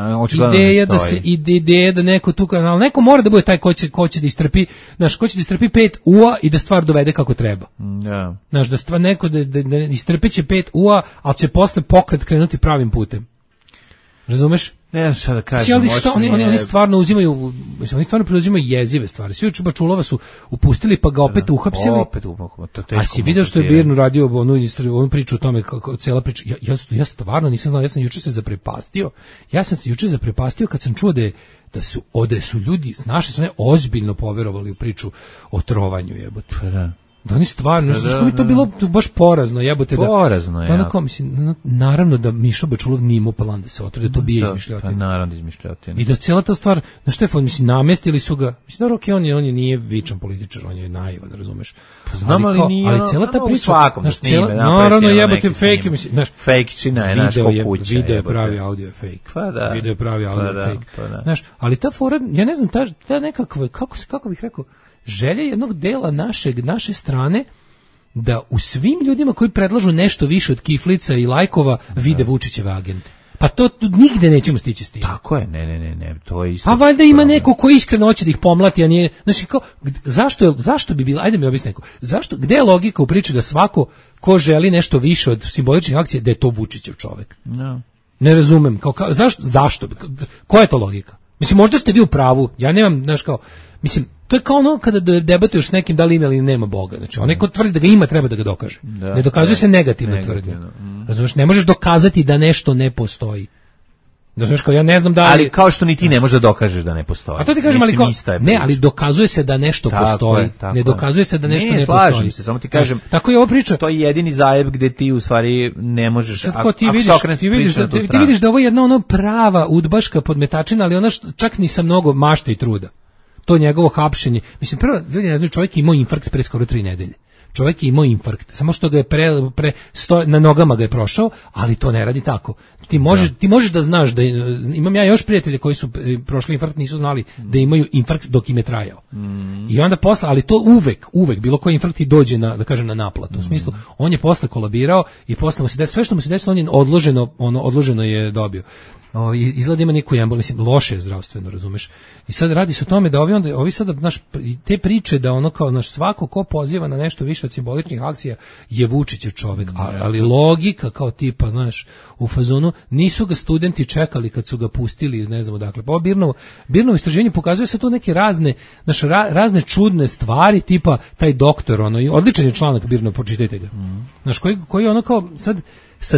Ideja da neko tu, ali neko mora da bude taj ko će da istrpi, znaš, ko će da istrpi 5 ua i da stvar dovede kako treba. Znaš, da stvar neko da istrpiće 5 ua, ali će posle pokret krenuti pravim putem. Razumeš? Ne znam šta da kažem. Oni stvarno uzimaju, oni stvarno preuzimaju jezive stvari. Svi Bačulova su upustili, pa ga opet uhapsili. A si vidio što je Birnu radio onu priču o tome, cijela priča. Ja stvarno nisam znao, ja sam se juče zaprepastio kad sam čuo da su ljudi s naše strane ozbiljno poverovali u priču o trovanju, jebote. Da oni stvarno, znaš kako bi to bilo baš porazno, jebote. Porazno, ja. Mislim, naravno da Mišo Bačulov nije imao plan da se otruje, da to bije izmišljotina. Naravno da izmišljotina. I da cijela ta stvar, znaš što je, mislim, namestili su ga, mislim, da on je nije vičan političar, on je naivan, razumeš. Znam, ali nije, ali cijela ta priča, svakom da snime, naravno jebate fake, mislim, znaš, fake-čina je naš ko kuća. Video je pravi, audio je fake. Pa da. Video je pravi, audio je fake. Znaš, ali ta fora, ja ne znam, ta nekakva, kako bih rekao, želja jednog dela naše strane da u svim ljudima koji predlažu nešto više od kiflica i lajkova vide Vučićeve agente. Pa to nigde nećemo stići s tim. Tako je, ne, to je isto. A valjda ima neko ko iskreno hoće da ih pomlati, a nije, znači kao, zašto bi bilo, ajde mi objasni neko, gde je logika u priči da svako ko želi nešto više od simboličnih akcija, da je to Vučićev čovek? No. Ne razumem, zašto? Koja je to logika? Mislim, možda ste vi u pravu, ja nemam, znaš kao, mislim, to je kao ono kada debatuješ s nekim da li ima ili nema Boga. Znači, onaj ko tvrdi da ga ima, treba da ga dokaže. Ne dokazuje se negativna tvrdnja. Razumiješ, ne možeš dokazati da nešto ne postoji. Razumiješ, kao ja ne znam da li... Ali kao što ni ti ne možeš da dokažeš da ne postoji. A to ti kažem, ali kao... Ne, ali dokazuje se da nešto postoji. Ne dokazuje se da nešto ne postoji. Ne, slažem se, samo ti kažem... Tako je ovo priča. To je jedini zajeb gde ti u stvari ne možeš... Ti vidiš da ovo je jedna ono prava udbaška podmetačina, ali ona čak ni sa mnogo mašte i truda. To njegovo hapšenje. Mislim, prvo, ljudi ne znaju, čovjek je imao infarkt pre skoro 3 nedelje. Čovjek je imao infarkt, samo što ga je na nogama ga je prošao, ali to ne radi tako. Ti možeš da znaš da imam ja još prijatelje koji su prošli infarkt, nisu znali da imaju infarkt dok im je trajao. I onda posle, ali to uvek bilo koji infarkt i dođe na, da kažem, na naplatu. U smislu, on je posle kolabirao i posle mu se desilo, sve što mu se desilo, on je odloženo je dobio. Izgleda ima neku jambol, mislim, loše je zdravstveno, razumeš. I sad radi se o tome da ovi sada, znaš, te priče da ono kao, znaš, svako ko poziva na nešto više od simboličnih akcija je Vučićev čovjek, ali logika kao tipa, znaš, u fazonu, nisu ga studenti čekali kad su ga pustili iz ne znam odakle. Pa ovo Birnovo istraživanje pokazuje se tu neke razne čudne stvari, tipa taj doktor, odličan je članak Birnovo, pročitajte ga. Znaš, koji ono kao, sad, sa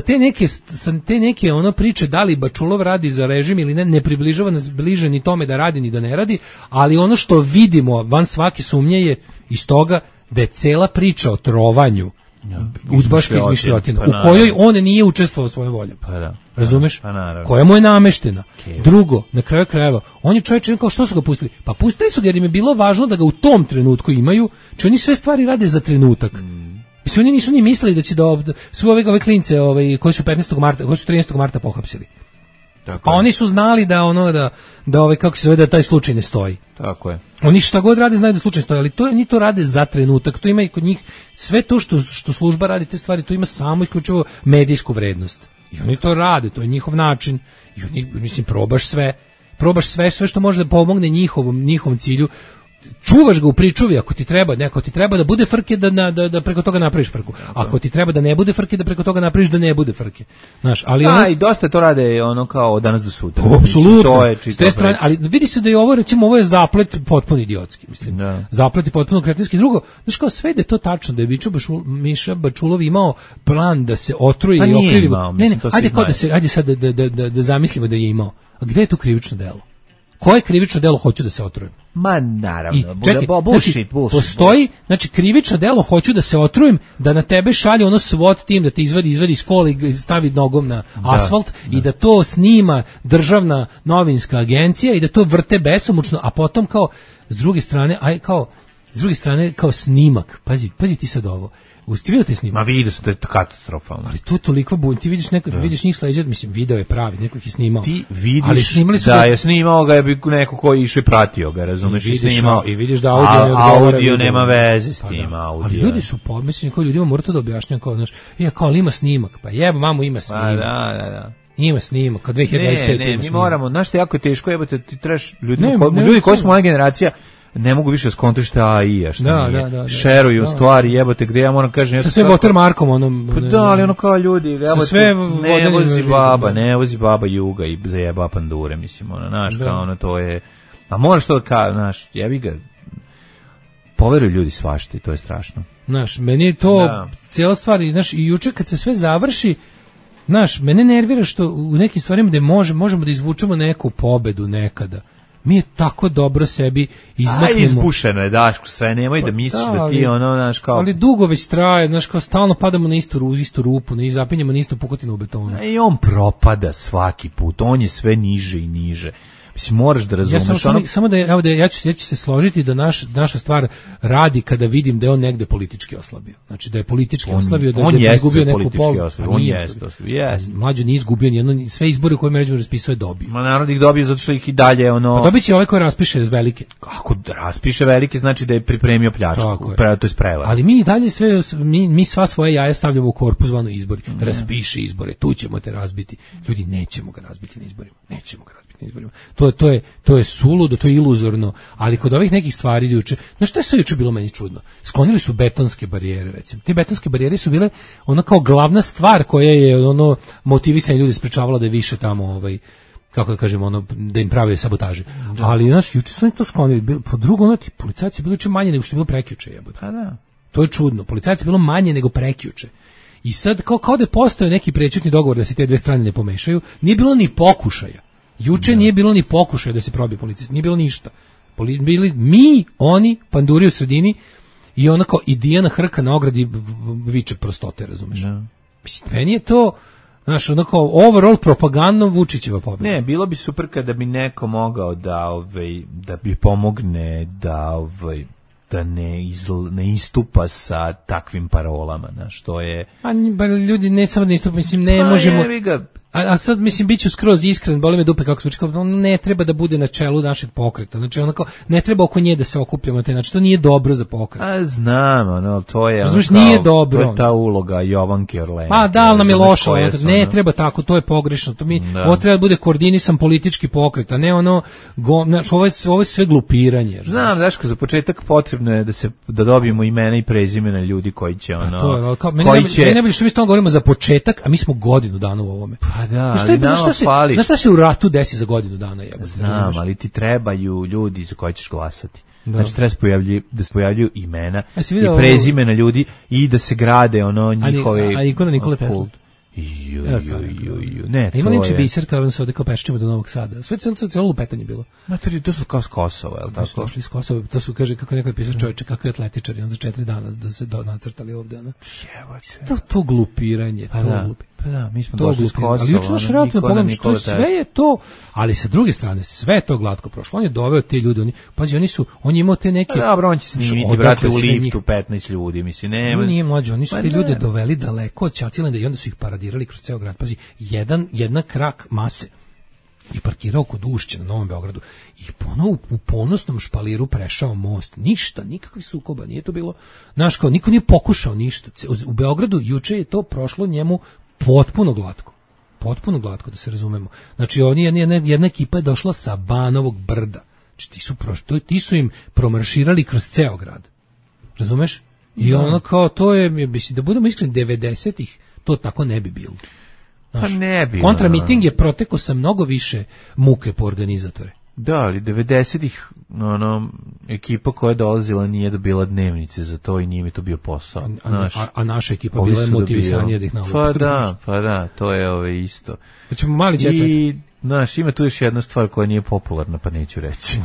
te neke ono priče da li Bačulov radi za režim ili ne približava nas bliže ni tome da radi ni da ne radi, ali ono što vidimo van svake sumnje je iz toga da je cela priča o trovanju uzbaška izmišljotina, u kojoj on nije učestvovao svojom voljom. Razumeš? Koja mu je nameštena. Drugo, na kraju krajeva, on je čovjek kao što su ga pustili? Pa pustili su ga jer im je bilo važno da ga u tom trenutku imaju, či oni sve stvari rade za trenutak. Mislim, oni nisu ni mislili da će su ove klince koji su 15. marta, koji su 13. marta pohapsili. Pa oni su znali da kako se zove, da taj slučaj ne stoji. Tako je. Oni šta god rade znaju da slučaj stoji, ali oni to rade za trenutak. To ima i kod njih sve to što služba radi, te stvari, to ima samo isključivo medijsku vrednost. I oni to rade, to je njihov način. I oni, mislim, probaš sve što može da pomogne njihovom cilju. Čuvaš ga u pričuvi ako ti treba da bude frke da preko toga napraviš frku. Ako ti treba da ne bude frke da preko toga napraviš da ne bude frke. Znaš, ali i dosta to rade ono kao od danas do sutra. Apsolutno. To je čista priča. Ali vidi se da je ovo je zaplet potpuno idiotski, mislim. Zaplet je potpuno kretenski. Drugo, znaš kao sve da je to tačno, da je Miša Bačulov imao plan da se otruje i okrivi. Ajde sad da zamislimo da je imao. A gde je tu krivično delo? Koje krivično delo hoću da se otrujem? Ma naravno, bullshit. Postoji, znači krivično delo hoću da se otrujem, da na tebe šalje ono SWAT tim da te izvadi iz kola i stavi nogom na asfalt i da to snima državna novinska agencija i da to vrte besomučno, a potom kao s druge strane kao snimak. Pazi ti sad ovo. Ti vidio te snimak? Ma vidio sam, to je katastrofalno. Ali to je toliko ti vidiš njih sleđa, mislim, video je pravi, neko ih je snimao. Ti vidiš da je snimao ga je neko ko je išao i pratio ga, razumeš, i snimao. I vidiš da audio nema veze s tim, audio. Ali ljudi su, mislim, koji ljudima morate da objašnjam kao, znaš, ali ima snimak, pa jeba, mamu, ima snimak. Da. Ima snimak, kad 2025 mi moramo, znaš što jako teško, jebate, ti trebaš ljudi koji su moja generacija, ne mogu više skontriti šta AI, šta nije. Šeruju stvari, jebote, gde ja moram kažem... Sa sve watermarkom, Pa da, ali ono kao ljudi, jebote, ne vozi baba Juga i zajeba pandure, mislim, znaš, kao ono, to je... A moraš to da znaš, jebi ga, poveruju ljudi svašta i to je strašno. Znaš, meni je to cijela stvar, znaš, i juče kad se sve završi, znaš, mene nervira što u nekim stvarima da možemo da izvučemo neku pobedu nekada. Mi je tako dobro sebi izmaknemo. A izbušeno je, Daško, sve, nemoj da misliš da ti ono, znaš, kao... Ali dugo već traje, znaš, kao stalno padamo na istu rupu, zapinjemo na istu pukotinu u betonu. I on propada svaki put, on je sve niže i niže. Mislim, moraš da razumeš. Ja ću se složiti da naša stvar radi kada vidim da je on negde politički oslabio. Znači da je politički oslabio, da je izgubio neku polu. On jeste. Mlađo nije izgubio nijedno, sve izbore koje međutim raspisao je dobio. Ma naravno ih dobio zato što ih i dalje ono... Pa dobit će ovaj koji raspiše velike. Kako da raspiše velike znači da je pripremio pljačku, to je prevar. Ali mi dalje mi sva svoje jaja stavljamo u korpu zvano izbori. Raspiše izbore, tu ćemo te razbiti. Ljudi, nećemo ga razbiti na izborima. To je suludo, to je iluzorno, ali kod ovih nekih stvari juče, znaš što je sve juče bilo meni čudno? Sklonili su betonske barijere, recimo. Te betonske barijere su bile ono kao glavna stvar koja je ono motivisanje ljudi sprečavala da je više tamo kako da kažem, ono, da im prave sabotaže. Ali znaš, juče su oni to sklonili. Po drugo, ono, ti policajci je bilo juče manje nego što je bilo prekjuče, jebote. Pa da. To je čudno. Policajci je bilo manje nego prekjuče. I sad kao da je postao neki prećutni dogovor da se te dve strane ne pomešaju, nije bilo ni pokušaja. Juče nije bilo ni pokušaja da se probije policija, nije bilo ništa. Bili mi, oni, panduri u sredini i onako i Dijana Hrka na ogradi viče prostote, razumeš? Mislim, meni je to, znaš, onako overall propagandno Vučićeva pobjeda. Ne, bilo bi super kada bi neko mogao da bi pomogne da ne istupa sa takvim parolama, znaš, što je... A ljudi ne samo da istupa, mislim, ne možemo... A sad, mislim, bit ću skroz iskren, boli me dupe kako zvuči, on ne treba da bude na čelu našeg pokreta, znači onako, ne treba oko nje da se okupljamo, znači to nije dobro za pokret. A znam, to je znači, nije dobro. To je ta uloga Jovanke Orlenke. Pa da, ali nam je loša, ne treba tako, to je pogrešno, ovo treba da bude koordinisan politički pokret, a ne ono, znači, ovo je sve glupiranje. Znam, Daško, za početak potrebno je da dobijemo imena i prezimena ljudi koji će meni najbolje što mi stalno govorimo za početak, a mi smo godinu dana u ovome. Pa da, ali nama fali. Znaš šta se u ratu desi za godinu dana? Znam, ali ti trebaju ljudi za koje ćeš glasati. Znači treba da se pojavljuju imena i prezimena ljudi i da se grade ono njihove... A ikona Nikole Tesla? Ne, ima linče biser kao se ovde kao peščimo do Novog Sada. Sve celo lupetanje bilo. Materi, to su kao s Kosova, je li tako? Došli s Kosova, to su, kaže, kako neko je pisao čovječe, kako je atletičar, i on za 4 dana da se nacrtali ovde, ono. To glupiranje, Pa da, mi smo došli s Kosova. Ali juče naš rat, pogledam što sve je to, ali sa druge strane, sve je to glatko prošlo. On je doveo te ljude, on je imao te neke... Dobro, on će snimiti, brate, u liftu 15 ljudi, mislim, nema... Nije mlađe, oni su te ljude doveli daleko od Ćaćilanda i onda su ih paradirali kroz ceo grad. Pazi, jedna krak mase i parkirao kod Ušća na Novom Beogradu i ponovo u ponosnom špaliru prešao most. Ništa, nikakvih sukoba, nije to bilo... Znaš, kao, niko nije pokušao ništa. U Beogradu juče je to prošlo njemu potpuno glatko, da se razumemo. Znači, jedna ekipa je došla sa Banovog brda. Znači, ti su im promarširali kroz ceo grad. Razumeš? I ono kao, to je, da budemo iskreni, 90-ih to tako ne bi bilo. Pa ne bi. Kontramiting je protekao sa mnogo više muke po organizatore. Da, ali 90-ih ekipa koja je dolazila nije dobila dnevnice za to i nije mi to bio posao. A naša ekipa bila je motivisanija da ih nauči. Pa da, to je isto. Hoćemo mali jet set. I, znaš, ima tu još jedna stvar koja nije popularna, pa neću reći.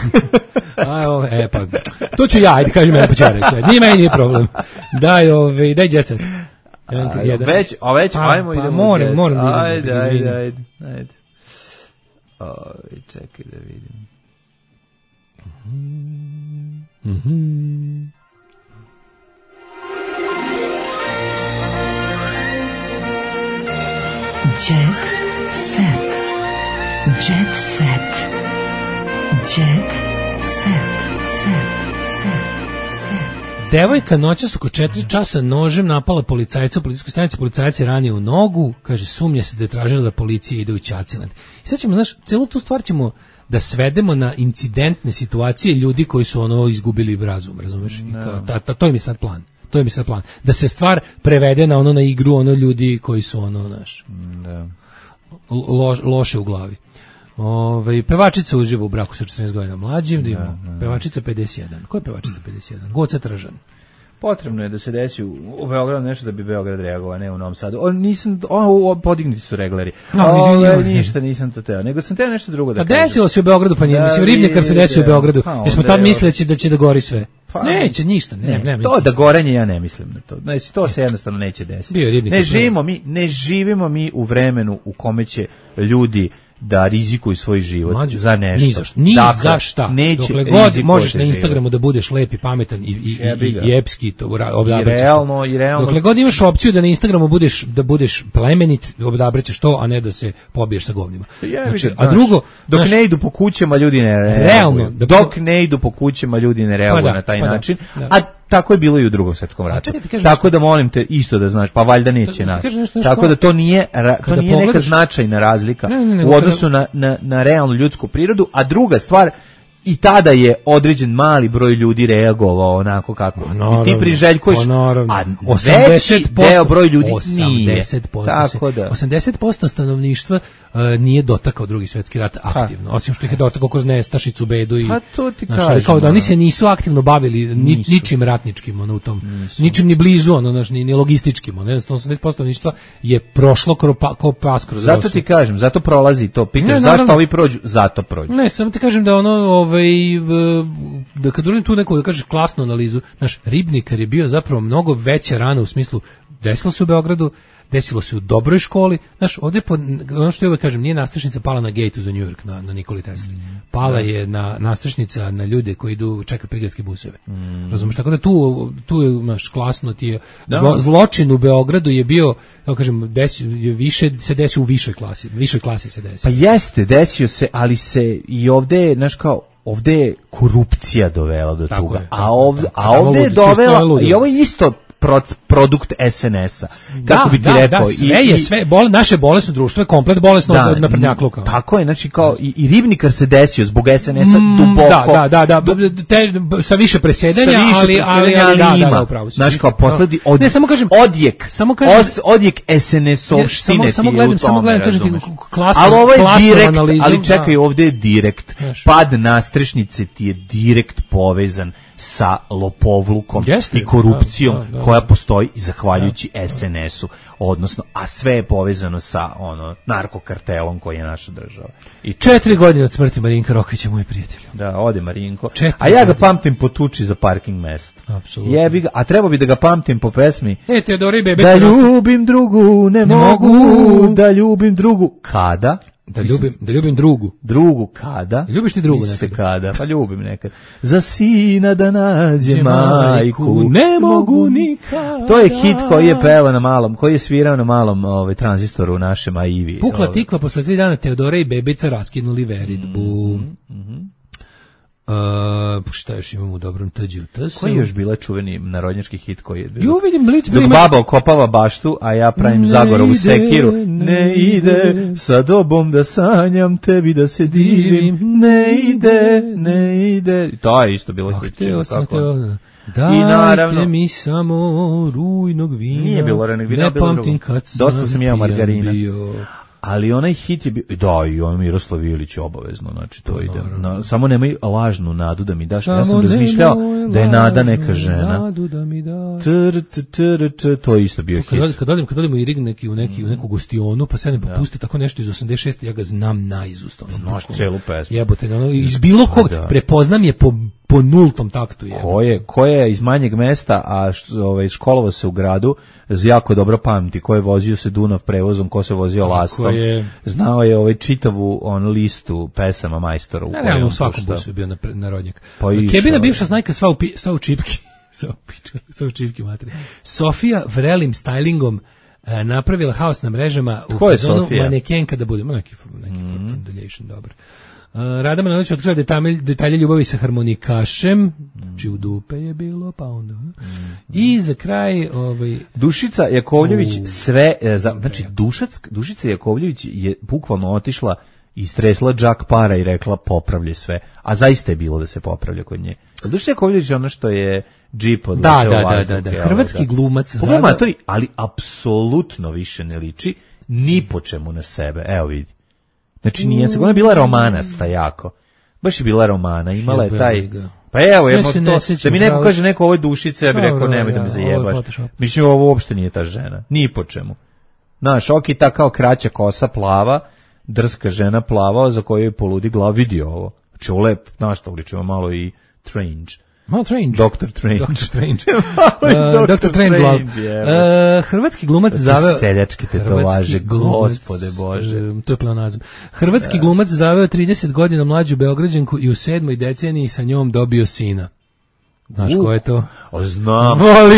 Pa, to ću ja, ajde, kažem ja, pa ću ja reći. Nije problem. Daj jet set. Već, ajmo idemo. Moram da ajde. Čekaj da vidim. Jet set. Jet set. Jet set. Devojka noćas oko 4 časa nožem napala policajca u policijskoj stanici, policajac je ranio u nogu, kaže, sumnja se da je tražila da policija ide u Ćaćiland. I sad ćemo, znaš, celu tu stvar ćemo da svedemo na incidentne situacije ljudi koji su izgubili razum, razumeš? To im je sad plan. Da se stvar prevede na igru ljudi koji su loše u glavi. Pevačica uživa u braku sa 14 godina mlađim, pevačica 51. Ko je pevačica 51? Goca Tržan. Potrebno je da se desi u Beogradu nešto da bi Beograd reagovao, ne u Novom Sadu. Podignuti su regleri. Ništa nisam to teo, nego sam teo nešto drugo da kažem. Pa desilo se u Beogradu, pa nije, mislim, Ribnikar se desio u Beogradu, jer smo tad misleći da će da gori sve. Neće, ništa, nema. To da gorenje ja ne mislim na to. Znači, to se jednostavno neće desiti. Ne živimo mi u vremenu u kome će ljudi da rizikuju svoj život za nešto. Ni za šta. Dokle god možeš na Instagramu da budeš lep i pametan i epski, odabraćeš. I realno. Dokle god imaš opciju da na Instagramu budeš plemenit, odabraćeš to, a ne da se pobiješ sa govnima. A drugo, dok ne idu po kućama ljudi ne reaguju. Dok ne idu po kućama ljudi ne reaguju na taj način. A tako je bilo i u Drugom svjetskom ratu. Tako da molim te isto da znaš, pa valjda neće nas. Tako da to nije neka značajna razlika u odnosu na realnu ljudsku prirodu, a druga stvar, i tada je određen mali broj ljudi reagovao onako kako. I ti priželjkuješ, a veći deo broj ljudi nije. 80% stanovništva nije dotakao Drugi svjetski rat aktivno, osim što ih je dotakao kroz nestašicu, bedu i kao da oni se nisu aktivno bavili ničim ratničkim u tom, ničim ni blizu, ni logističkim. 80% stanovništva je prošlo kao pas kroz Zato ti kažem, zato prolazi to. Pitaš zašto ovi prođu? Zato prođu. Ne, samo ti kažem da da kad uradim tu neku, da kažeš, klasnu analizu, naš Ribnikar je bio zapravo mnogo veća rana u smislu, desilo se u Beogradu, desilo se u dobroj školi. Znaš, ovdje, ono što ja uvek kažem, nije nastrešnica pala na gejtu za New York, na Nikoli Tesli. Pala je nastrešnica na ljude koji idu čekati prigradske buseve. Razumiješ, tako da tu je, naš, klasno ti je, zločin u Beogradu je bio, ja kažem, više se desi u višoj klasi se desi. Pa jeste, desio se, ali se i ovdje, znaš, kao, ovdje je korupcija dovela do toga, a ovdje je dovela, i ovo je isto produkt SNS-a. Kako bi ti rekao? Naše bolesno društvo je komplet bolesno od naprednjakluka. Tako je, znači kao i Ribnikar se desio zbog SNS-a duboko. Sa više presedanja, ali ima. Znači kao posledi odjek SNS-ovštine ti u tome, razumeš. Ali ovo je direkt, ali čekaj, ovdje je direkt. Pad nastrešnice ti je direkt povezan sa lopovlukom i korupcijom koja koja postoji zahvaljujući SNS-u, odnosno, a sve je povezano sa narkokartelom koji je naša država. I 4 godine od smrti Marinka Rokića, moj prijatelj. Da, ode Marinko. A ja ga pamtim po tuči za parking mesto. Apsolutno. Jebi ga, a trebao bi da ga pamtim po pesmi. Teodora i Bebe. Da ljubim drugu, ne mogu, da ljubim drugu. Kada? Da ljubim drugu. Drugu kada? Ljubiš ti drugu nekad? Kada? Pa ljubim nekad. Za sina da nađe majku, ne mogu nikada. To je hit koji je pevao na malom, koji je svirao na malom tranzistoru u našem Aivi. Pukla tikva posle 3 dana, Teodora i Bebica raskinuli veridbu. Šta još imamo u dobrom Tđiju Tsu? Koji je još bila čuveni narodnjački hit koji je bio? Jo, vidim Blic. Dok baba okopava baštu, a ja pravim Zagorovu sekiru. Ne ide sa dobom da sanjam, tebi da se divim. Ne ide. To je isto bilo hit. Dajte mi samo rujnog vina. Nije bilo rujnog vina, ne pamtim kad sam dosta sam jeo margarina. Bio. Ali onaj hit je bio, da, i on Miroslav Ilić obavezno, znači to ide. Samo nemoj lažnu nadu da mi daš. Ja sam razmišljao da je nada neka žena. Nadu da mi daš. To je isto bio hit. Kad odem u Irig u neku gostionu, pa sedem popusti tako nešto iz 86. Ja ga znam naizust. Znaš celu pesmu. Jebote, iz bilo kog, prepoznam je po nultom taktu. Ko je iz manjeg mesta, a školovao se u gradu, jako dobro pamti, ko je vozio se Dunav prevozom, ko se vozio lastom. Znao je čitavu listu pesama majstora. U svakom busu je bio narodnjak. Kebina bivša snajka sva u čipki. Sva u čipki materije. Sofija vrelim stylingom napravila haos na mrežama u fazonu manekenka da bude. Neki frondulation, dobro. Rada Manojlović otkriva detalje ljubavi sa harmonikašem, či u dupe je bilo, pa onda. I za kraj... Dušica Jakovljević znači Dušica Jakovljević je bukvalno otišla i stresla džak para i rekla popravlje sve, a zaista je bilo da se popravlja kod nje. Dušica Jakovljević je ono što je džip od da. Hrvatski glumac. Ali apsolutno više ne liči ni po čemu na sebe, evo vidi. Znači ona je bila romanasta jako. Baš je bila romana, imala je taj... Pa evo, da mi neko kaže neko ovo je Dušica, ja bih rekao nemoj da me zajebaš. Mislim, ovo uopšte nije ta žena, ni po čemu. Znaš, oki ta kao kraća kosa plava, drska žena plava za koju je poludi glav, vidi ovo. Znači, ovo lep, znaš to uličeva malo i Strange. Malo Strange. Dr. Strange. Dr. Strange glav. Hrvatski glumac zaveo... Seljačke tetovaže, gospode Bože. To je pleonazam. Hrvatski glumac zaveo 30 godina mlađu Beograđanku i u 7. deceniji sa njom dobio sina. Znaš ko je to? Znam.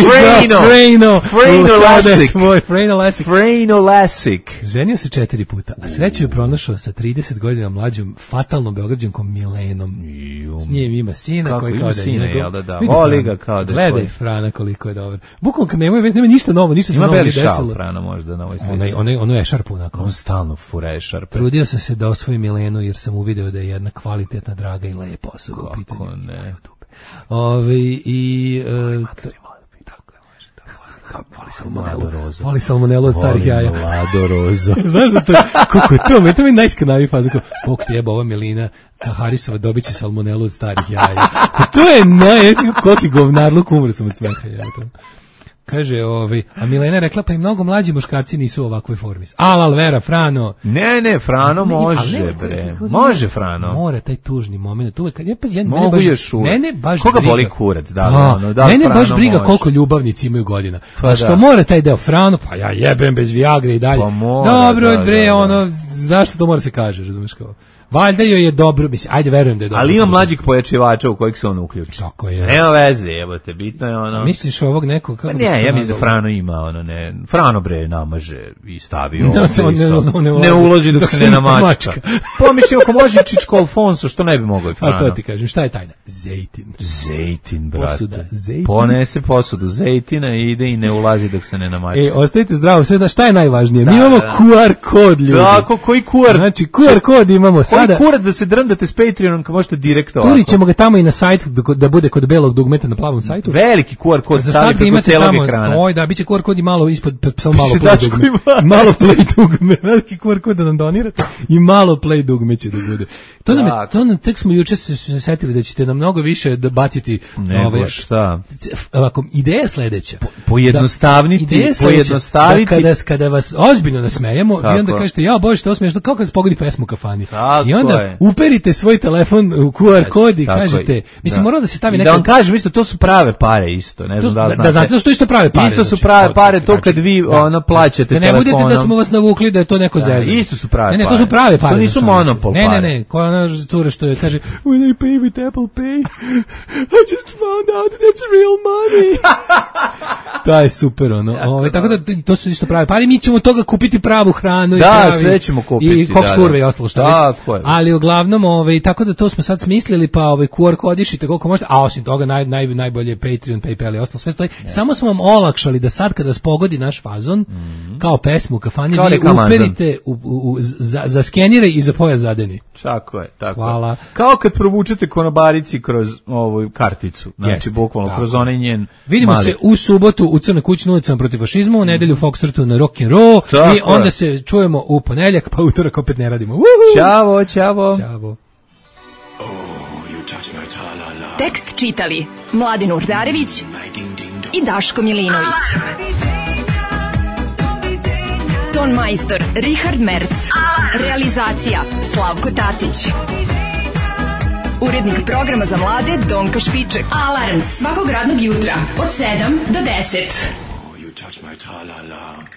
Frejno Lasik. Ženio se 4 puta, a sreću je pronašao sa 30 godina mlađom fatalnom Beograđankom Milenom. S njim ima sina koji kao da je njegov. Voli ga kao da je. Gledaj Frana koliko je dobar. Bukvalno kad nema ništa novo, ništa se novo ne desilo. Ima beli šal Frana možda na ovoj slici. Ono je šarp onako. On stalno fure šarpe. Trudio sam se da osvojim Milenu jer sam uvideo da je jedna kvalitetna, draga i lepa osoba u pitanju. Kako ne? Voli salmonelu od starih jaja. Mlado Rozo. Znaš da to je, kako je to? To mi je najskanaviji faza. Bog ti jeba, ova Milina Harisova dobit će salmonelu od starih jaja. To je koliki govnarluk, umro sam od smeha. Kaže, a Milena je rekla, pa i mnogo mlađi muškarci nisu u ovakvoj formi. Alvera, Frano. Ne, Frano može, bre. Može, Frano. Mora taj tužni moment. Mogu još uvijek. Koga boli kurac? Mene baš briga koliko ljubavnici imaju godina. Pa što mora taj deo Frano, pa ja jebem bez Viagre i dalje. Dobro, bre, zašto to mora se kaže, razumiješ kao? Valjda joj je dobro, mislim, ajde verujem da je dobro. Ali ima mlađih pojačivača u kojeg se on uključi. Tako je. Nema veze, jebote, bitno je ono. Misliš ovog nekog kako? Ne, ja mislim da Frano ima Frano bre namaže i stavi ovo. Ne ulazi dok se ne namačka. Pa mislim ako može Čičko Alfonso, što ne bi mogao i Frano. A to ti kažem, šta je tajna? Zejtin, brate. Ponese posudu zejtina i ide i ne ulazi dok se ne namačka. Ostavite zdravo, sve šta je najvažnije? Mi imamo QR kod, ljudi. Tako, koji QR? Znači QR kod imamo sada. Koji kurac da se drndate s Patreonom kad možete direkt ovako. Turit ćemo ga tamo i na sajtu da bude kod belog dugmeta na plavom sajtu. Veliki QR kod stavite kod celog ekrana. Oj, da, biće QR kod i malo ispod, samo malo play dugme. Malo play dugme, veliki QR kod da nam donirate i malo play dugme će da bude. To nam tek smo juče se setili da ćete nam mnogo više da baciti nego šta. Ovako, ideja je sledeća. Pojednostaviti. Kada vas ozbiljno nasmejemo, vi onda kažete, ja bože, što smiješno, kao kad se pogodi pesmu u kafani. I onda uperite svoj telefon u QR kod i kažete, mislim, mora da se stavi neka... Da vam kažem, isto, to su prave pare isto, ne znam da znate. Da, znate, to su isto prave pare. Isto su prave pare, to kad vi plaćate telefonom. Da ne budete da smo vas navukli da je to neko zezanje. Isto su prave pare. Ne, to su prave pare. To nisu monopol pare. Ne, koja ona cura što je kaže, when I pay with Apple Pay, I just found out that's real money. Da je super, tako da to su isto prave pare. Mi ćemo toga kupiti pravu hranu. Da, sve ćemo kupiti. I koks kurve i ostalo što već. Ali uglavnom, tako da to smo sad smislili, pa QR kodišite koliko možete, a osim toga najbolje Patreon, PayPal i ostalo, sve stoji. Samo smo vam olakšali da sad kada spogodi naš fazon, kao pesmu u kafani, vi uperite, zaskeniraj i za pojas zadeni. Tako je, tako. Hvala. Kao kad provučete konobarici kroz ovu karticu, znači bukvalno kroz onaj njen. Vidimo se u subotu u Crnoj kući na ulicama protiv fašizma, u nedelju u Foxtrotu na rock and roll i onda se čujemo u ponedeljak, pa utorak opet ne radimo. Ćao. Ćao. Tekst čitali Mladin Urdarević i Daško Milinović. Ton majstor Richard Merc. Realizacija Slavko Tatić. Urednik programa za mlade Donka Špiček. Alarms svakog radnog jutra od 7 do 10.